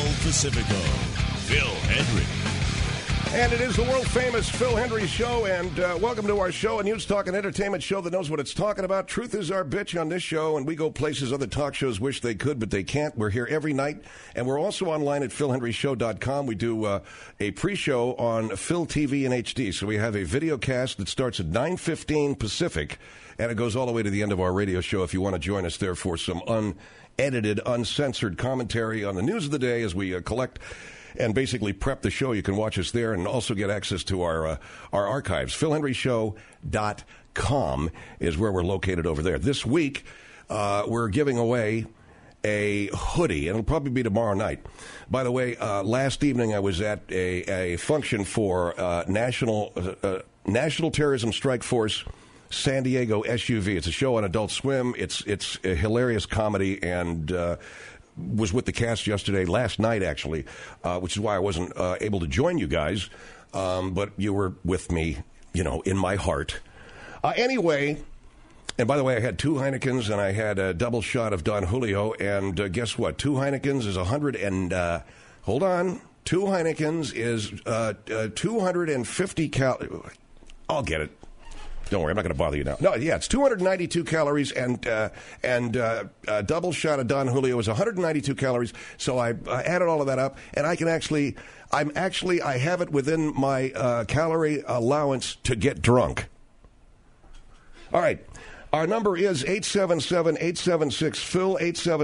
Pacifico, Phil Hendrie. And it is the world-famous Phil Hendrie Show, and welcome to our show, a news, talk, and entertainment show that knows what it's talking about. Truth is our bitch on this show, and we go places other talk shows wish they could, but they can't. We're here every night, and we're also online at philhendrieshow.com. We do a pre-show on Phil TV in HD, so we have a video cast that starts at 9:15 Pacific, and it goes all the way to the end of our radio show if you want to join us there for some unedited, uncensored commentary on the news of the day as we collect and basically prep the show. You can watch us there and also get access to our archives. philhendrieshow.com is where we're located over there. This week, we're giving away a hoodie, and it'll probably be tomorrow night. By the way, last evening I was at a function for National Terrorism Strike Force San Diego SUV. It's a show on Adult Swim. It's a hilarious comedy, and was with the cast last night actually, which is why I wasn't able to join you guys, but you were with me, in my heart. Anyway, and by the way, I had 2 Heinekens and I had a double shot of Don Julio, and guess what? 2 Heinekens is 100 and, hold on, 2 Heinekens is 250 calories. I'll get it. Don't worry, I'm not going to bother you now. No, yeah, it's 292 calories, and a double shot of Don Julio is 192 calories. So I added all of that up, and I have it within my calorie allowance to get drunk. All right. Our number is 877-876-PHIL,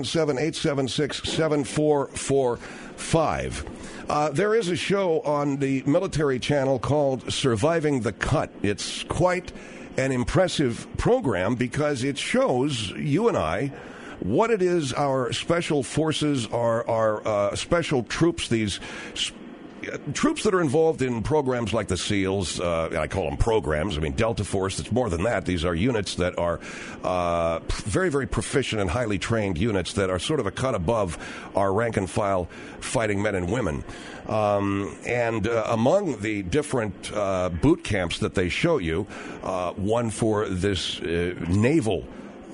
877-876-7445. There is a show on the military channel called Surviving the Cut. It's quite an impressive program because it shows you and I what it is our special forces, our special troops, these troops that are involved in programs like the SEALs, I call them programs. I mean, Delta Force, it's more than that. These are units that are very, very proficient and highly trained units that are sort of a cut above our rank and file fighting men and women. And among the different boot camps that they show you, one for this naval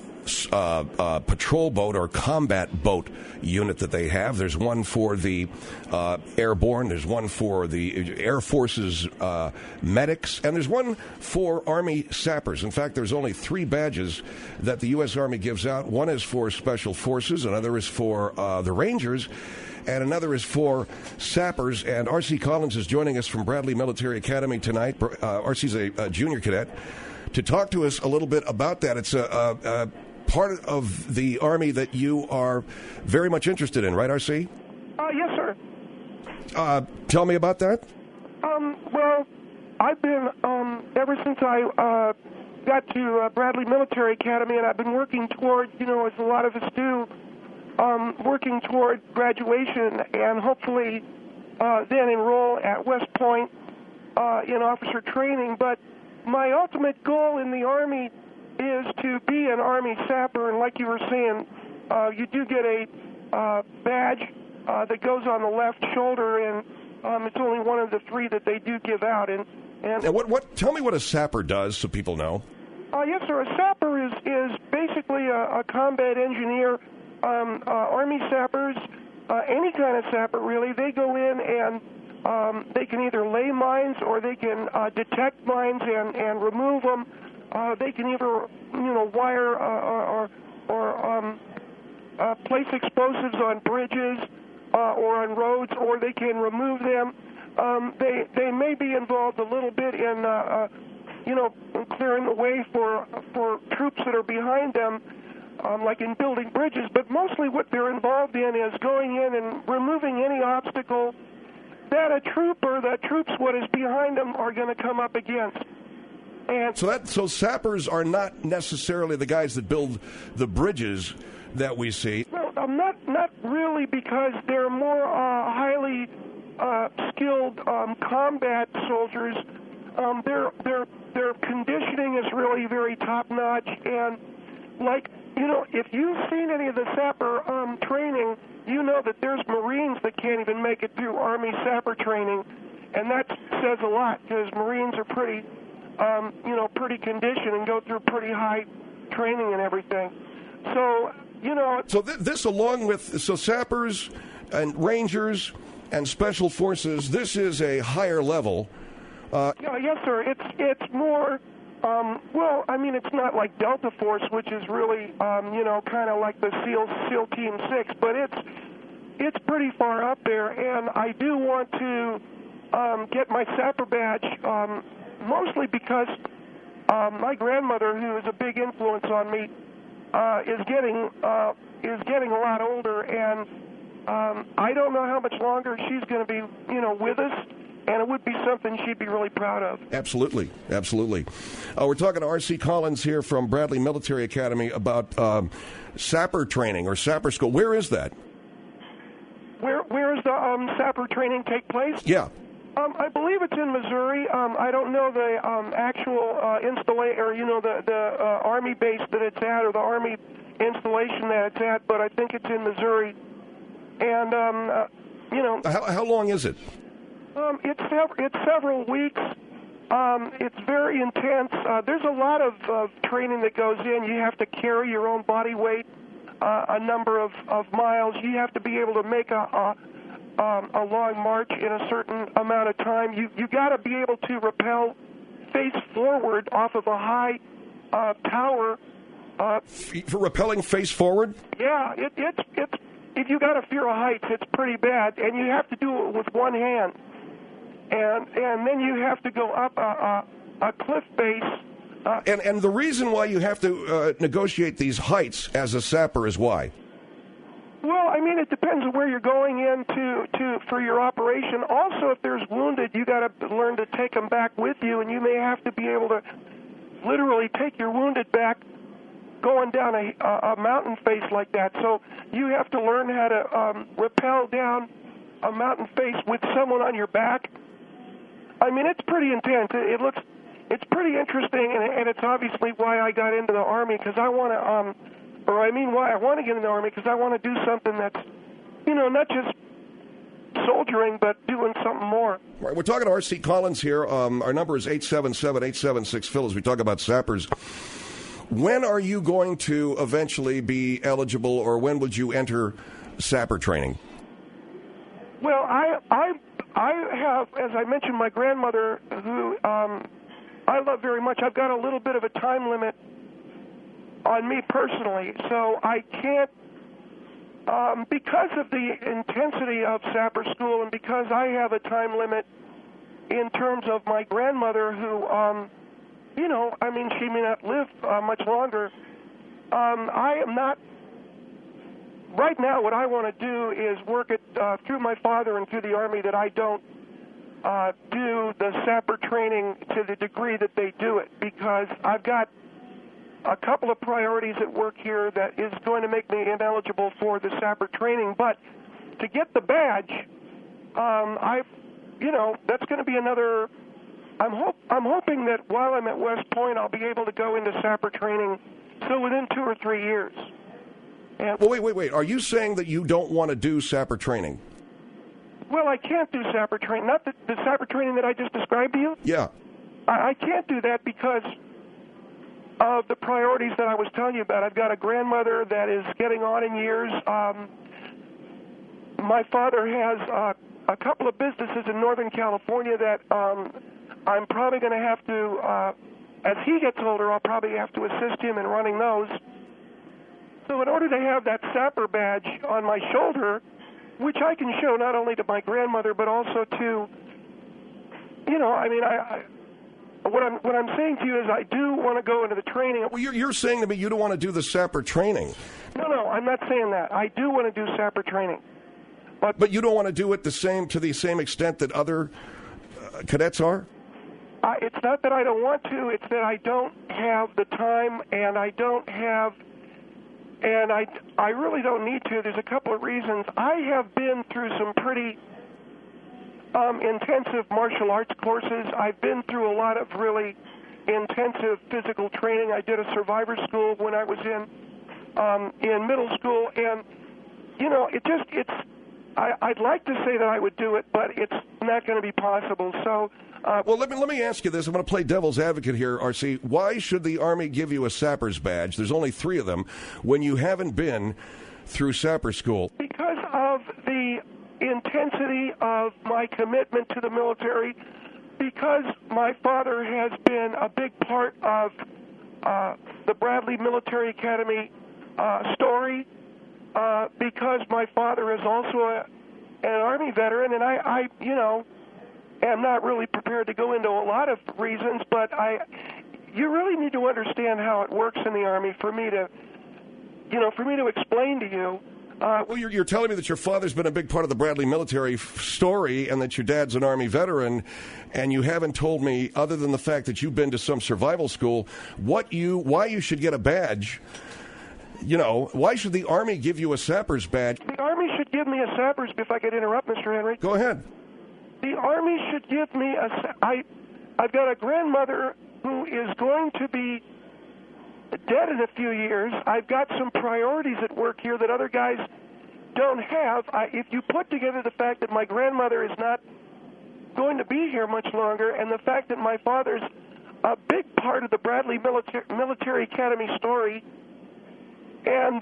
patrol boat or combat boat unit that they have. There's one for the airborne. There's one for the Air Force's medics. And there's one for Army sappers. In fact, there's only 3 badges that the U.S. Army gives out. One is for Special Forces. Another is for the Rangers. And another is for sappers. And R.C. Collins is joining us from Bradley Military Academy tonight. R.C.'s a junior cadet. To talk to us a little bit about that. It's a part of the Army that you are very much interested in, right, R.C.? Yes, sir. Tell me about that. Well, I've been, ever since I got to Bradley Military Academy, and I've been working toward, as a lot of us do, working toward graduation and hopefully then enroll at West Point in officer training. But my ultimate goal in the Army is to be an Army sapper, and like you were saying, you do get a badge that goes on the left shoulder, and it's only one of the 3 that they do give out. And what? Tell me what a sapper does, so people know. Yes, sir. A sapper is basically a combat engineer. Army sappers, any kind of sapper really, they go in and they can either lay mines or they can detect mines and remove them. They can either, wire or place explosives on bridges or on roads, or they can remove them. They may be involved a little bit in, clearing the way for troops that are behind them, like in building bridges. But mostly what they're involved in is going in and removing any obstacle that a troop or the troops what is behind them are going to come up against. And so sappers are not necessarily the guys that build the bridges that we see. Well, not really, because they're more highly skilled combat soldiers. Their conditioning is really very top notch, and if you've seen any of the sapper training, you know that there's Marines that can't even make it through Army sapper training, and that says a lot because Marines are pretty conditioned and go through pretty high training and everything. So, So this, along with sappers and Rangers and Special Forces, this is a higher level. Yes, sir. It's more. Well, I mean, it's not like Delta Force, which is really, kind of like the SEAL Team 6, but it's pretty far up there, and I do want to get my sapper badge, mostly because my grandmother, who is a big influence on me, is getting a lot older, and I don't know how much longer she's going to be, with us. And it would be something she'd be really proud of. Absolutely, absolutely. We're talking to R.C. Collins here from Bradley Military Academy about sapper training or sapper school. Where is that? Where is the sapper training take place? Yeah. I believe it's in Missouri. I don't know the actual installation, or the Army base that it's at, or the Army installation that it's at. But I think it's in Missouri. And how long is it? It's several weeks. It's very intense. There's a lot of training that goes in. You have to carry your own body weight a number of miles. You have to be able to make a long march in a certain amount of time. You got to be able to rappel face forward off of a high tower. For rappelling face forward? Yeah, it's if you got a fear of heights, it's pretty bad, and you have to do it with one hand. And then you have to go up a cliff face. And the reason why you have to negotiate these heights as a sapper is why? Well, I mean, it depends on where you're going in for your operation. Also, if there's wounded, you got to learn to take them back with you, and you may have to be able to literally take your wounded back going down a mountain face like that. So you have to learn how to rappel down a mountain face with someone on your back. I mean, it's pretty intense. It's pretty interesting, and it's obviously why I got into the Army, because I want to, why I want to get into the Army, because I want to do something that's, not just soldiering, but doing something more. Right, we're talking to R.C. Collins here. Our number is 877-876-PHIL as we talk about sappers. When are you going to eventually be eligible, or when would you enter sapper training? Well, I have, as I mentioned, my grandmother, who I love very much. I've got a little bit of a time limit on me personally, so I can't, because of the intensity of sapper school and because I have a time limit in terms of my grandmother, who, she may not live much longer. I am not. Right now, what I want to do is work it through my father and through the Army that I don't do the sapper training to the degree that they do it, because I've got a couple of priorities at work here that is going to make me ineligible for the sapper training. But to get the badge, that's going to be another. I'm hoping that while I'm at West Point, I'll be able to go into sapper training. So within 2 or 3 years. Well, wait. Are you saying that you don't want to do sapper training? Well, I can't do sapper training. Not the sapper training that I just described to you? Yeah. I can't do that because of the priorities that I was telling you about. I've got a grandmother that is getting on in years. My father has a couple of businesses in Northern California that I'm probably going to have to, as he gets older, I'll probably have to assist him in running those. So in order to have that sapper badge on my shoulder, which I can show not only to my grandmother but also to, what I'm saying to you is I do want to go into the training. Well, you're saying to me you don't want to do the sapper training. No, I'm not saying that. I do want to do sapper training. But you don't want to do it to the same extent that other cadets are? It's not that I don't want to. It's that I don't have the time, and I don't have... And I really don't need to. There's a couple of reasons. I have been through some pretty intensive martial arts courses. I've been through a lot of really intensive physical training. I did a survivor school when I was in middle school, and I'd like to say that I would do it, but it's not going to be possible. So. Well, let me ask you this. I'm going to play devil's advocate here, R.C. Why should the Army give you a sapper's badge? There's only 3 of them when you haven't been through sapper school. Because of of the intensity of my commitment to the military, because my father has been a big part of the Bradley Military Academy story, because my father is also an Army veteran, and I am not really prepared to go into a lot of reasons, but you really need to understand how it works in the Army for me to explain to you. Well, you're telling me that your father's been a big part of the Bradley military story and that your dad's an Army veteran, and you haven't told me, other than the fact that you've been to some survival school, why you should get a badge. Why should the Army give you a sapper's badge? The Army should give me a sapper's, if I could interrupt, Mr. Henry. Go ahead. The Army should give me I've got a grandmother who is going to be dead in a few years. I've got some priorities at work here that other guys don't have. If you put together the fact that my grandmother is not going to be here much longer, and the fact that my father's a big part of the Bradley Military Academy story, and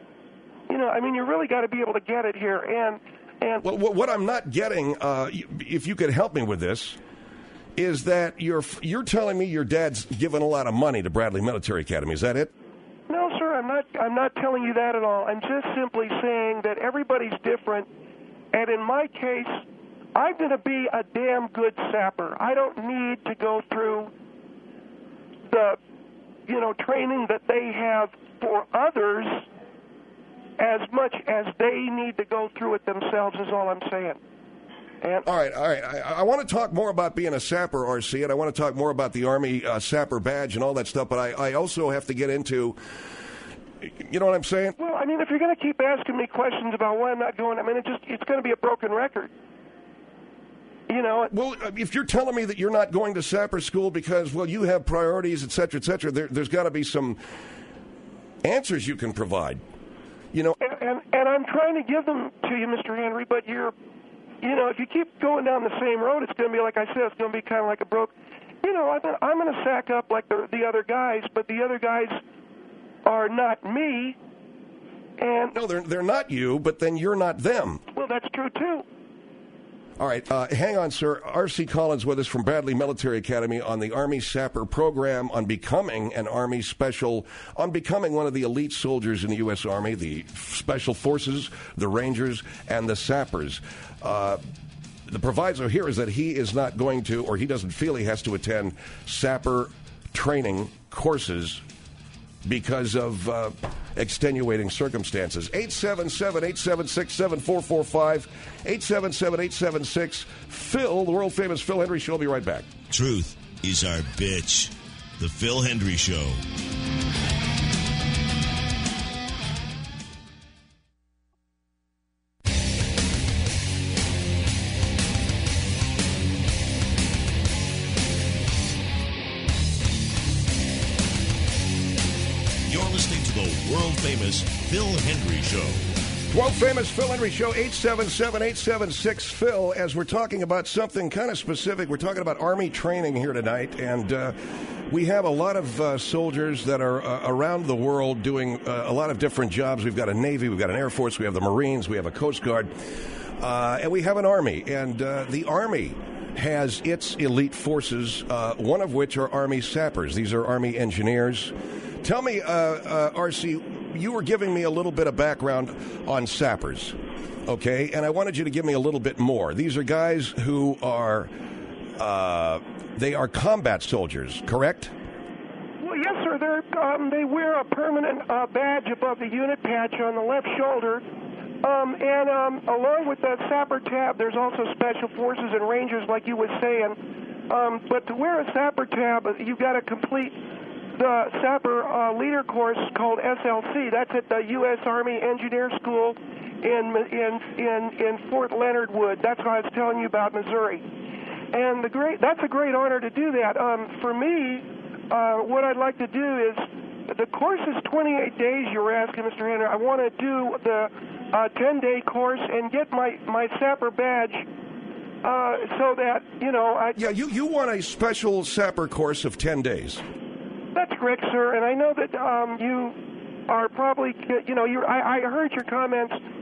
you really got to be able to get it here. And well, what I'm not getting, if you could help me with this, is that you're telling me your dad's given a lot of money to Bradley Military Academy. Is that it? No, sir. I'm not telling you that at all. I'm just simply saying that everybody's different, and in my case, I'm going to be a damn good sapper. I don't need to go through the training that they have for others as much as they need to go through it themselves, is all I'm saying. All right. I want to talk more about being a sapper, RC, and I want to talk more about the Army sapper badge and all that stuff, but I also have to get into, you know what I'm saying? Well, if you're going to keep asking me questions about why I'm not going, it's going to be a broken record. Well, if you're telling me that you're not going to sapper school because, you have priorities, et cetera, there's got to be some answers you can provide. And I'm trying to give them to you, Mr. Henry, but if you keep going down the same road, it's going to be, like I said, it's going to be kind of like a broke. I'm going to sack up like the other guys, but the other guys are not me. And no, they're not you, but then you're not them. Well, that's true too. All right, hang on, sir. R.C. Collins with us from Bradley Military Academy on the Army Sapper program, on becoming an Army Special, on becoming one of the elite soldiers in the U.S. Army, the Special Forces, the Rangers, and the Sappers. The proviso here is that he is not going to, or he doesn't feel he has to attend sapper training courses because of extenuating circumstances. 877-876-7445, 877-876-PHIL, the world-famous Phil Hendry Show. I'll be right back. Truth is our bitch. The Phil Hendry Show. World-famous Phil Hendry Show. World-famous Phil Hendry Show, 877-876-PHIL. As we're talking about something kind of specific, we're talking about Army training here tonight, and we have a lot of soldiers that are around the world doing a lot of different jobs. We've got a Navy, we've got an Air Force, we have the Marines, we have a Coast Guard, and we have an Army. And the Army has its elite forces, one of which are Army sappers. These are Army engineers. Tell me, R.C., you were giving me a little bit of background on sappers, okay? And I wanted you to give me a little bit more. These are guys who are, they are combat soldiers, correct? Well, yes, sir. They wear a permanent badge above the unit patch on the left shoulder. And along with the sapper tab, there's also Special Forces and Rangers, like you were saying. But to wear a sapper tab, you've got to complete the sapper leader course called SLC. That's at the U.S. Army Engineer School in Fort Leonard Wood. That's what I was telling you about, Missouri. And that's a great honor to do that. For me, what I'd like to do is, the course is 28 days, you were asking, Mr. Henry. I want to do the 10-day course and get my sapper badge so that, Yeah, you want a special sapper course of 10 days. That's correct, sir, and I know that you are probably, I heard your comments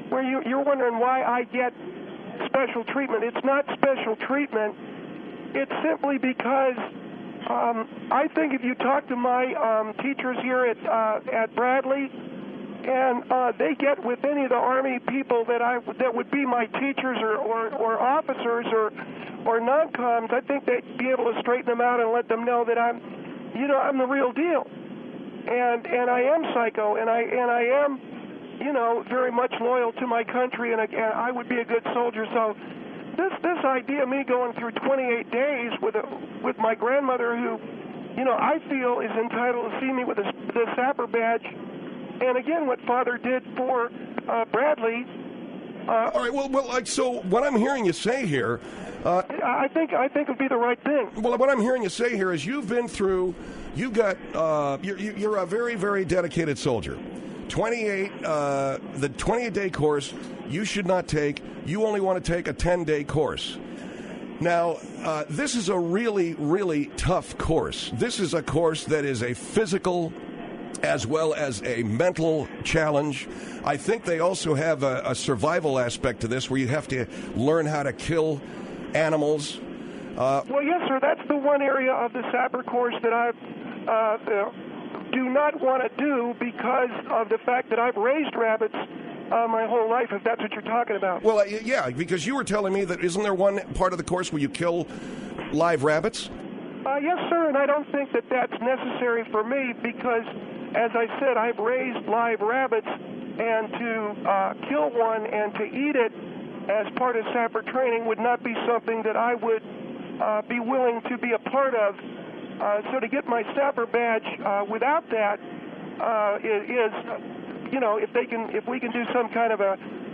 where you're wondering why I get special treatment. It's not special treatment. It's simply because I think if you talk to my teachers here at Bradley, and they get with any of the Army people that would be my teachers or officers or non-coms, I think they'd be able to straighten them out and let them know that I'm the real deal, and I am psycho, and I am, very much loyal to my country, and I would be a good soldier. So this idea of me going through 28 days with my grandmother, who, I feel is entitled to see me with the sapper badge. And again, what Father did for Bradley. All right. Well, so what I'm hearing you say here, I think would be the right thing. Well, what I'm hearing you say here is you've been through. You've got. You're a very, very dedicated soldier. The 28-day course you should not take. You only want to take a 10-day course. Now, this is a really, really tough course. This is a course that is a physical as well as a mental challenge. I think they also have a survival aspect to this where you have to learn how to kill animals. Well, yes, sir. That's the one area of the sapper course that I do not want to do because of the fact that I've raised rabbits my whole life, if that's what you're talking about. Well, yeah, because you were telling me that isn't there one part of the course where you kill live rabbits? Yes, sir, and I don't think that that's necessary for me because, as I said, I've raised live rabbits, and to kill one and to eat it as part of sapper training would not be something that I would be willing to be a part of. So to get my sapper badge without that is, if we can do some kind of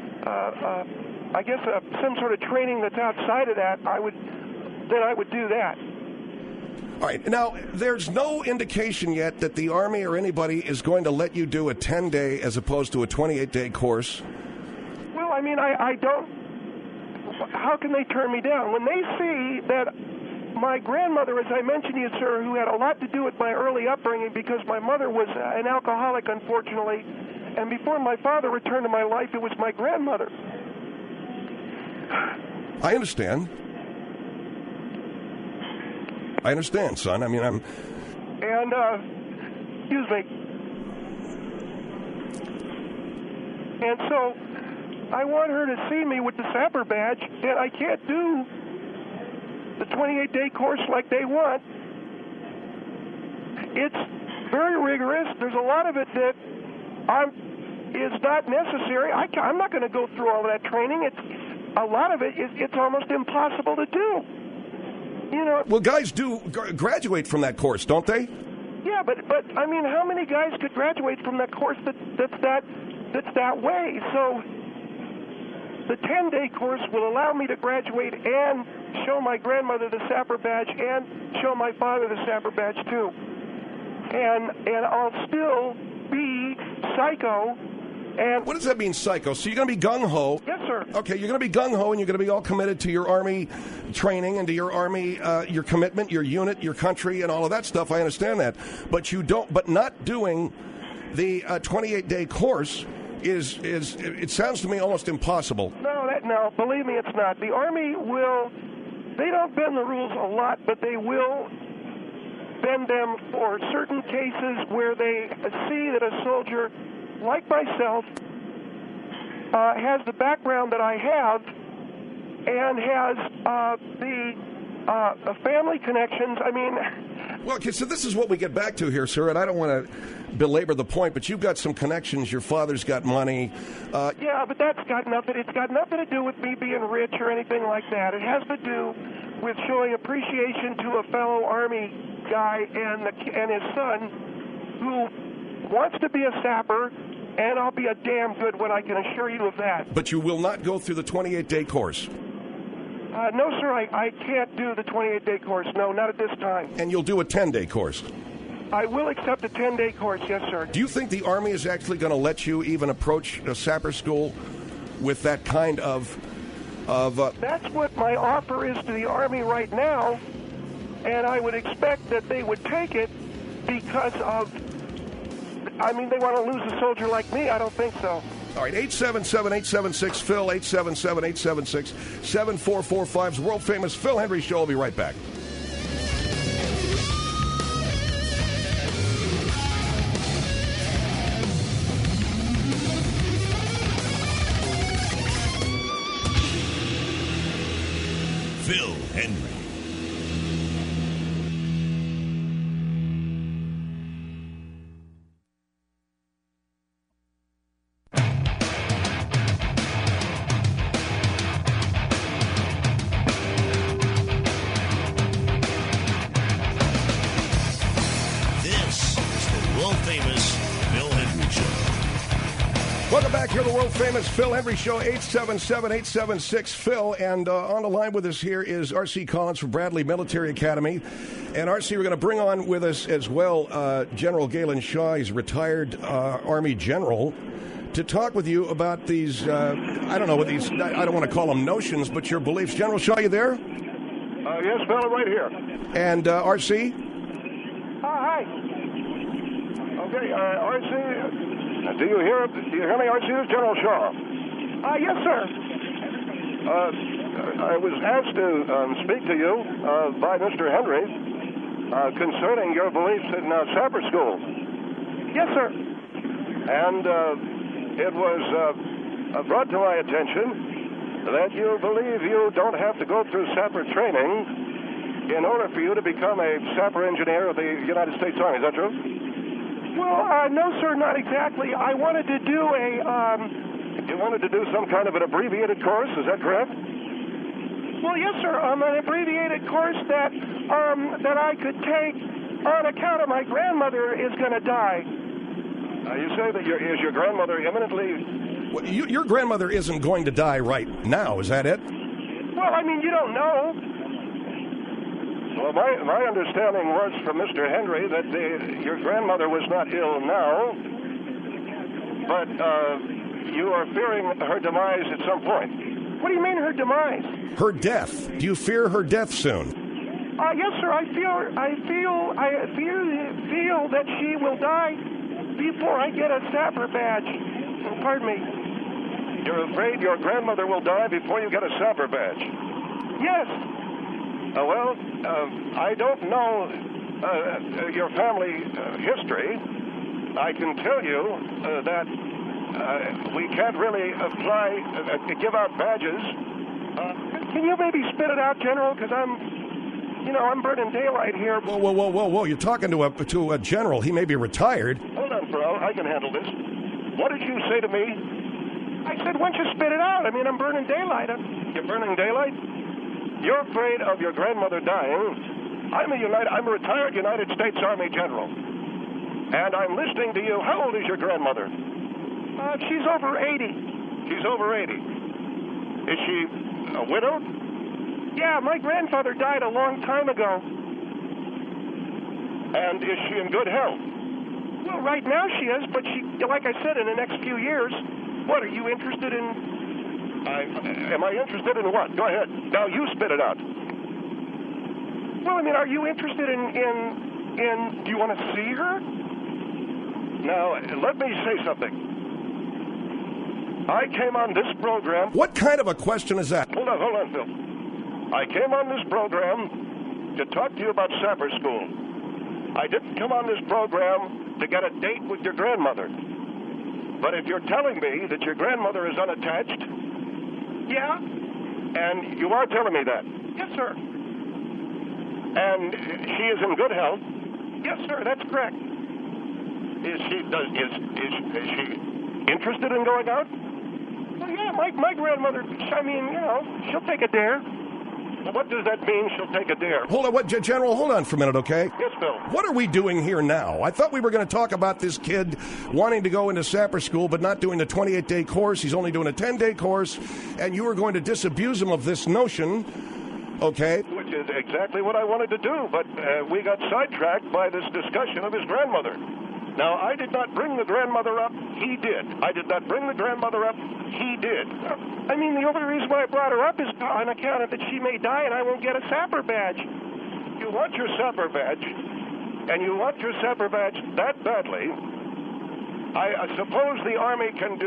some sort of training that's outside of that, I would do that. All right. Now, there's no indication yet that the Army or anybody is going to let you do a 10-day as opposed to a 28-day course. Well, I mean, I don't. How can they turn me down? When they see that my grandmother, as I mentioned to you, sir, who had a lot to do with my early upbringing because my mother was an alcoholic, unfortunately, and before my father returned to my life, it was my grandmother. I understand. I understand, son. I mean, I'm... And, excuse me. And so, I want her to see me with the sapper badge, and I can't do the 28-day course like they want. It's very rigorous. There's a lot of it that is not necessary. I'm not going to go through all of that training. A lot of it is almost impossible to do. Well, guys do graduate from that course, don't they? Yeah, but I mean, how many guys could graduate from that course that's that way? So the 10-day course will allow me to graduate and show my grandmother the sapper badge and show my father the sapper badge too. And I'll still be psycho. And what does that mean, psycho? So you're going to be gung-ho. Yes, sir. Okay, you're going to be gung-ho, and you're going to be all committed to your Army training and to your Army, your commitment, your unit, your country, and all of that stuff. I understand that. But not doing the 28-day course is it sounds to me almost impossible. No, believe me, it's not. The Army they don't bend the rules a lot, but they will bend them for certain cases where they see that a soldier like myself, has the background that I have and has the family connections. I mean... Well, okay, so this is what we get back to here, sir, and I don't want to belabor the point, but you've got some connections. Your father's got money. Yeah, but it's got nothing to do with me being rich or anything like that. It has to do with showing appreciation to a fellow Army guy and his son who wants to be a sapper, and I'll be a damn good one, I can assure you of that. But you will not go through the 28-day course? No, sir, I can't do the 28-day course. No, not at this time. And you'll do a 10-day course? I will accept a 10-day course, yes, sir. Do you think the Army is actually going to let you even approach a sapper school with that kind of... That's what my offer is to the Army right now, and I would expect that they would take it because of... I mean, they want to lose a soldier like me? I don't think so. All right, 877-876-PHIL, 877-876-7445's world-famous Phil Hendrie Show. I'll be right back. Phil Hendrie. Welcome back here to the world-famous Phil Hendrie Show, 877-876-PHIL. And on the line with us here is R.C. Collins from Bradley Military Academy. And R.C., we're going to bring on with us as well General Galen Shaw. He's a retired Army general, to talk with you about these, I don't want to call them notions, but your beliefs. General Shaw, you there? Yes, Phil, I'm right here. And R.C.? Hi. Okay, R.C., do you hear me, R.C.? This is General Shaw. Yes, sir. I was asked to speak to you by Mr. Hendrie concerning your beliefs in sapper school. Yes, sir. And it was brought to my attention that you believe you don't have to go through sapper training in order for you to become a sapper engineer of the United States Army. Is that true? Well, no, sir, not exactly. I wanted to do You wanted to do some kind of an abbreviated course, is that correct? Well, yes, sir. An abbreviated course that I could take on account of my grandmother is going to die. You say that is your grandmother imminently... Well, your grandmother isn't going to die right now, is that it? Well, I mean, you don't know. Well, my understanding was from Mr. Hendrie that your grandmother was not ill now, but you are fearing her demise at some point. What do you mean her demise? Her death. Do you fear her death soon? Yes, sir. I feel that she will die before I get a sapper badge. Pardon me. You're afraid your grandmother will die before you get a sapper badge? Yes. Well, I don't know your family history. I can tell you that we can't really give out badges. Can you maybe spit it out, General? Because I'm burning daylight here. Whoa! You're talking to a general. He may be retired. Hold on, Phil. I can handle this. What did you say to me? I said, once you spit it out. I mean, I'm burning daylight. You're burning daylight? You're afraid of your grandmother dying. I'm a retired United States Army general. And I'm listening to you. How old is your grandmother? She's over 80. She's over 80. Is she a widow? Yeah, my grandfather died a long time ago. And is she in good health? Well, right now she is, but like I said, in the next few years. What, are you interested in... Am I interested in what? Go ahead. Now you spit it out. Well, I mean, are you interested in do you want to see her? Now, let me say something. I came on this program... What kind of a question is that? Hold on, Phil. I came on this program to talk to you about sapper school. I didn't come on this program to get a date with your grandmother. But if you're telling me that your grandmother is unattached... Yeah? And you are telling me that? Yes, sir. And she is in good health? Yes, sir, that's correct. Is she interested in going out? Well, yeah, my grandmother, I mean, she'll take a dare. Well, what does that mean, she'll take a dare? Hold on, General, hold on for a minute, okay? Yes, Phil. What are we doing here now? I thought we were going to talk about this kid wanting to go into sapper school but not doing the 28-day course. He's only doing a 10-day course, and you were going to disabuse him of this notion, okay? Which is exactly what I wanted to do, but we got sidetracked by this discussion of his grandmother. Now, I did not bring the grandmother up. He did. I did not bring the grandmother up. He did. I mean, the only reason why I brought her up is on account of that she may die and I won't get a sapper badge. You want your sapper badge, and you want your sapper badge that badly. I suppose the Army can do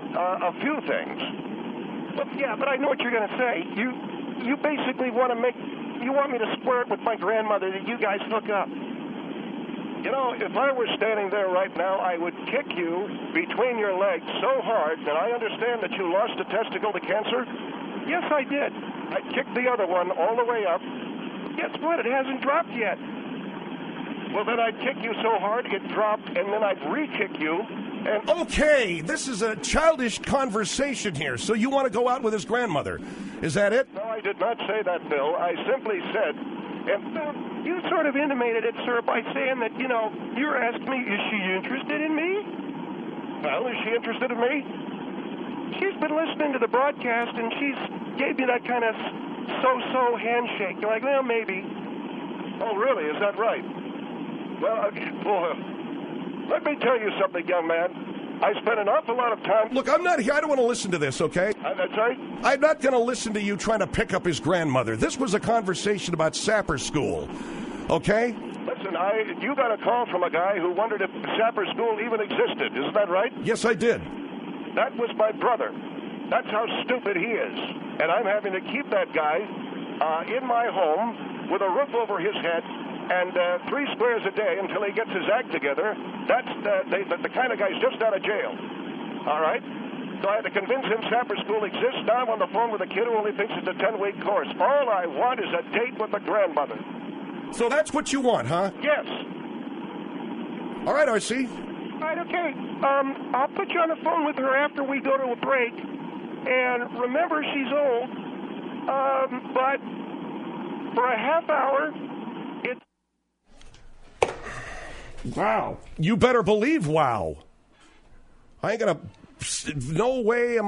a few things. Well, yeah, but I know what you're going to say. You basically want me to square it with my grandmother that you guys hook up. You know, if I were standing there right now, I would kick you between your legs so hard that I understand that you lost a testicle to cancer. Yes, I did. I'd kick the other one all the way up. Guess what? It hasn't dropped yet. Well, then I'd kick you so hard it dropped, and then I'd re-kick you. And Okay, this is a childish conversation here. So you want to go out with his grandmother. Is that it? No, I did not say that, Bill. I simply said... You sort of intimated it, sir, by saying that, you're asking me, is she interested in me? Well, is she interested in me? She's been listening to the broadcast, and she's gave me that kind of so-so handshake. You're like, well, maybe. Oh, really? Is that right? Well, let me tell you something, young man. I spent an awful lot of time... Look, I'm not here. I don't want to listen to this, okay? That's right. I'm not going to listen to you trying to pick up his grandmother. This was a conversation about sapper school, okay? Listen, you got a call from a guy who wondered if sapper school even existed. Isn't that right? Yes, I did. That was my brother. That's how stupid he is. And I'm having to keep that guy in my home with a roof over his head and 3 squares a day until he gets his act together. That's the kind of guy's just out of jail. All right? So I had to convince him sapper school exists. Now I'm on the phone with a kid who only thinks it's a 10-week course. All I want is a date with the grandmother. So that's what you want, huh? Yes. All right, R.C. All right, okay. I'll put you on the phone with her after we go to a break. And remember, she's old. But for a half hour, it's... Wow. You better believe wow. I ain't gonna... No way,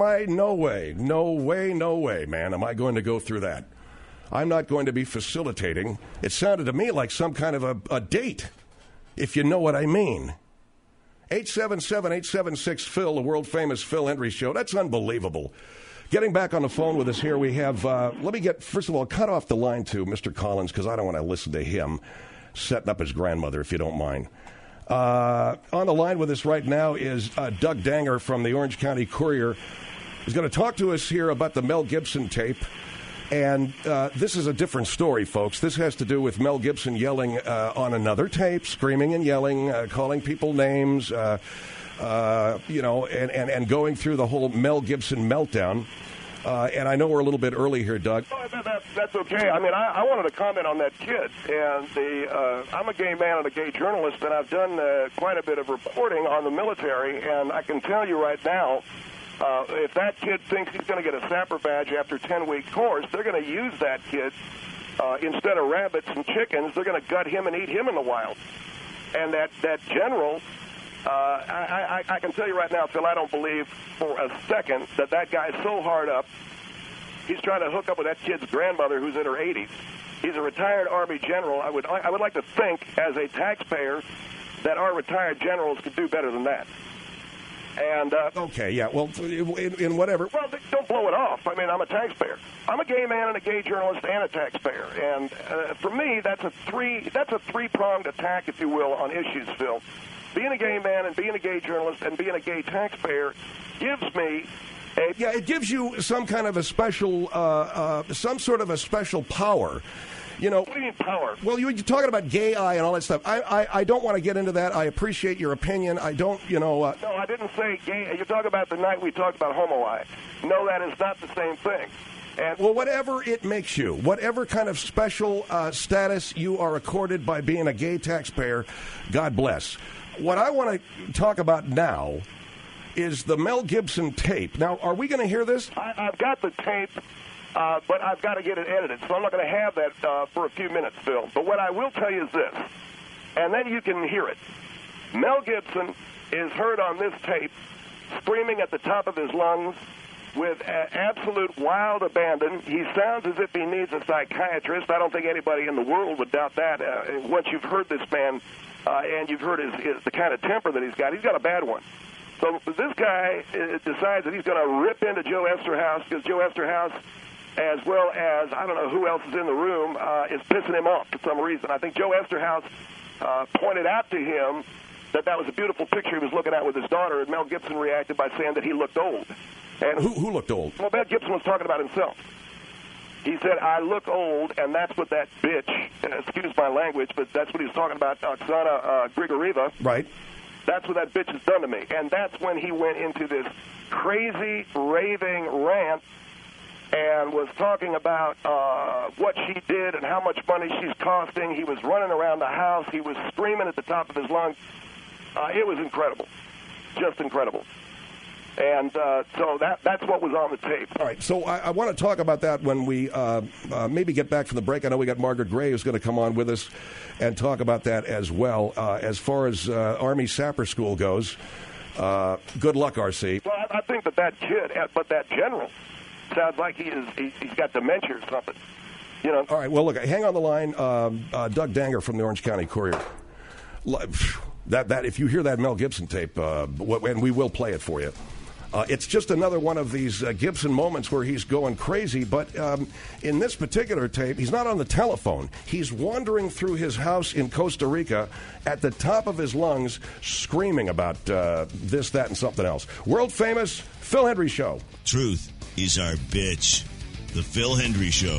man, am I going to go through that. I'm not going to be facilitating. It sounded to me like some kind of a date, if you know what I mean. 877-876-PHIL, the world-famous Phil Hendrie Show. That's unbelievable. Getting back on the phone with us here, we have, let me get, first of all, cut off the line to Mr. Collins, because I don't want to listen to him setting up his grandmother, if you don't mind. On the line with us right now is Doug Danger from the Orange County Courier. He's going to talk to us here about the Mel Gibson tape. And this is a different story, folks. This has to do with Mel Gibson yelling on another tape, screaming and yelling, calling people names, and going through the whole Mel Gibson meltdown. And I know we're a little bit early here, Doug. Oh, that's okay. I mean, I wanted to comment on that kid. And I'm a gay man and a gay journalist, and I've done quite a bit of reporting on the military. And I can tell you right now, if that kid thinks he's going to get a sapper badge after a 10-week course, they're going to use that kid instead of rabbits and chickens. They're going to gut him and eat him in the wild. And that general, I can tell you right now, Phil, I don't believe for a second that guy's so hard up. He's trying to hook up with that kid's grandmother who's in her 80s. He's a retired Army general. I would like to think, as a taxpayer, that our retired generals could do better than that. And okay, yeah, well, in whatever. Well, don't blow it off. I mean, I'm a taxpayer. I'm a gay man and a gay journalist and a taxpayer. And for me, that's a three-pronged attack, if you will, on issues, Phil. Being a gay man and being a gay journalist and being a gay taxpayer gives me yeah, it gives you some kind of a special, some sort of a special power. You know, what do you mean power? Well, you're talking about gay eye and all that stuff. I don't want to get into that. I appreciate your opinion. I don't, No, I didn't say gay. You're talking about the night we talked about homo eye. No, that is not the same thing. And well, whatever it makes you, whatever kind of special status you are accorded by being a gay taxpayer, God bless. What I want to talk about now is the Mel Gibson tape. Now, are we going to hear this? I've got the tape. But I've got to get it edited, so I'm not going to have that for a few minutes, Phil. But what I will tell you is this, and then you can hear it. Mel Gibson is heard on this tape screaming at the top of his lungs with absolute wild abandon. He sounds as if he needs a psychiatrist. I don't think anybody in the world would doubt that. Once you've heard this man and you've heard the kind of temper that he's got a bad one. So this guy decides that he's going to rip into Joe Esterhaus because Joe Esterhaus, as well as, I don't know who else is in the room, is pissing him off for some reason. I think Joe Esterhaus pointed out to him that was a beautiful picture he was looking at with his daughter, and Mel Gibson reacted by saying that he looked old. And who looked old? Well, Mel Gibson was talking about himself. He said, I look old, and that's what that bitch, excuse my language, but that's what he was talking about, Oksana Grigorieva. Right. That's what that bitch has done to me. And that's when he went into this crazy, raving rant and was talking about what she did and how much money she's costing. He was running around the house. He was screaming at the top of his lungs. It was incredible, just incredible. And so that's what was on the tape. All right, so I want to talk about that when we maybe get back from the break. I know we got Margaret Gray who's going to come on with us and talk about that as well. As far as Army Sapper School goes, good luck, RC. Well, I think that kid, but that general, sounds like he's got dementia or something. You know. All right, well, look, hang on the line. Doug Danger from the Orange County Courier. That if you hear that Mel Gibson tape, and we will play it for you. It's just another one of these Gibson moments where he's going crazy. But in this particular tape, he's not on the telephone. He's wandering through his house in Costa Rica at the top of his lungs, screaming about this, that, and something else. World famous Phil Hendrie Show. Truth is our bitch. The Phil Hendrie Show.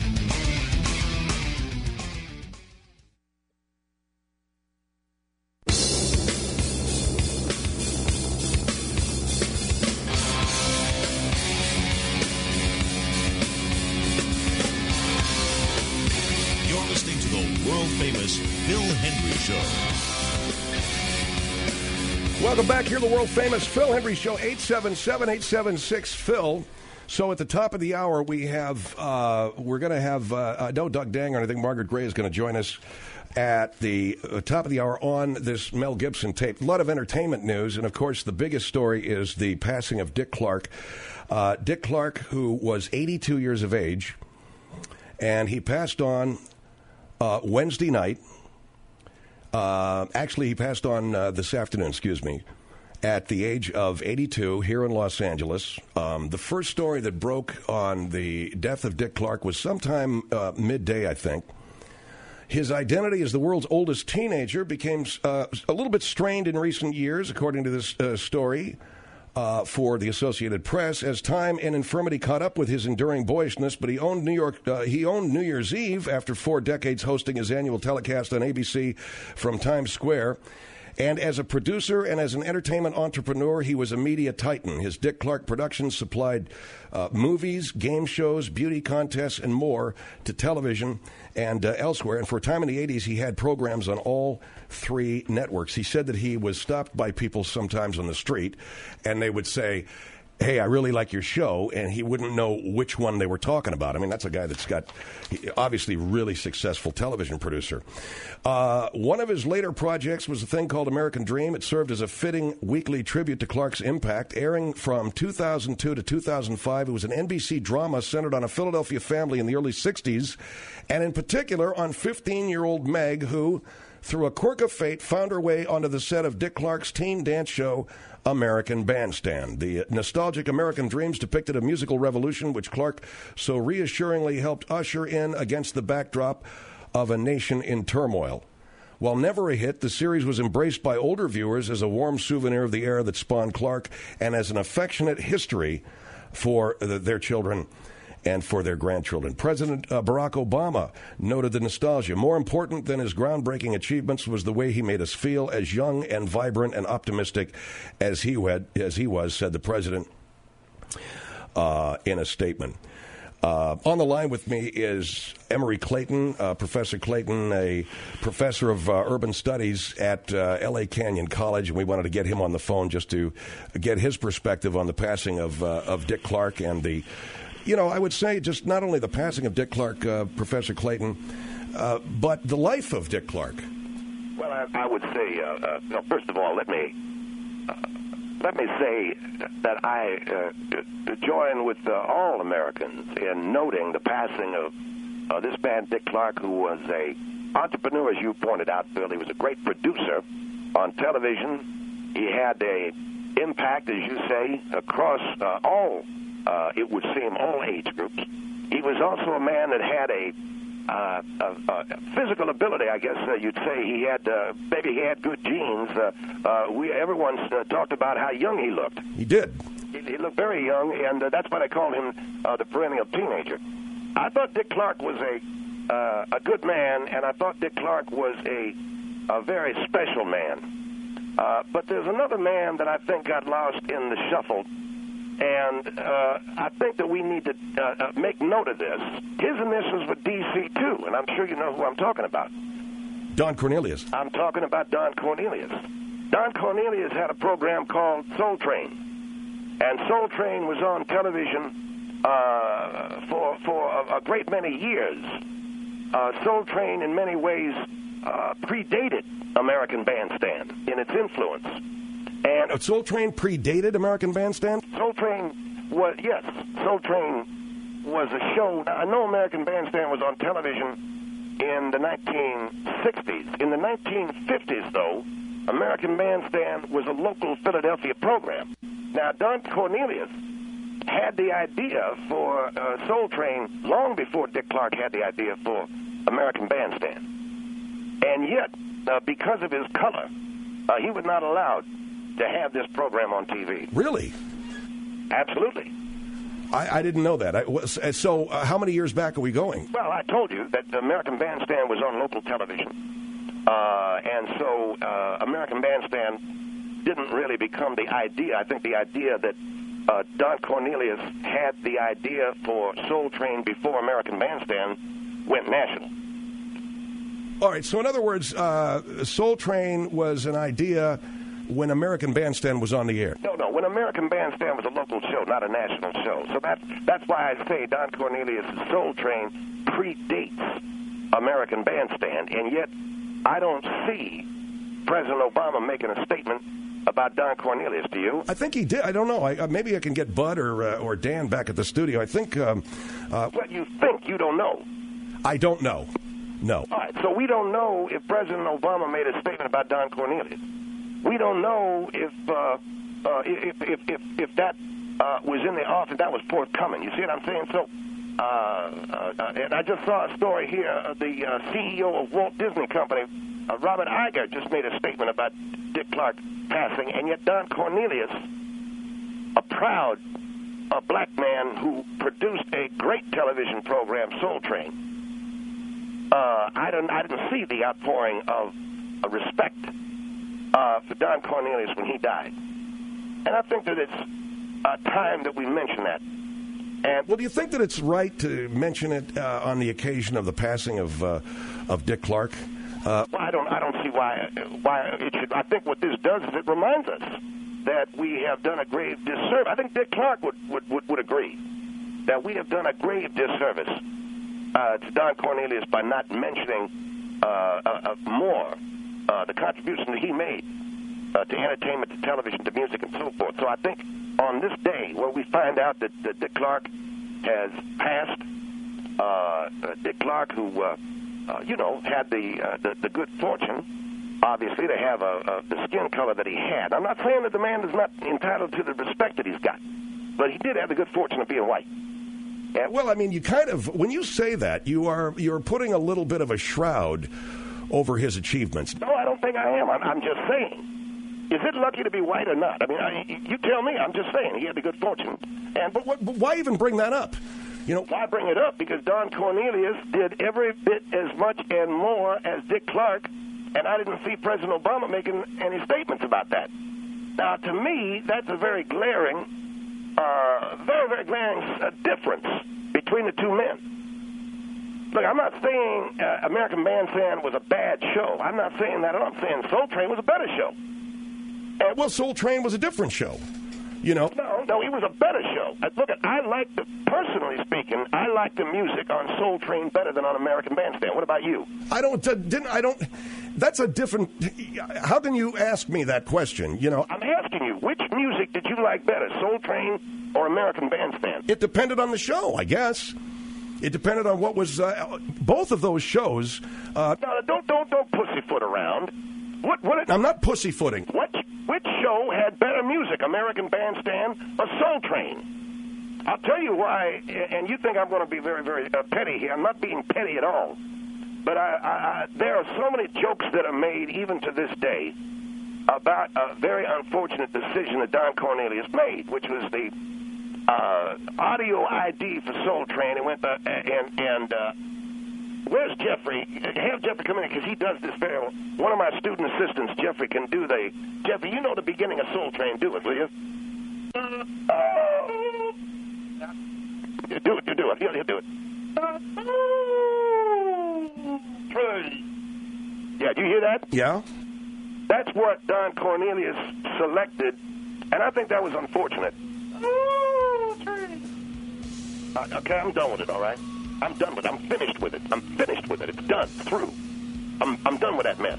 Phil Hendrie Show. Welcome back here to the world-famous Phil Hendrie Show, 877-876-PHIL. So at the top of the hour, we have, we're going to have, no Doug Danger, and I think Margaret Gray is going to join us at the top of the hour on this Mel Gibson tape. A lot of entertainment news, and of course the biggest story is the passing of Dick Clark. Dick Clark, who was 82 years of age, and he passed on Wednesday night. Actually, he passed on this afternoon, excuse me, at the age of 82 here in Los Angeles. The first story that broke on the death of Dick Clark was sometime midday, I think. His identity as the world's oldest teenager became a little bit strained in recent years, according to this story. For the Associated Press, as time and infirmity caught up with his enduring boyishness, but he owned New Year's Eve after 4 decades hosting his annual telecast on ABC from Times Square. And as a producer and as an entertainment entrepreneur, he was a media titan. His Dick Clark Productions supplied movies, game shows, beauty contests, and more to television and elsewhere. And for a time in the 80s, he had programs on all 3 networks. He said that he was stopped by people sometimes on the street, and they would say, hey, I really like your show, and he wouldn't know which one they were talking about. I mean, that's a guy that's got, obviously, really successful television producer. One of his later projects was a thing called American Dream. It served as a fitting weekly tribute to Clark's impact. Airing from 2002 to 2005, it was an NBC drama centered on a Philadelphia family in the early 60s, and in particular on 15-year-old Meg, who, through a quirk of fate, found her way onto the set of Dick Clark's teen dance show, American Bandstand. The nostalgic American Dreams depicted a musical revolution which Clark so reassuringly helped usher in against the backdrop of a nation in turmoil. While never a hit, the series was embraced by older viewers as a warm souvenir of the era that spawned Clark and as an affectionate history for their children and for their grandchildren. President Barack Obama noted the nostalgia. More important than his groundbreaking achievements was the way he made us feel, as young and vibrant and optimistic as he was, said the president in a statement. On the line with me is Emory Clayton, Professor Clayton, a professor of urban studies at L.A. Canyon College, and we wanted to get him on the phone just to get his perspective on the passing of Dick Clark and the, you know, I would say just not only the passing of Dick Clark, Professor Clayton, but the life of Dick Clark. Well, I would say, no, first of all, let me say that I join with all Americans in noting the passing of this man, Dick Clark, who was a entrepreneur, as you pointed out, Phil. He was a great producer on television. He had a impact, as you say, across all, it would seem, all age groups. He was also a man that had a physical ability, I guess you'd say. He had maybe he had good genes. Everyone talked about how young he looked. He did. He looked very young, and that's why they called him the perennial teenager. I thought Dick Clark was a good man, and I thought Dick Clark was a very special man. But there's another man that I think got lost in the shuffle, and I think that we need to make note of this. His initials were DC, too, and I'm sure you know who I'm talking about. Don Cornelius. I'm talking about Don Cornelius. Don Cornelius had a program called Soul Train. And Soul Train was on television for a great many years. Soul Train, in many ways, predated American Bandstand in its influence. And Soul Train predated American Bandstand? Soul Train was, yes. Soul Train was a show. I know American Bandstand was on television in the 1960s. In the 1950s, though, American Bandstand was a local Philadelphia program. Now, Don Cornelius had the idea for Soul Train long before Dick Clark had the idea for American Bandstand. And yet, because of his color, he was not allowed to have this program on TV. Really? Absolutely. I didn't know that. So how many years back are we going? Well, I told you that American Bandstand was on local television. And so American Bandstand didn't really become the idea. I think the idea that Don Cornelius had the idea for Soul Train before American Bandstand went national. All right, so in other words, Soul Train was an idea when American Bandstand was on the air. No, when American Bandstand was a local show, not a national show. So that's why I say Don Cornelius' Soul Train predates American Bandstand, and yet I don't see President Obama making a statement about Don Cornelius. Do you? I think he did. I don't know. Maybe I can get Bud or Dan back at the studio. I think... What you think? You don't know. I don't know. No. All right, so we don't know if President Obama made a statement about Don Cornelius. We don't know if that was in the office, that was forthcoming. You see what I'm saying? So, and I just saw a story here. The CEO of Walt Disney Company, Robert Iger, just made a statement about Dick Clark passing, and yet Don Cornelius, a proud black man who produced a great television program, Soul Train, I didn't see the outpouring of respect for Don Cornelius when he died. And I think that it's time that we mention that. And well, do you think that it's right to mention it on the occasion of the passing of Dick Clark? Well, I don't see why it should. I think what this does is it reminds us that we have done a grave disservice. I think Dick Clark would agree that we have done a grave disservice to Don Cornelius by not mentioning more the contribution that he made to entertainment, to television, to music, and so forth. So I think on this day, where we find out that Dick Clark has passed, Dick Clark, who had the good fortune, obviously, to have the skin color that he had. I'm not saying that the man is not entitled to the respect that he's got, but he did have the good fortune of being white. Yeah, well, I mean, you kind of, when you say that, you're putting a little bit of a shroud over his achievements. No, I don't think I am. I'm just saying. Is it lucky to be white or not? I mean, you tell me. I'm just saying he had the good fortune. But why even bring that up? Why bring it up? Because Don Cornelius did every bit as much and more as Dick Clark, and I didn't see President Obama making any statements about that. Now, to me, that's a very glaring, very glaring difference between the two men. Look, I'm not saying American Bandstand was a bad show. I'm not saying that at all. I'm saying Soul Train was a better show. Well, Soul Train was a different show. No, it was a better show. Look, personally speaking, I like the music on Soul Train better than on American Bandstand. What about you? That's a different, how can you ask me that question? I'm asking you, which music did you like better, Soul Train or American Bandstand? It depended on the show, I guess. It depended on what was, both of those shows. No, don't pussyfoot around. I'm not pussyfooting. Which show had better music, American Bandstand or Soul Train? I'll tell you why, and you think I'm going to be very, very petty here. I'm not being petty at all. But there are so many jokes that are made, even to this day, about a very unfortunate decision that Don Cornelius made, which was the audio ID for Soul Train. It went where's Jeffrey? Have Jeffrey come in because he does this very well. One of my student assistants, Jeffrey, can do Jeffrey, you know the beginning of Soul Train. Do it, will you? You do it. He'll do it. Yeah, do you hear that? Yeah. That's what Don Cornelius selected, and I think that was unfortunate. Okay, I'm done with it, all right? I'm done with it. I'm finished with it. It's done. Through. I'm done with that mess.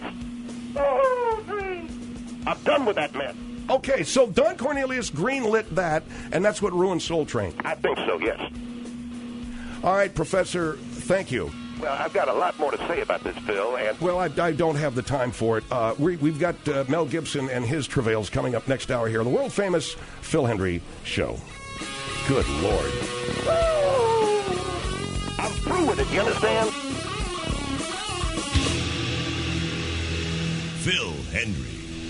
I'm done with that mess. Okay, so Don Cornelius greenlit that, and that's what ruined Soul Train. I think so, yes. All right, Professor, thank you. Well, I've got a lot more to say about this, Phil. And well, I don't have the time for it. We've got Mel Gibson and his travails coming up next hour here on the world-famous Phil Hendrie Show. Good Lord. I'm through with it, you understand? Phil Hendrie.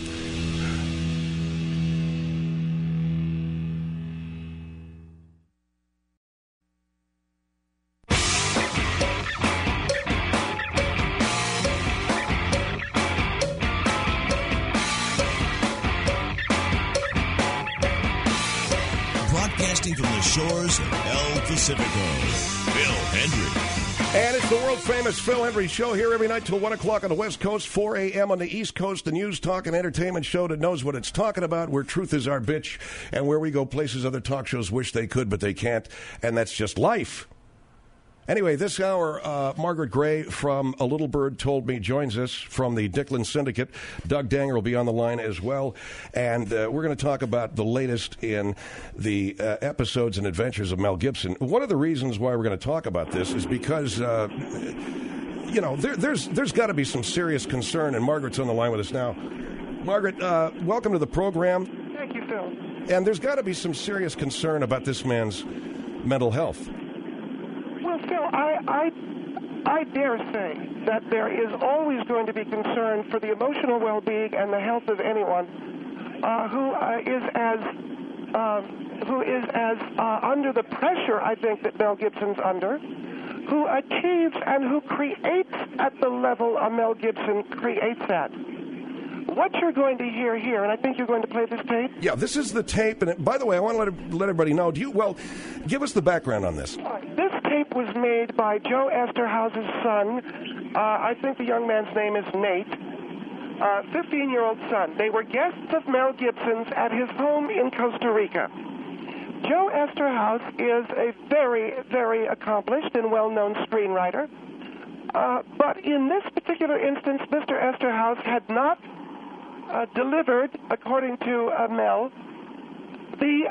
Broadcasting from the shores of El Pacifico, Phil Hendrie. And it's the world-famous Phil Hendrie Show here every night till 1 o'clock on the West Coast, 4 a.m. on the East Coast, the news, talk, and entertainment show that knows what it's talking about, where truth is our bitch, and where we go places other talk shows wish they could, but they can't, and that's just life. Anyway, this hour, Margaret Gray from A Little Bird Told Me joins us from the Dicklin Syndicate. Doug Danger will be on the line as well. And we're going to talk about the latest in the episodes and adventures of Mel Gibson. One of the reasons why we're going to talk about this is because, there's got to be some serious concern, and Margaret's on the line with us now. Margaret, welcome to the program. Thank you, Phil. And there's got to be some serious concern about this man's mental health. Well, Phil, I dare say that there is always going to be concern for the emotional well-being and the health of anyone who is as under the pressure, I think, that Mel Gibson's under, who achieves and who creates at the level Mel Gibson creates at. What you're going to hear here, and I think you're going to play this tape? Yeah, this is the tape. And by the way, I want to let everybody know. Give us the background on this. This tape was made by Joe Esterhouse's son. I think the young man's name is Nate. 15-year-old son. They were guests of Mel Gibson's at his home in Costa Rica. Joe Esterhouse is a very, very accomplished and well-known screenwriter. But in this particular instance, Mr. Esterhouse had not delivered, according to Mel, the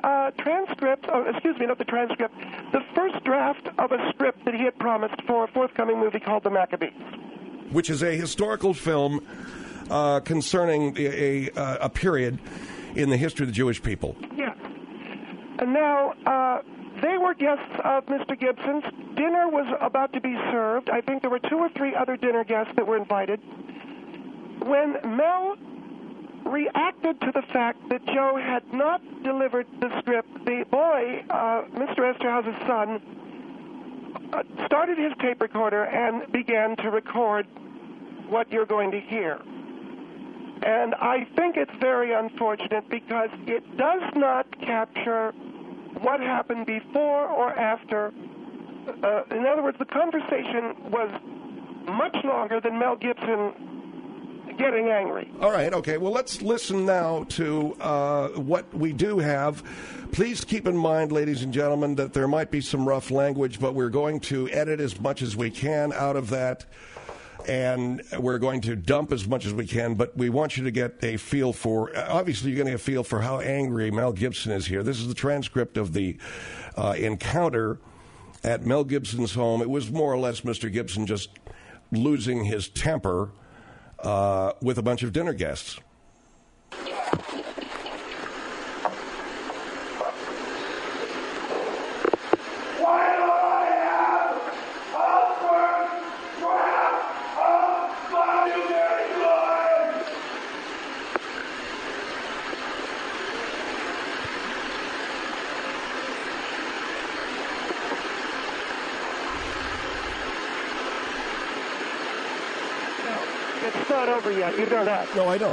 the first draft of a script that he had promised for a forthcoming movie called The Maccabees. Which is a historical film concerning a period in the history of the Jewish people. Yes. And now, they were guests of Mr. Gibson's. Dinner was about to be served. I think there were 2 or 3 other dinner guests that were invited. When Mel reacted to the fact that Joe had not delivered the script, the boy, Mr. Esterhouse's son, started his tape recorder and began to record what you're going to hear. And I think it's very unfortunate because it does not capture what happened before or after. In other words, the conversation was much longer than Mel Gibson getting angry. All right, okay. Well, let's listen now to what we do have. Please keep in mind, ladies and gentlemen, that there might be some rough language, but we're going to edit as much as we can out of that, and we're going to dump as much as we can, but we want you to get a feel for, obviously you're going to get a feel for how angry Mel Gibson is here. This is the transcript of the encounter at Mel Gibson's home. It was more or less Mr. Gibson just losing his temper with a bunch of dinner guests. It's not over yet. You know that. No, I don't.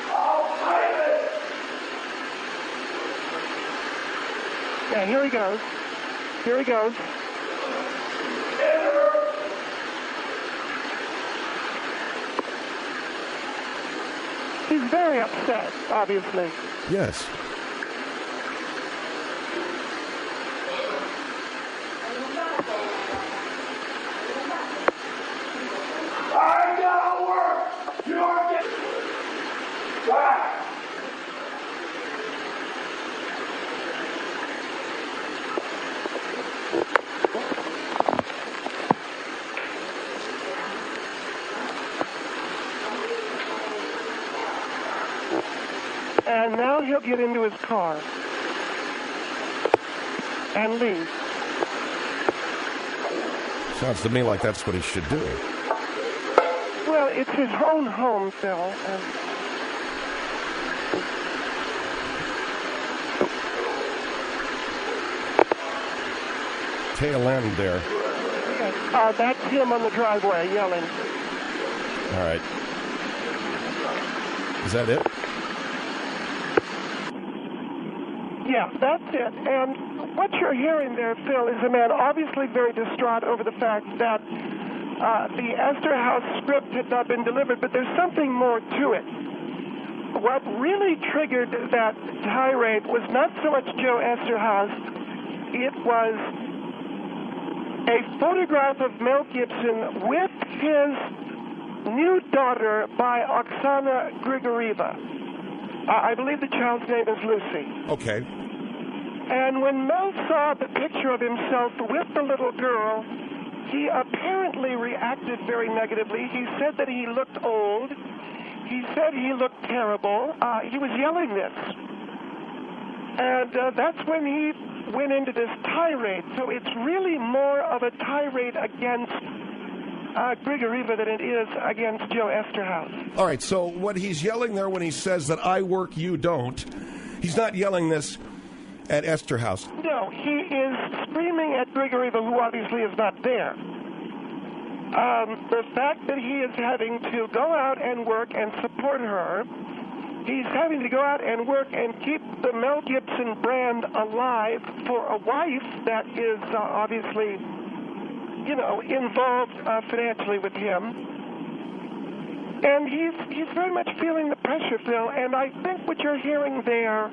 Yeah, here he goes. Here he goes. He's very upset, obviously. Yes. I gotta work. You don't get. And now he'll get into his car and leave. Sounds to me like that's what he should do. Well, it's his own home, Phil. And Tail end there. that's him on the driveway yelling. All right. Is that it? Yeah, that's it. And what you're hearing there, Phil, is a man obviously very distraught over the fact that the Esther House script had not been delivered, but there's something more to it. What really triggered that tirade was not so much Joe Esterhaus, it was a photograph of Mel Gibson with his new daughter by Oksana Grigorieva. I believe the child's name is Lucy. Okay. And when Mel saw the picture of himself with the little girl, he apparently reacted very negatively. He said that he looked old. He said he looked terrible. He was yelling this. And that's when he went into this tirade. So it's really more of a tirade against Grigorieva than it is against Joe Esterhaus. All right, so what he's yelling there when he says that I work, you don't, he's not yelling this at Esterhaus. No, he is screaming at Grigorieva, who obviously is not there. The fact that he is having to go out and work and support her, he's having to go out and work and keep the Mel Gibson brand alive for a wife that is obviously, involved financially with him. And he's very much feeling the pressure, Phil, and I think what you're hearing there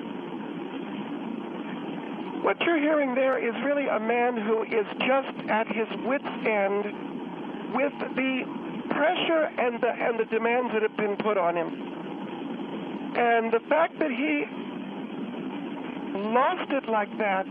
is really a man who is just at his wit's end with the pressure and the demands that have been put on him. And the fact that he lost it like that,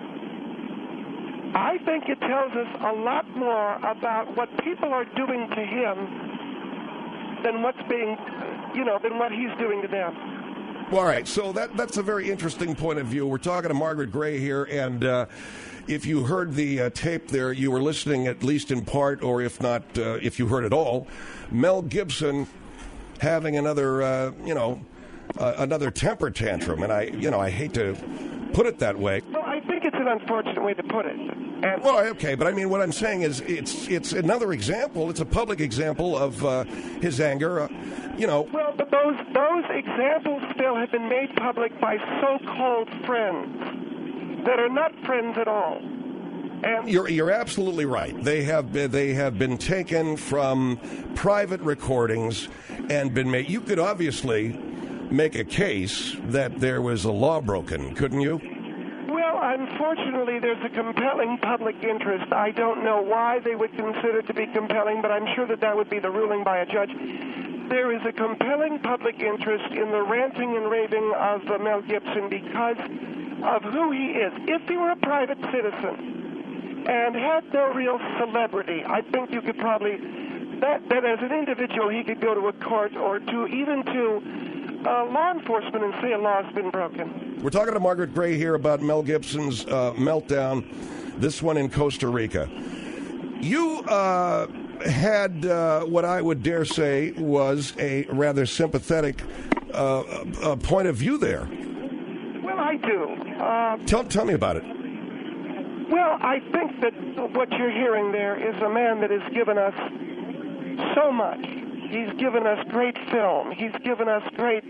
I think it tells us a lot more about what people are doing to him than than what he's doing to them. All right, so that's a very interesting point of view. We're talking to Margaret Gray here, and if you heard the tape there, you were listening at least in part, or if not, if you heard it all, Mel Gibson having another, another temper tantrum, and I hate to put it that way. Well, I think it's an unfortunate way to put it. And well, okay, but I mean, what I'm saying is it's another example. It's a public example of his anger. Well, but those examples still have been made public by so-called friends that are not friends at all. And you're absolutely right. They have been taken from private recordings and been made. You could obviously make a case that there was a law broken, couldn't you? Well, unfortunately, there's a compelling public interest. I don't know why they would consider it to be compelling, but I'm sure that would be the ruling by a judge. There is a compelling public interest in the ranting and raving of Mel Gibson because of who he is. If he were a private citizen and had no real celebrity, I think you could probably, that as an individual, he could go to a court or even to law enforcement and say a law has been broken. We're talking to Margaret Gray here about Mel Gibson's meltdown, this one in Costa Rica. You had what I would dare say was a rather sympathetic point of view there. Well, I do. Tell me about it. Well, I think that what you're hearing there is a man that has given us so much. He's given us great film. He's given us great,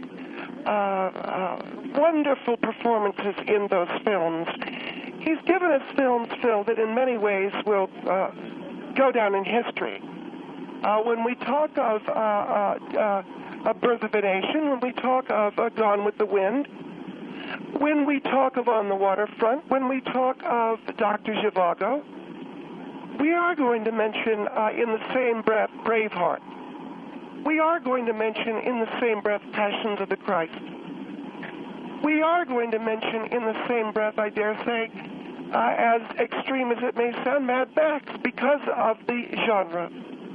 wonderful performances in those films. He's given us films, Phil, that in many ways will go down in history. When we talk of A Birth of a Nation, when we talk of Gone with the Wind, when we talk of On the Waterfront, when we talk of Dr. Zhivago, we are going to mention in the same breath Braveheart. We are going to mention in the same breath Passions of the Christ. We are going to mention in the same breath, I dare say, as extreme as it may sound, Mad Max, because of the genre.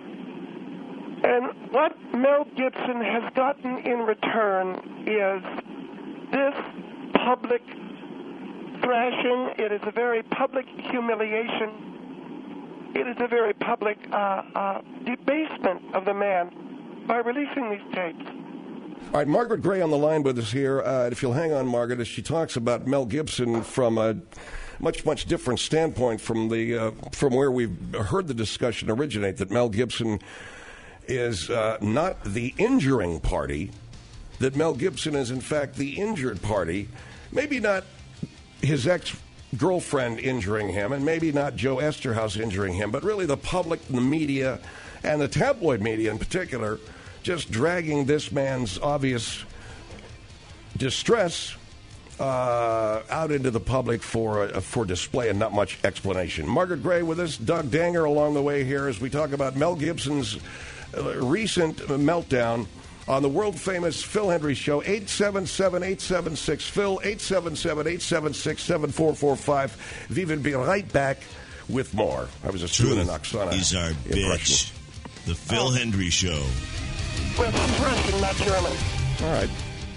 And what Mel Gibson has gotten in return is this public thrashing. It is a very public humiliation. It is a very public debasement of the man by releasing these tapes. All right, Margaret Gray on the line with us here. If you'll hang on, Margaret, as she talks about Mel Gibson from a much different standpoint from where we've heard the discussion originate, that Mel Gibson is not the injuring party, that Mel Gibson is, in fact, the injured party. Maybe not his ex-girlfriend injuring him, and maybe not Joe Esterhaus injuring him, but really the public, the media, and the tabloid media in particular, just dragging this man's obvious distress out into the public for display and not much explanation. Margaret Gray with us, Doug Danger along the way here as we talk about Mel Gibson's recent meltdown on the world-famous Phil Hendrie Show. 877-876-PHIL, 877-876-7445. Viva, be right back with more. I was just doing an Oksana He's our impression. bitch. The Phil Hendrie Show. Well, he's Russian, not German. All right.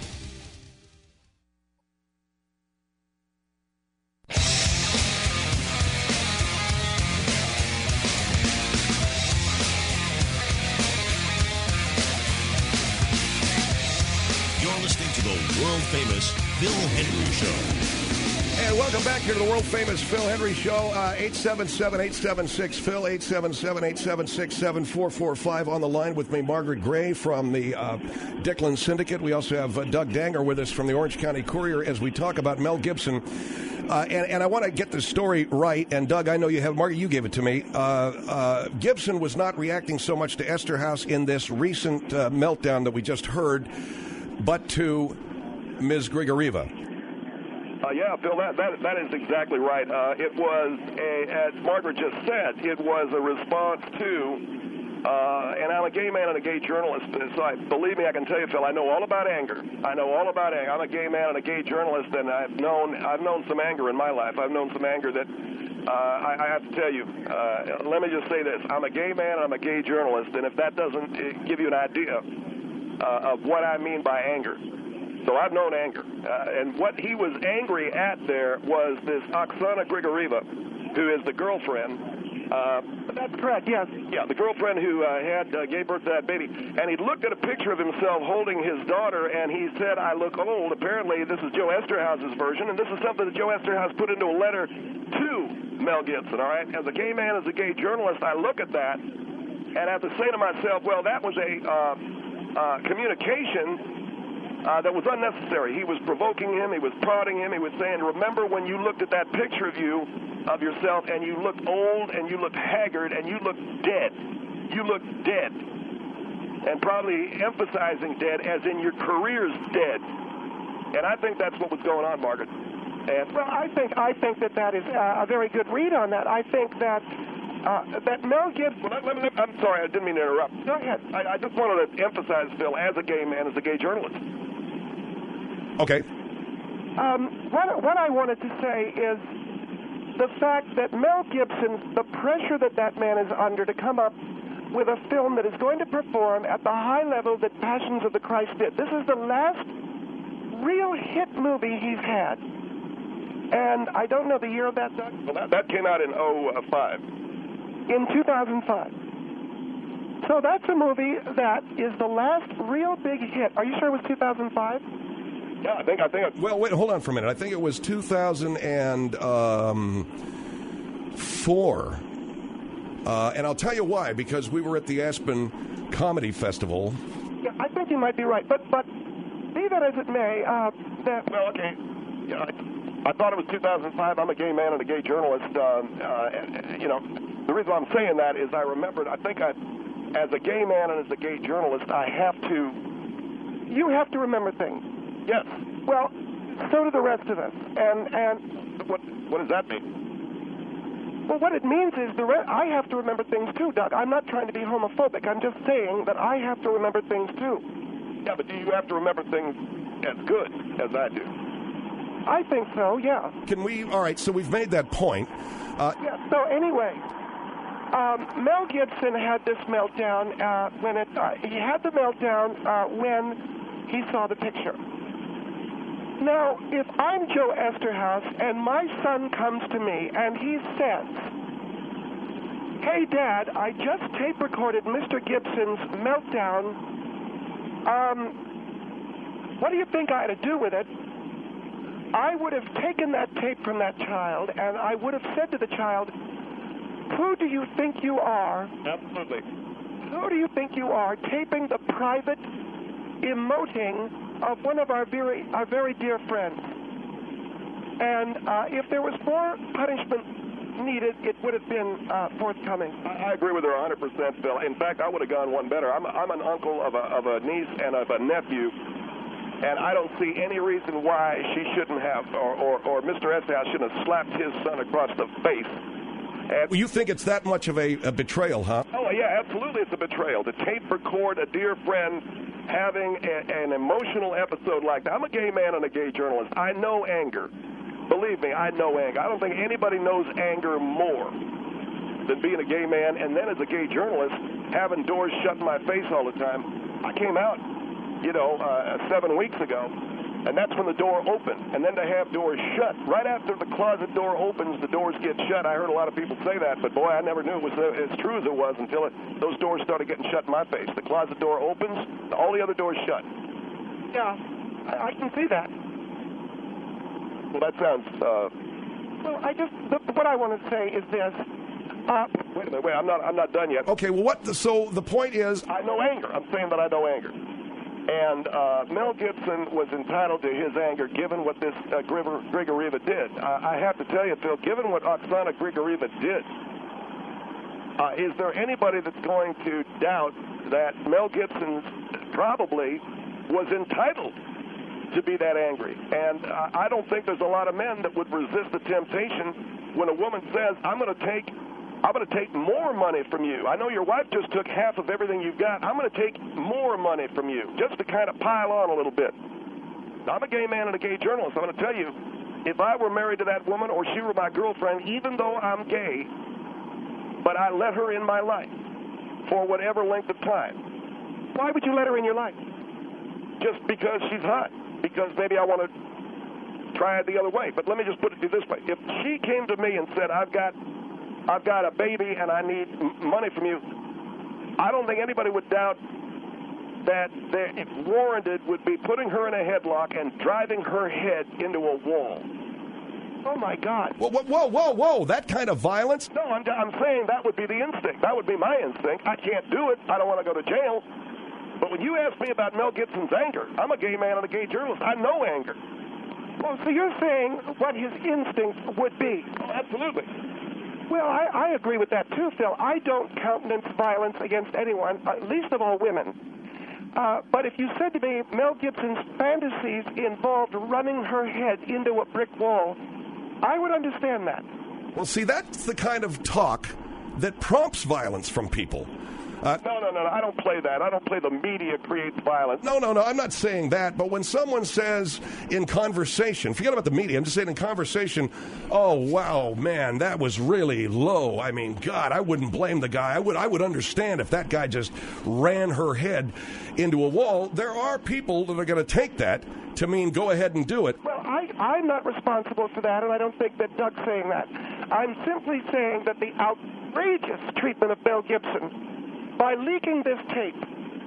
World-famous Phil Hendrie Show. And welcome back here to the world-famous Phil Hendrie Show. 877-876-PHIL, 877-876-7445. On the line with me, Margaret Gray from the Dicklin Syndicate. We also have Doug Danger with us from the Orange County Courier as we talk about Mel Gibson. And I want to get the story right. And, Doug, I know you have. Margaret, you gave it to me. Gibson was not reacting so much to Esterhaus in this recent meltdown that we just heard, but to Ms. Grigorieva. Yeah, Phil, that is exactly right. It was, as Margaret just said, it was a response to, and I'm a gay man and a gay journalist, so believe me, I can tell you, Phil, I know all about anger. I know all about anger. I'm a gay man and a gay journalist, and I've known some anger in my life. I've known some anger that I have to tell you. Let me just say this. I'm a gay man and I'm a gay journalist, and if that doesn't give you an idea of what I mean by anger. So I've known anger. And what he was angry at there was this Oksana Grigorieva, who is the girlfriend. That's correct, yes. Yeah, the girlfriend who gave birth to that baby. And he looked at a picture of himself holding his daughter, and he said, I look old. Apparently, this is Joe Esterhaus's version, and this is something that Joe Esterhaus put into a letter to Mel Gibson, all right? As a gay man, as a gay journalist, I look at that, and I have to say to myself, well, that was a communication that was unnecessary. He was provoking him. He was prodding him. He was saying, remember when you looked at that picture of yourself, and you looked old, and you looked haggard, and you looked dead. You looked dead. And probably emphasizing dead as in your career's dead. And I think that's what was going on, Margaret. And well, I think that is a very good read on that. I think that Mel Gibson... Well, I'm sorry, I didn't mean to interrupt. Go ahead. I just wanted to emphasize, Phil, as a gay man, as a gay journalist. Okay. What I wanted to say is the fact that Mel Gibson, the pressure that man is under to come up with a film that is going to perform at the high level that Passions of the Christ did. This is the last real hit movie he's had. And I don't know the year of that, Doug. Well, that came out in 2005. In 2005. So that's a movie that is the last real big hit. Are you sure it was 2005? Yeah, I think. Well, wait, hold on for a minute. I think it was 2004. And I'll tell you why, because we were at the Aspen comedy festival. Yeah, I think you might be right. But be that as it may, Well, okay. Yeah, I thought it was 2005. I'm a gay man and a gay journalist. You know, the reason I'm saying that is I remembered, as a gay man and as a gay journalist, I have to... You have to remember things. Yes. Well, so do the rest of us. And What does that mean? well, what it means is I have to remember things too, Doug. I'm not trying to be homophobic. I'm just saying that I have to remember things too. Yeah, but do you have to remember things as good as I do? I think so, yeah. All right, so we've made that point. Yeah, so anyway, Mel Gibson had this meltdown he had the meltdown when he saw the picture. Now, if I'm Joe Esterhaus and my son comes to me and he says, "Hey, Dad, I just tape recorded Mr. Gibson's meltdown. What do you think I ought to do with it?" I would have taken that tape from that child and I would have said to the child, "Who do you think you are? Absolutely. Who do you think you are taping the private emoting of one of our very dear friends?" And if there was more punishment needed, it would have been forthcoming. I agree with her 100%, Phil. In fact, I would have gone one better. I'm an uncle of a niece and of a nephew, and I don't see any reason why she shouldn't have, or Mr. Esterhaus shouldn't have slapped his son across the face. Well, you think it's that much of a betrayal, huh? Oh, yeah, absolutely it's a betrayal. To tape record a dear friend having an emotional episode like that. I'm a gay man and a gay journalist. I know anger. Believe me, I know anger. I don't think anybody knows anger more than being a gay man. And then as a gay journalist, having doors shut in my face all the time. I came out, 7 weeks ago, and that's when the door opened. And then to have doors shut, right after the closet door opens, the doors get shut. I heard a lot of people say that, but boy, I never knew it was as true as it was until those doors started getting shut in my face. The closet door opens, all the other doors shut. Yeah, I can see that. Well, that sounds... Well, what I want to say is this. Wait a minute, I'm not done yet. Okay, well, so the point is... I know anger. I'm saying that I know anger. And Mel Gibson was entitled to his anger given what this Grigorieva did. I have to tell you, Phil, given what Oksana Grigorieva did, is there anybody that's going to doubt that Mel Gibson probably was entitled to be that angry? And I don't think there's a lot of men that would resist the temptation when a woman says, I'm going to take more money from you. I know your wife just took half of everything you've got. I'm going to take more money from you, just to kind of pile on a little bit. Now, I'm a gay man and a gay journalist. I'm going to tell you, if I were married to that woman or she were my girlfriend, even though I'm gay, but I let her in my life for whatever length of time. Why would you let her in your life? Just because she's hot. Because maybe I want to try it the other way. But let me just put it this way. If she came to me and said, I've got a baby and I need money from you, I don't think anybody would doubt that if warranted would be putting her in a headlock and driving her head into a wall. Oh, my God. Whoa, that kind of violence? No, I'm saying that would be the instinct. That would be my instinct. I can't do it. I don't want to go to jail. But when you ask me about Mel Gibson's anger, I'm a gay man and a gay journalist. I know anger. Well, so you're saying what his instinct would be. Oh, absolutely. Well, I agree with that, too, Phil. I don't countenance violence against anyone, least of all women. But if you said to me Mel Gibson's fantasies involved running her head into a brick wall, I would understand that. Well, see, that's the kind of talk that prompts violence from people. No, I don't play that. I don't play the media creates violence. No, I'm not saying that. But when someone says in conversation, forget about the media, I'm just saying in conversation, oh, wow, man, that was really low. I mean, God, I wouldn't blame the guy. I would understand if that guy just ran her head into a wall. There are people that are going to take that to mean go ahead and do it. Well, I'm not responsible for that, and I don't think that Doug's saying that. I'm simply saying that the outrageous treatment of Mel Gibson by leaking this tape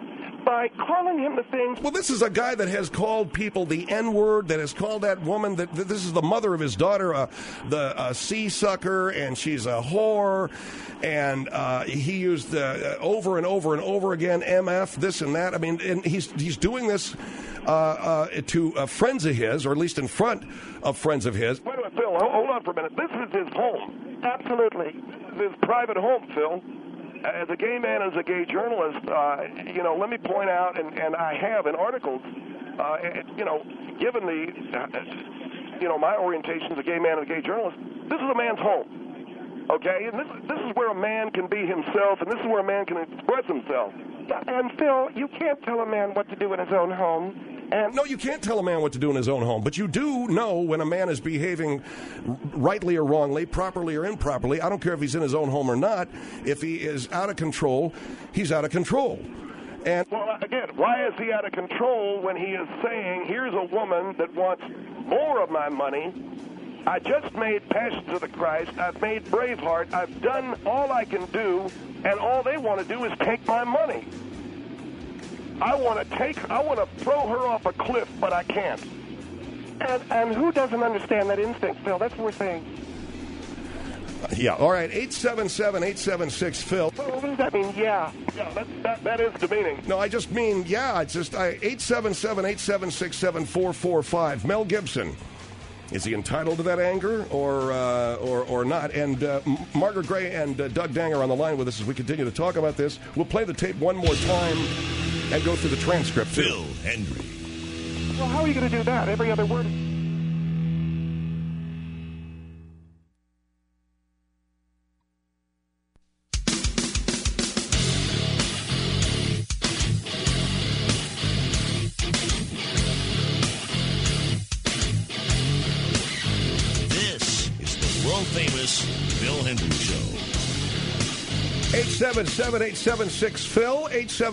by calling him the things. Well, this is a guy that has called people the N-word, that has called that woman, that this is the mother of his daughter, the sea sucker, and she's a whore, and he used over and over and over again, MF, this and that. I mean, and he's doing this to friends of his, or at least in front of friends of his. Wait a minute, Phil, hold on for a minute. This is his home. Absolutely. His private home, Phil. As a gay man, as a gay journalist, let me point out, and I have in articles, given the, my orientation as a gay man and a gay journalist, this is a man's home, okay? And this is where a man can be himself, and this is where a man can express himself. And, Phil, you can't tell a man what to do in his own home. No, you can't tell a man what to do in his own home, but you do know when a man is behaving rightly or wrongly, properly or improperly. I don't care if he's in his own home or not. If he is out of control, he's out of control. And well, again, why is he out of control when he is saying, here's a woman that wants more of my money? I just made Passions of the Christ. I've made Braveheart. I've done all I can do, and all they want to do is take my money. I want to throw her off a cliff, but I can't. And who doesn't understand that instinct, Phil? That's what we're saying. Yeah, all right, 877-876-PHIL. What does that mean, yeah? Yeah, that is demeaning. No, I just mean, yeah, it's just 877-876-7445. Mel Gibson. Is he entitled to that anger or not? And Margaret Gray and Doug Danger on the line with us as we continue to talk about this. We'll play the tape one more time and go through the transcript. Phil Hendrie. Well, how are you going to do that? Every other word. Famous Phil Hendrie Show. 877-876-PHIL,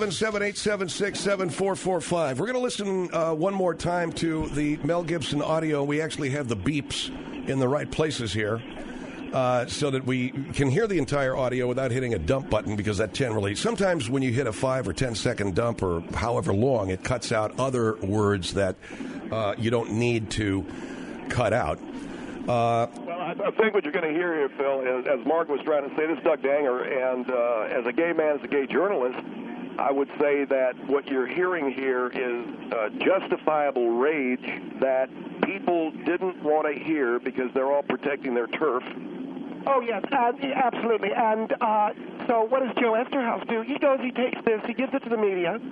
877-876-7445. We're going to listen one more time to the Mel Gibson audio. We actually have the beeps in the right places here so that we can hear the entire audio without hitting a dump button, because that generally, sometimes when you hit a 5 or 10 second dump or however long, it cuts out other words that you don't need to cut out. Well, I think what you're going to hear here, Phil, is, as Mark was trying to say, this is Doug Danger, and as a gay man, as a gay journalist, I would say that what you're hearing here is justifiable rage that people didn't want to hear because they're all protecting their turf. Oh, yes, absolutely. And so what does Joe Esterhaus do? He goes, he takes this, he gives it to the media.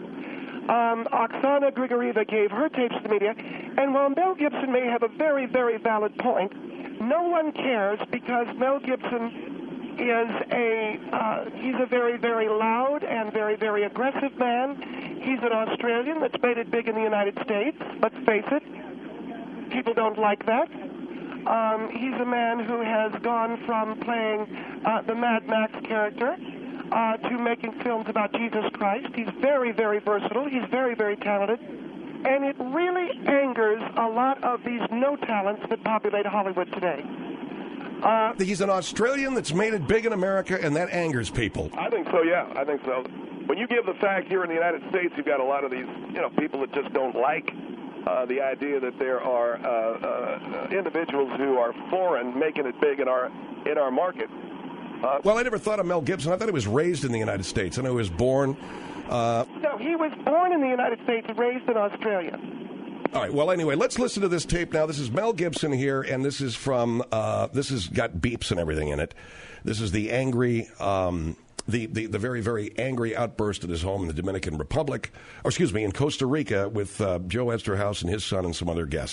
Oksana Grigorieva gave her tapes to the media, and while Mel Gibson may have a very, very valid point, no one cares because Mel Gibson is he's a very, very loud and very, very aggressive man. He's an Australian that's made it big in the United States. Let's face it, people don't like that. He's a man who has gone from playing the Mad Max character to making films about Jesus Christ. He's very, very versatile. He's very, very talented. And it really angers a lot of these no-talents that populate Hollywood today. He's an Australian that's made it big in America, and that angers people. I think so, yeah. I think so. When you give the fact here in the United States, you've got a lot of these, people that just don't like the idea that there are individuals who are foreign making it big in our market. Well, I never thought of Mel Gibson. I thought he was raised in the United States. I know he was born. No, he was born in the United States and raised in Australia. All right. Well, anyway, let's listen to this tape now. This is Mel Gibson here, and this is from. This has got beeps and everything in it. This is the angry, the very, very angry outburst at his home in the Dominican Republic, or excuse me, in Costa Rica, with Joe Esterhaus and his son and some other guests.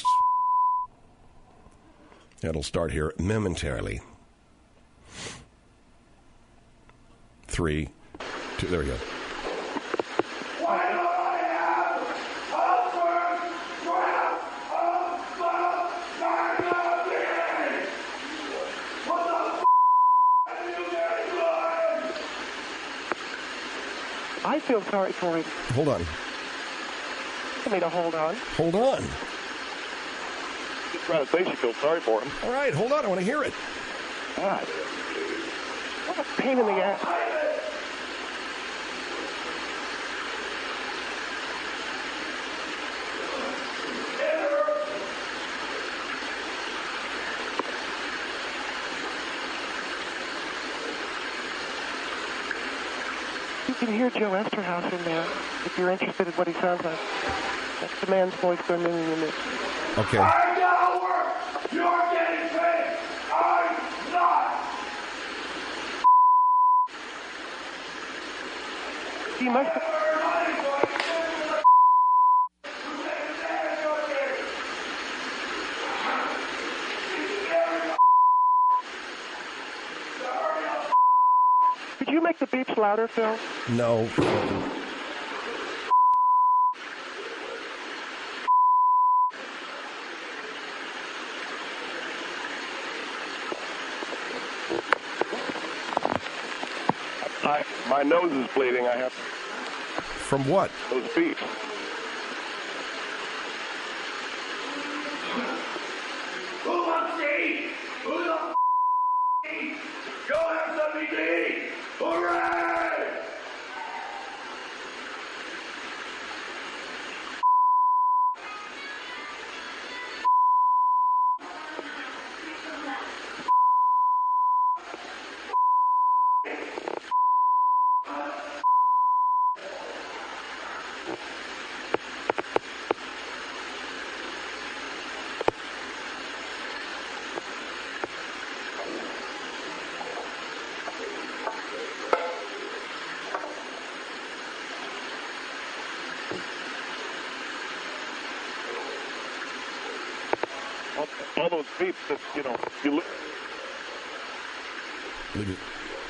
It'll start here momentarily. 3, 2. There we go. I feel sorry for him. Hold on. I mean, hold on. Hold on. Just trying to say she feels sorry for him. All right, hold on. I want to hear it. God. What a pain in the ass. You can hear Joe Esterhaus in there if you're interested in what he sounds like. That's the man's voice going in the mix. Okay. I gotta work. You're getting paid. I'm not. He must have... Could you make the beeps louder, Phil? No. My nose is bleeding. I have From what? those beeps. Who wants to eat? Who the f*** eats? Go have something to eat. Hooray! All those beeps that, you Leave it.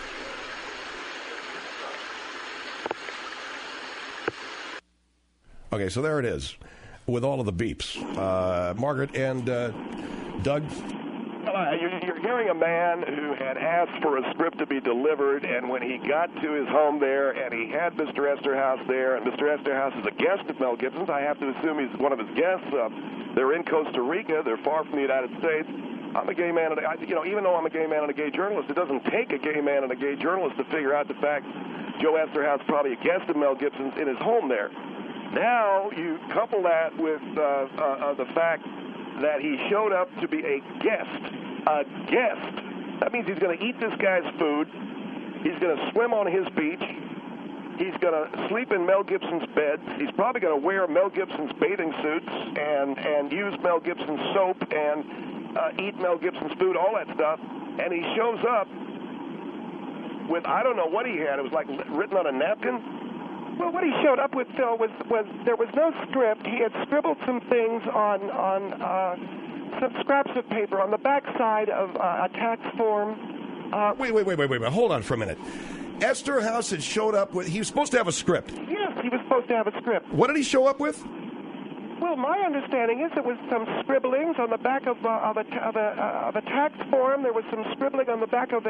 Okay, so there it is, with all of the beeps. Margaret and Doug. You're hearing a man who had asked for a script to be delivered, and when he got to his home there, and he had Mr. Esterhaus there, and Mr. Esterhaus is a guest of Mel Gibson's. I have to assume he's one of his guests. They're in Costa Rica. They're far from the United States. I'm a gay man, and even though I'm a gay man and a gay journalist, it doesn't take a gay man and a gay journalist to figure out the fact Joe Esterhaus is probably a guest of Mel Gibson's in his home there. Now you couple that with the fact that he showed up to be a guest. A guest. That means he's going to eat this guy's food. He's going to swim on his beach. He's going to sleep in Mel Gibson's bed. He's probably going to wear Mel Gibson's bathing suits and use Mel Gibson's soap and eat Mel Gibson's food, all that stuff. And he shows up with, I don't know what he had. It was like written on a napkin. Well, what he showed up with, Phil, was there was no script. He had scribbled some things on some scraps of paper on the back side of a tax form. Wait. Hold on for a minute. Esterhaus had showed up with, he was supposed to have a script. Yes, he was supposed to have a script. What did he show up with? Well, my understanding is it was some scribblings on the back of a tax form. There was some scribbling on the back of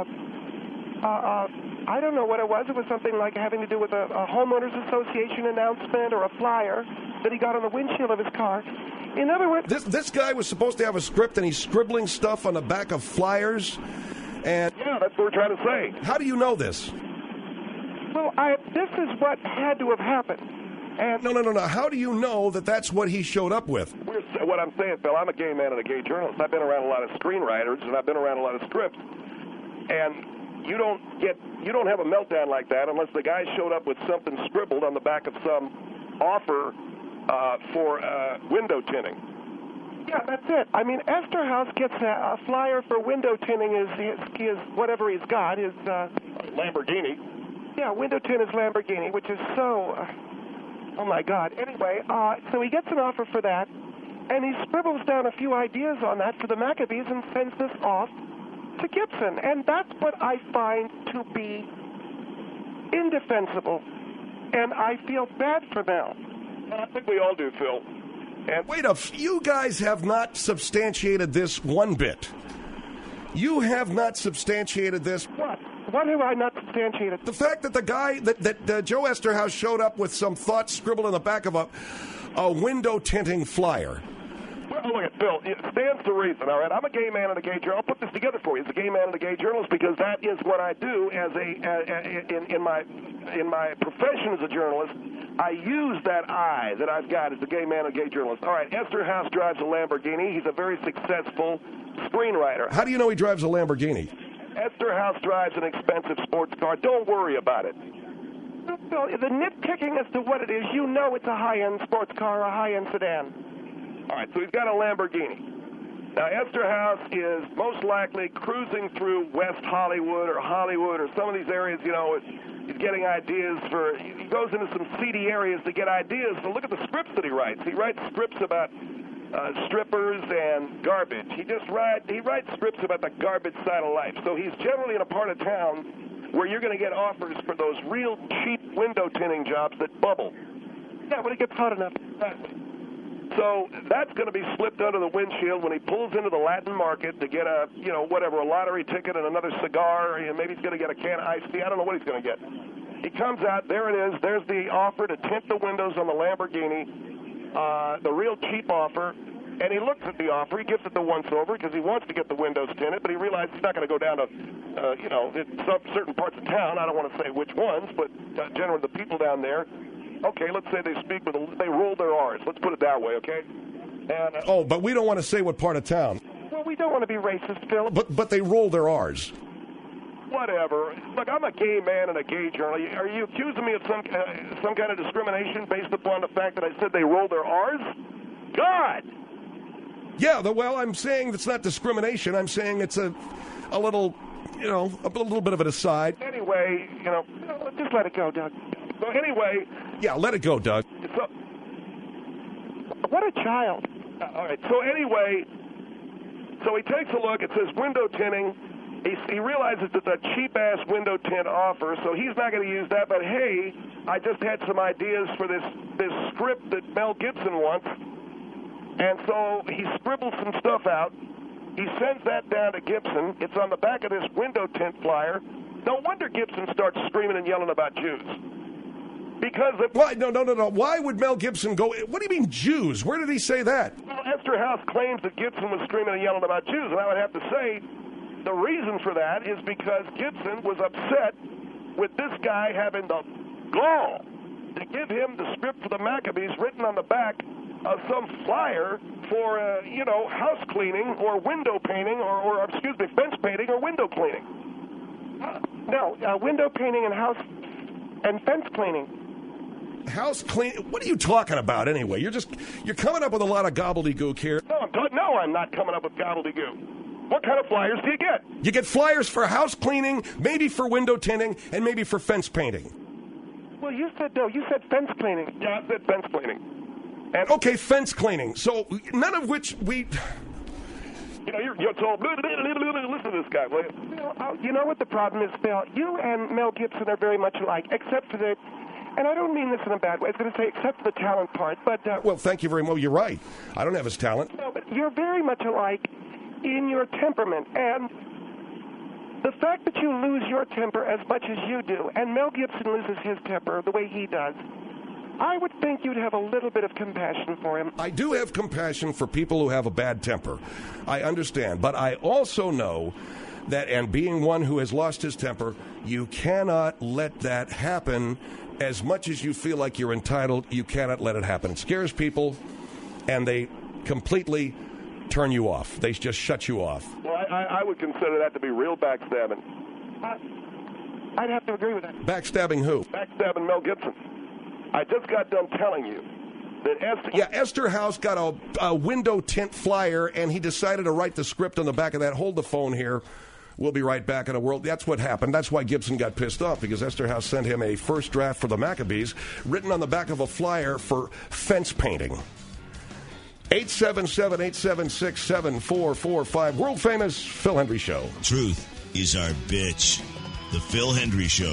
I don't know what it was. It was something like having to do with a homeowners association announcement or a flyer that he got on the windshield of his car. In other words, this guy was supposed to have a script, and he's scribbling stuff on the back of flyers. And yeah, that's what we're trying to say. How do you know this? Well, this is what had to have happened. And No. How do you know that that's what he showed up with? What I'm saying, Phil, I'm a gay man and a gay journalist. I've been around a lot of screenwriters, and I've been around a lot of scripts. And you don't have a meltdown like that unless the guy showed up with something scribbled on the back of some offer for window tinting. Yeah, that's it. I mean, Esterhaus gets a flyer for window tinting his whatever he's got, his Lamborghini. Yeah, window tint his Lamborghini, which is so... oh, my God. Anyway, so he gets an offer for that, and he scribbles down a few ideas on that for the Maccabees and sends this off to Gibson. And that's what I find to be indefensible. And I feel bad for Mel. I think we all do, Phil. And you guys have not substantiated this one bit. You have not substantiated this. What? What have I not substantiated? The fact that the guy, that Joe Esterhaus showed up with some thoughts scribbled on the back of a window tinting flyer. Well, look at Phil. It stands to reason, all right? I'm a gay man and a gay journalist. I'll put this together for you. As a gay man and a gay journalist, because that is what I do as in my profession as a journalist. I use that eye that I've got as a gay man and a gay journalist. All right, Esterhaus drives a Lamborghini. He's a very successful screenwriter. How do you know he drives a Lamborghini? Esterhaus drives an expensive sports car. Don't worry about it. Well, the nitpicking as to what it is, you know it's a high-end sports car, a high-end sedan. All right, so he's got a Lamborghini. Now, Esterhaus is most likely cruising through West Hollywood or some of these areas, you know, he's getting ideas for, he goes into some seedy areas to get ideas. So look at the scripts that he writes. He writes scripts about strippers and garbage. He writes scripts about the garbage side of life. So he's generally in a part of town where you're going to get offers for those real cheap window tinting jobs that bubble. Yeah, when it gets hot enough. So that's going to be slipped under the windshield when he pulls into the Latin market to get a lottery ticket and another cigar. Maybe he's going to get a can of iced tea. I don't know what he's going to get. He comes out, there it is. There's the offer to tint the windows on the Lamborghini, the real cheap offer. And he looks at the offer. He gives it the once-over because he wants to get the windows tinted, but he realizes he's not going to go down to, certain parts of town. I don't want to say which ones, but generally the people down there. Okay, let's say they roll their R's. Let's put it that way, okay? And, but we don't want to say what part of town. Well, we don't want to be racist, Phil. But they roll their R's. Whatever. Look, I'm a gay man in a gay journal. Are you accusing me of some kind of discrimination based upon the fact that I said they roll their R's? God! Yeah, well, I'm saying it's not discrimination. I'm saying it's a little bit of an aside. Anyway, just let it go, Doug. So anyway... Yeah, let it go, Doug. So, what a child. All right, so anyway, so he takes a look. It says window tinting. He realizes it's a cheap-ass window tint offer, so he's not going to use that. But, hey, I just had some ideas for this script that Mel Gibson wants. And so he scribbles some stuff out. He sends that down to Gibson. It's on the back of this window tint flyer. No wonder Gibson starts screaming and yelling about Jews. Because why? No. Why would Mel Gibson go? What do you mean Jews? Where did he say that? Well, Esterhaus claims that Gibson was screaming and yelling about Jews, and I would have to say the reason for that is because Gibson was upset with this guy having the gall to give him the script for the Maccabees written on the back of some flyer for house cleaning or window painting or fence painting or window cleaning. Window painting and fence cleaning. House clean? What are you talking about anyway? You're coming up with a lot of gobbledygook here. No, I'm not coming up with gobbledygook. What kind of flyers do you get? You get flyers for house cleaning, maybe for window tinting, and maybe for fence painting. Well, you said fence cleaning. Yeah, I said fence cleaning. And okay, fence cleaning. So none of which we... You're told, listen to this guy, will you? You know what the problem is, Phil? You and Mel Gibson are very much alike, except for the... And I don't mean this in a bad way. I was going to say except for the talent part, but... well, thank you very much. You're right. I don't have his talent. No, but you're very much alike in your temperament. And the fact that you lose your temper as much as you do, and Mel Gibson loses his temper the way he does, I would think you'd have a little bit of compassion for him. I do have compassion for people who have a bad temper. I understand. But I also know that, and being one who has lost his temper, you cannot let that happen. As much as you feel like you're entitled, you cannot let it happen. It scares people, and they completely turn you off. They just shut you off. Well, I would consider that to be real backstabbing. I'd have to agree with that. Backstabbing who? Backstabbing Mel Gibson. I just got done telling you that Esterhaus got a window tint flyer, and he decided to write the script on the back of that. Hold the phone here. We'll be right back in a world. That's what happened. That's why Gibson got pissed off, because Esterhaus sent him a first draft for the Maccabees written on the back of a flyer for fence painting. 877-876-7445. World famous Phil Hendrie Show. Truth is our bitch. The Phil Hendrie Show.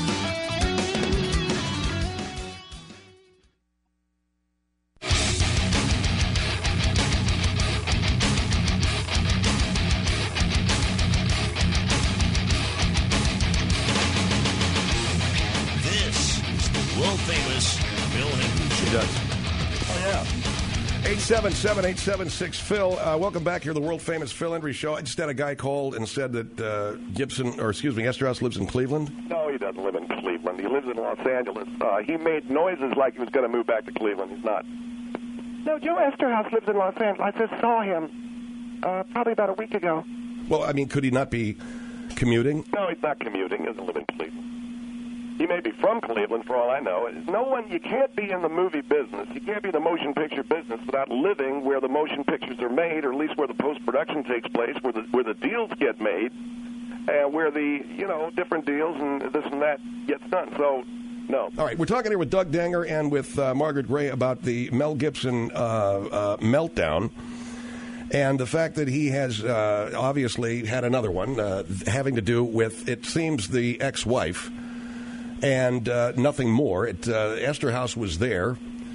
Famous Phil Hendrie Show. He does. Oh, yeah. 877-876-PHIL. Welcome back here to the world famous Phil Hendrie Show. I just had a guy called and said that Esterhaus lives in Cleveland. No, he doesn't live in Cleveland. He lives in Los Angeles. He made noises like he was going to move back to Cleveland. He's not. No, Joe Esterhaus lives in Los Angeles. I just saw him probably about a week ago. Well, I mean, could he not be commuting? No, he's not commuting. He doesn't live in Cleveland. He may be from Cleveland, for all I know. You can't be in the movie business. You can't be in the motion picture business without living where the motion pictures are made, or at least where the post-production takes place, where the deals get made, and where the, different deals and this and that gets done. So, no. All right, we're talking here with Doug Danger and with Margaret Gray about the Mel Gibson meltdown. And the fact that he has obviously had another one having to do with, it seems, the ex-wife and nothing more. Esterhaus was there.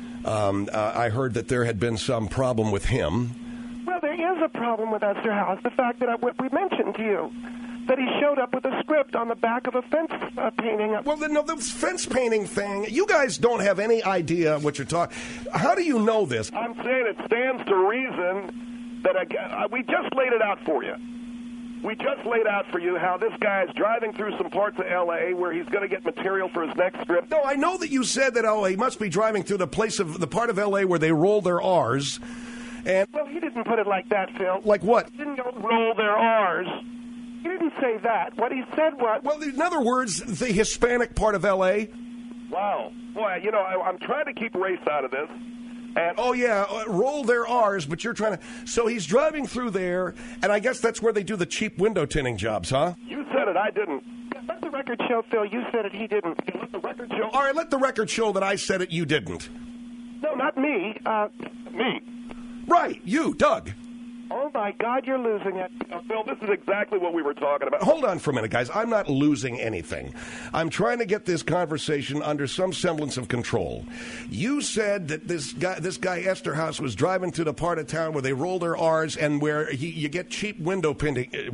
I heard that there had been some problem with him. Well, there is a problem with Esterhaus. The fact that we mentioned to you that he showed up with a script on the back of a fence painting. Well, the fence painting thing, you guys don't have any idea what you're talking. How do you know this? I'm saying it stands to reason that we just laid it out for you. We just laid out for you how this guy is driving through some parts of L.A. where he's going to get material for his next script. No, I know that you said that, he must be driving through the part of L.A. where they roll their R's. And well, he didn't put it like that, Phil. Like what? He didn't go roll their R's. He didn't say that. What he said was... Well, in other words, the Hispanic part of L.A. Wow. Boy, I'm trying to keep race out of this. And roll their R's, but you're trying to... So he's driving through there, and I guess that's where they do the cheap window tinting jobs, huh? You said it, I didn't. Let the record show, Phil, you said it, he didn't. Let the record show... All right, let the record show that I said it, you didn't. No, not me. Me. Right, you, Doug. Oh, my God, you're losing it. Phil, this is exactly what we were talking about. Hold on for a minute, guys. I'm not losing anything. I'm trying to get this conversation under some semblance of control. You said that this guy Esterhaus was driving through the part of town where they roll their R's and where you get cheap window painting. See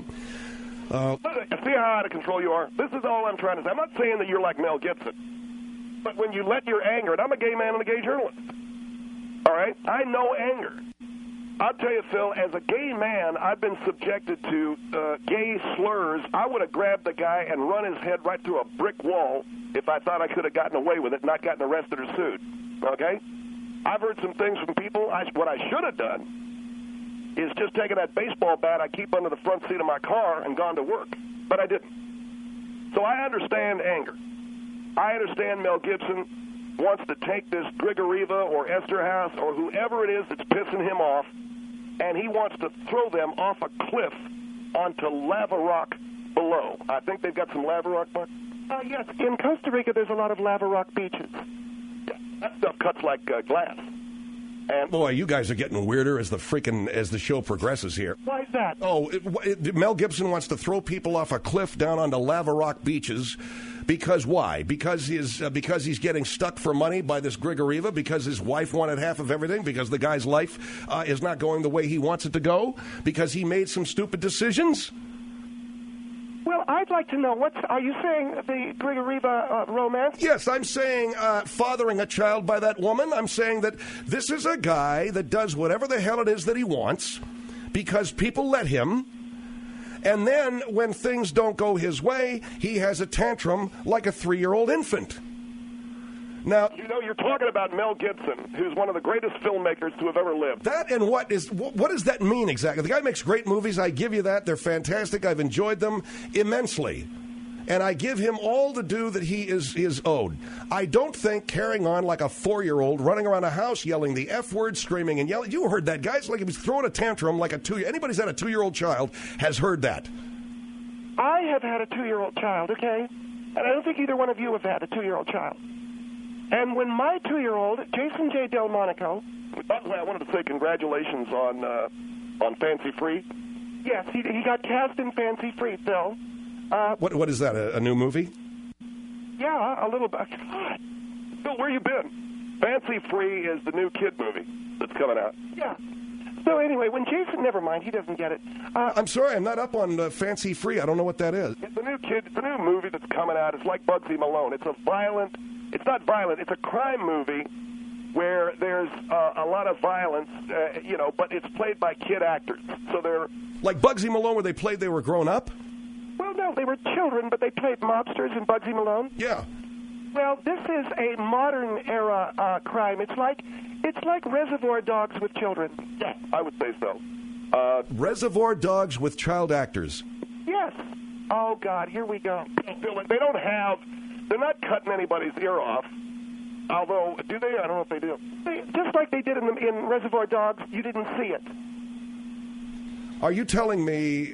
how out of control you are? This is all I'm trying to say. I'm not saying that you're like Mel Gibson. But when you let your anger, and I'm a gay man and a gay journalist, all right? I know anger. I'll tell you, Phil, as a gay man, I've been subjected to gay slurs. I would have grabbed the guy and run his head right through a brick wall if I thought I could have gotten away with it, not gotten arrested or sued. Okay? I've heard some things from people. What I should have done is just taken that baseball bat I keep under the front seat of my car and gone to work. But I didn't. So I understand anger. I understand Mel Gibson wants to take this Grigorieva or Esterhaus or whoever it is that's pissing him off, and he wants to throw them off a cliff onto lava rock below. I think they've got some lava rock, Mark? Yes. In Costa Rica, there's a lot of lava rock beaches. Yeah, that stuff cuts like glass. And boy, you guys are getting weirder as the show progresses here. Why is that? Mel Gibson wants to throw people off a cliff down onto lava rock beaches. Because why? Because he's getting stuck for money by this Grigorieva? Because his wife wanted half of everything? Because the guy's life is not going the way he wants it to go? Because he made some stupid decisions? Well, I'd like to know, are you saying the Grigorieva romance? Yes, I'm saying fathering a child by that woman. I'm saying that this is a guy that does whatever the hell it is that he wants because people let him. And then when things don't go his way, he has a tantrum like a 3-year-old infant. Now, you're talking about Mel Gibson, who's one of the greatest filmmakers to have ever lived. That and what does that mean exactly? The guy makes great movies. I give you that. They're fantastic. I've enjoyed them immensely. And I give him all the due that he is owed. I don't think carrying on like a 4-year-old, running around a house yelling the F word, screaming and yelling. You heard that, guys. Like he was throwing a tantrum like anybody's had a 2-year-old child has heard that. I have had a 2-year-old child, okay? And I don't think either one of you have had a 2-year-old child. And when my 2-year-old, Jason J. Delmonico... By the way, I wanted to say congratulations on Fancy Free. Yes, he got cast in Fancy Free, Phil. What is that, a new movie? Yeah, a little bit. God. Phil, where you been? Fancy Free is the new kid movie that's coming out. Yeah. So anyway, when Jason, never mind, he doesn't get it. I'm sorry, I'm not up on Fancy Free. I don't know what that is. It's a new movie that's coming out. It's like Bugsy Malone. It's not violent, it's a crime movie where there's a lot of violence, but it's played by kid actors. So they're... Like Bugsy Malone where they were grown up? Well, no, they were children, but they played mobsters in Bugsy Malone. Yeah. Well, this is a modern-era crime. It's like Reservoir Dogs with children. Yeah, I would say so. Reservoir Dogs with child actors. Yes. Oh, God, here we go. They don't have They're not cutting anybody's ear off. Although, do they? I don't know if they do. Just like they did in Reservoir Dogs, you didn't see it. Are you telling me?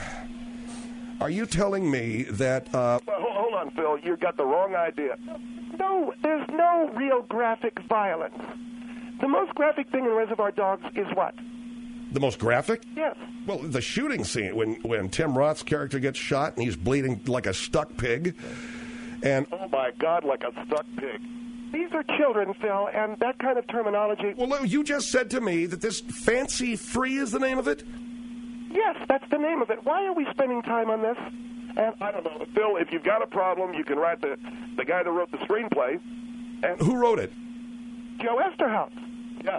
Are you telling me that? Well, hold on, Phil. You got the wrong idea. No, there's no real graphic violence. The most graphic thing in Reservoir Dogs is what? The most graphic? Yes. Well, the shooting scene when Tim Roth's character gets shot and he's bleeding like a stuck pig, and oh my God, like a stuck pig. These are children, Phil, and that kind of terminology. Well, you just said to me that this Fancy Free is the name of it? Yes, that's the name of it. Why are we spending time on this? And I don't know, Phil, if you've got a problem, you can write the guy that wrote the screenplay. And who wrote it? Joe Esterhaus. Yeah.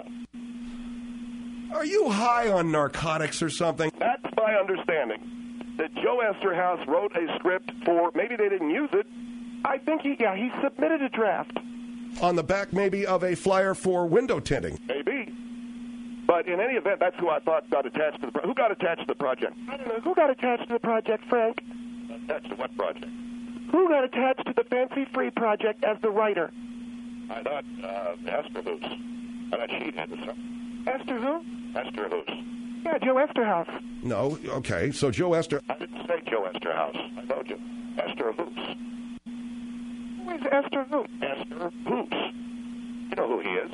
Are you high on narcotics or something? That's my understanding. That Joe Esterhaus wrote a script for, maybe they didn't use it. I think he submitted a draft. On the back, maybe, of a flyer for window tinting. Maybe. But in any event, that's who I thought got attached to the project. Who got attached to the project? I don't know. Who got attached to the project, Frank? Attached to what project? Who got attached to the Fancy Free project as the writer? I thought Esther Hoos. I thought she did this. Esther who? Esther Hoos. Yeah, Joe Esterhaus. No, okay, so Joe Ester... I didn't say Joe Esterhaus. I told you. Esther Hoos. Who is Esther who? Esther Hoos. You know who he is.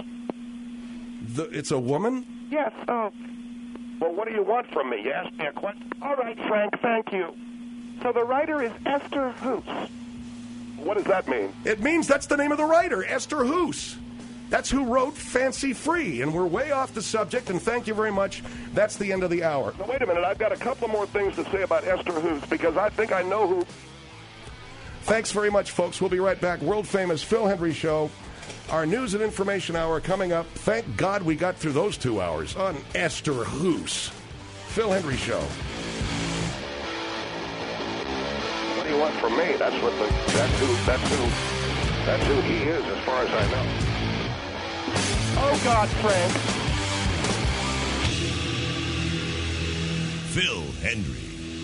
It's a woman? Yes, Well, what do you want from me? You asked me a question. All right, Frank, thank you. So the writer is Esther Hoos. What does that mean? It means that's the name of the writer, Esther Hoos. That's who wrote Fancy Free, and we're way off the subject, and thank you very much. That's the end of the hour. Now, wait a minute. I've got a couple more things to say about Esther Hoos, because I think I know who... Thanks very much, folks. We'll be right back. World-famous Phil Hendrie Show. Our news and information hour coming up. Thank God we got through those 2 hours on Esther Hoos. Phil Hendrie Show. What do you want from me? That's who he is, as far as I know. Oh, God, Frank. Phil Hendrie.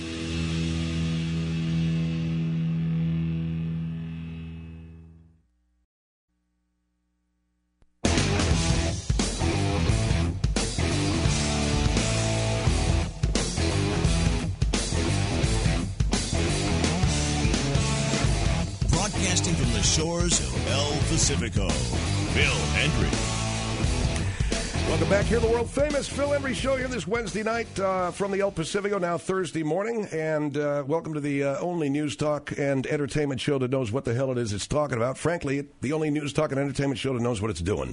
Broadcasting from the shores of El Pacifico, Phil Hendrie. Welcome back here, the world-famous Phil Hendrie Show here this Wednesday night from the El Pacifico, now Thursday morning. And welcome to the only news talk and entertainment show that knows what the hell it is it's talking about. Frankly, the only news talk and entertainment show that knows what it's doing.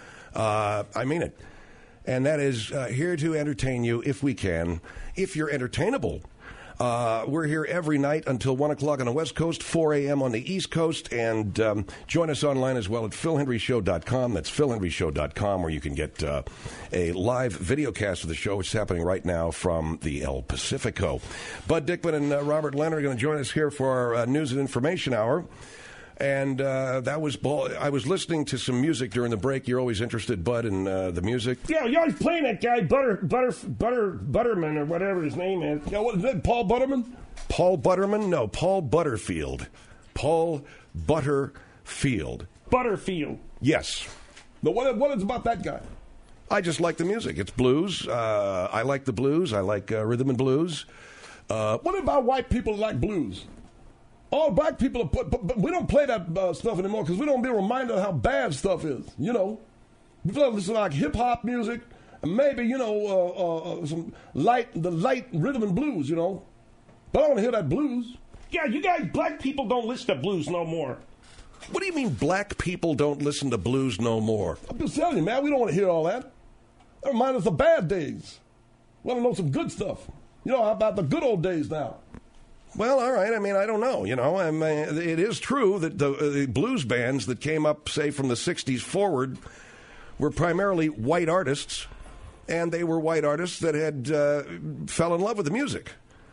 I mean it. And that is here to entertain you if we can, if you're entertainable. We're here every night until 1 o'clock on the West Coast, 4 a.m. on the East Coast, and join us online as well at philhendrieshow.com. That's philhendrieshow.com, where you can get a live video cast of the show, which is happening right now from the El Pacifico. Bud Dickman and Robert Leonard are going to join us here for our news and information hour. And that was I was listening to some music during the break. You're always interested, Bud, in the music. Yeah, you're always playing that guy, Butterman, or whatever his name is. Yeah, what is that, Paul Butterman? Paul Butterman? No, Paul Butterfield. Paul Butterfield. Butterfield. Yes. But what is about that guy? I just like the music. It's blues. I like the blues. I like rhythm and blues. What about white people that like blues? All black people, but we don't play that stuff anymore because we don't be reminded of how bad stuff is, you know. We listen to like hip-hop music and maybe, some light rhythm and blues, you know. But I don't want to hear that blues. Yeah, you guys, black people don't listen to blues no more. What do you mean black people don't listen to blues no more? I'm just telling you, man, we don't want to hear all that. That reminds us of bad days. We want to know some good stuff. You know, how about the good old days now? Well, all right. I mean, I don't know. You know, I mean, it is true that the blues bands that came up, say, from the 60s forward were primarily white artists, and they were white artists that had fell in love with the music.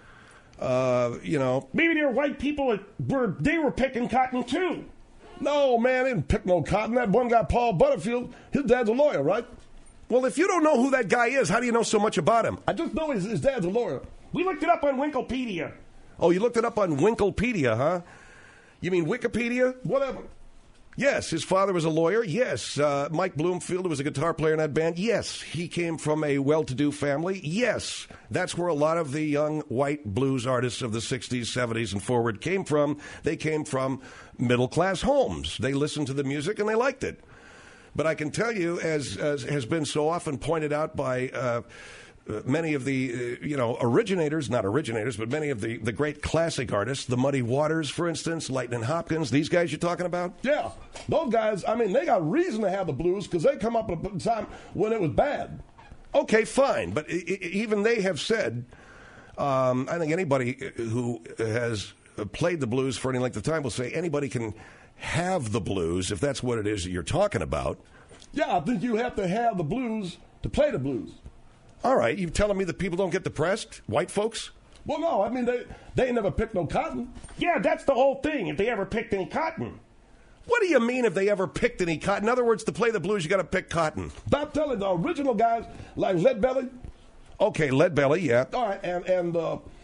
You know. Maybe there were white people that they were picking cotton, too. No, man, they didn't pick no cotton. That one guy, Paul Butterfield, his dad's a lawyer, right? Well, if you don't know who that guy is, how do you know so much about him? I just know his dad's a lawyer. We looked it up on Wikipedia. Oh, you looked it up on Wikipedia, huh? You mean Wikipedia? Whatever. Yes, his father was a lawyer. Yes, Mike Bloomfield was a guitar player in that band. Yes, he came from a well-to-do family. Yes, that's where a lot of the young white blues artists of the 60s, 70s, and forward came from. They came from middle-class homes. They listened to the music and they liked it. But I can tell you, as has been so often pointed out by many of the, originators, not originators, but many of the great classic artists, the Muddy Waters, for instance, Lightning Hopkins, these guys you're talking about? Yeah. Those guys, I mean, they got reason to have the blues because they come up at a time when it was bad. Okay, fine. But even they have said, I think anybody who has played the blues for any length of time will say anybody can have the blues if that's what it is that you're talking about. Yeah, I think you have to have the blues to play the blues. All right, you telling me that people don't get depressed? White folks? Well, no, I mean, they ain't never picked no cotton. Yeah, that's the whole thing, if they ever picked any cotton. What do you mean if they ever picked any cotton? In other words, to play the blues, you got to pick cotton. I'm telling the original guys like Lead Belly. Okay, Lead Belly, yeah. All right, and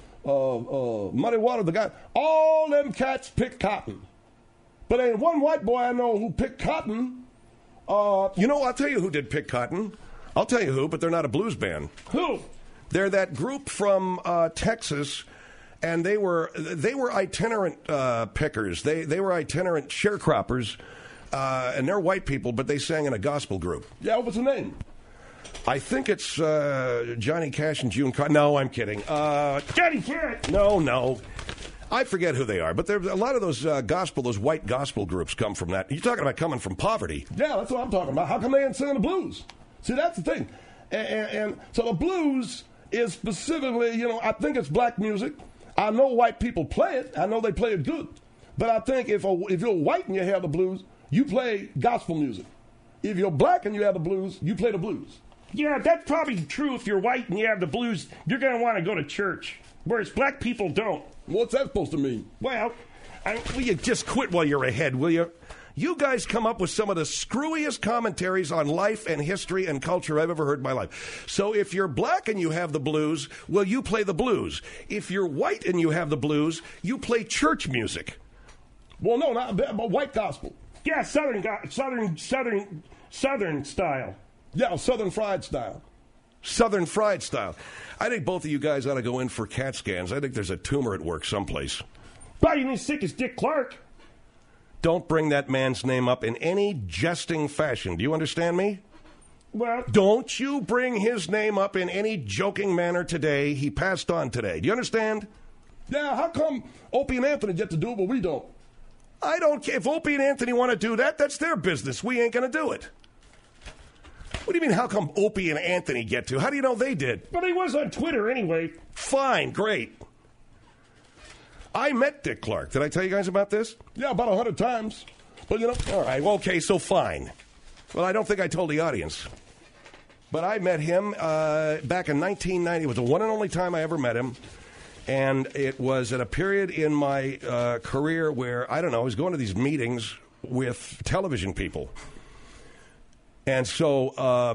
Muddy Water, the guy, all them cats pick cotton. But ain't one white boy I know who picked cotton. I'll tell you who did pick cotton. I'll tell you who, but they're not a blues band. Who? They're that group from Texas, and they were itinerant pickers. They were itinerant sharecroppers, and they're white people, but they sang in a gospel group. Yeah, what's the name? I think it's Johnny Cash and June Carter. No, I'm kidding. Johnny Cash! No. I forget who they are, but there's a lot of those those white gospel groups come from that. You're talking about coming from poverty. Yeah, that's what I'm talking about. How come they ain't singing the blues? See, that's the thing. And so the blues is specifically, I think it's black music. I know white people play it. I know they play it good. But I think if you're white and you have the blues, you play gospel music. If you're black and you have the blues, you play the blues. Yeah, that's probably true. If you're white and you have the blues, you're going to want to go to church, whereas black people don't. What's that supposed to mean? Well, will you just quit while you're ahead, will you? You guys come up with some of the screwiest commentaries on life and history and culture I've ever heard in my life. So if you're black and you have the blues, well, you play the blues. If you're white and you have the blues, you play church music. Well, no, not white gospel. Yeah, southern style. Yeah, Southern fried style. Southern fried style. I think both of you guys ought to go in for CAT scans. I think there's a tumor at work someplace. Probably as sick as Dick Clark. Don't bring that man's name up in any jesting fashion. Do you understand me? Well, don't you bring his name up in any joking manner today. He passed on today. Do you understand? Yeah, how come Opie and Anthony get to do it, but we don't? I don't care. If Opie and Anthony want to do that, that's their business. We ain't going to do it. What do you mean, how come Opie and Anthony get to? How do you know they did? But he was on Twitter anyway. Fine, great. I met Dick Clark. Did I tell you guys about this? Yeah, about 100 times. But, all right, well, okay, so fine. Well, I don't think I told the audience. But I met him back in 1990. It was the one and only time I ever met him. And it was at a period in my career where, I don't know, I was going to these meetings with television people. And so,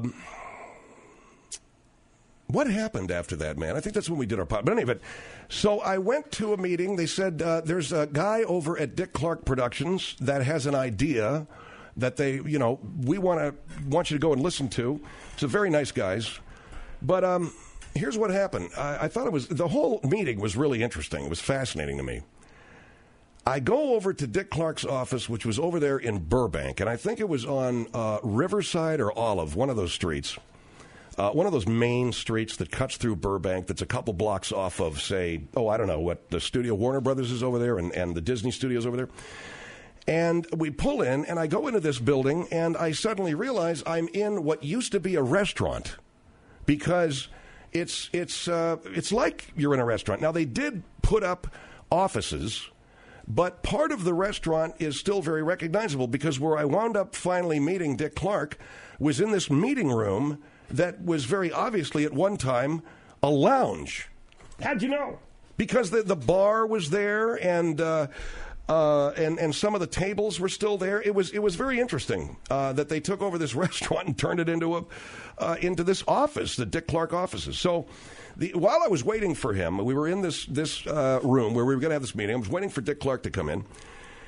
what happened after that, man? I think that's when we did our podcast. But anyway, so I went to a meeting. They said, there's a guy over at Dick Clark Productions that has an idea that they, we want you to go and listen to. It's a very nice guys. But here's what happened. I thought the whole meeting was really interesting. It was fascinating to me. I go over to Dick Clark's office, which was over there in Burbank, and I think it was on Riverside or Olive, one of those streets. One of those main streets that cuts through Burbank that's a couple blocks off of, say, I don't know, what, the studio Warner Brothers is over there and the Disney Studios over there. And we pull in, and I go into this building, and I suddenly realize I'm in what used to be a restaurant because it's like you're in a restaurant. Now, they did put up offices, but part of the restaurant is still very recognizable because where I wound up finally meeting Dick Clark was in this meeting room that was very obviously at one time a lounge. How'd you know? Because the bar was there and some of the tables were still there. It was very interesting that they took over this restaurant and turned it into this office, the Dick Clark offices. So while I was waiting for him, we were in this room where we were going to have this meeting. I was waiting for Dick Clark to come in.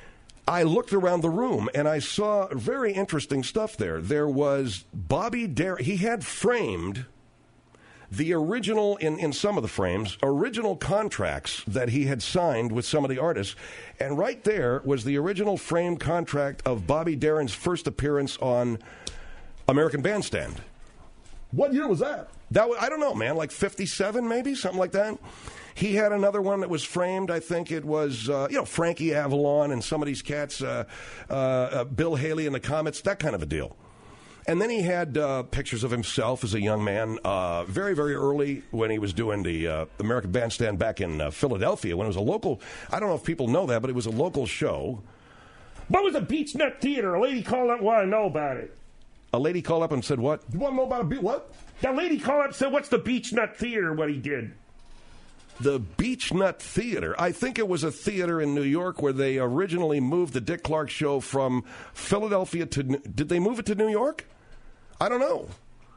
I looked around the room and I saw very interesting stuff there. There was Bobby Darin. He had framed the original, in some of the frames, original contracts that he had signed with some of the artists. And right there was the original framed contract of Bobby Darin's first appearance on American Bandstand. What year was that? I don't know, man, like 57 maybe, something like that. He had another one that was framed. I think it was, Frankie Avalon and some of these cats, Bill Haley and the Comets, that kind of a deal. And then he had pictures of himself as a young man very, very early when he was doing the American Bandstand back in Philadelphia when it was a local, I don't know if people know that, but it was a local show. What was the Beach Nut Theater? A lady called up, wanted to know about it. A lady called up and said what? You want to know about what? The lady called up and said, what's the Beach Nut Theater, what he did? The Beach Nut Theater. I think it was a theater in New York where they originally moved the Dick Clark show from Philadelphia to... Did they move it to New York? I don't know.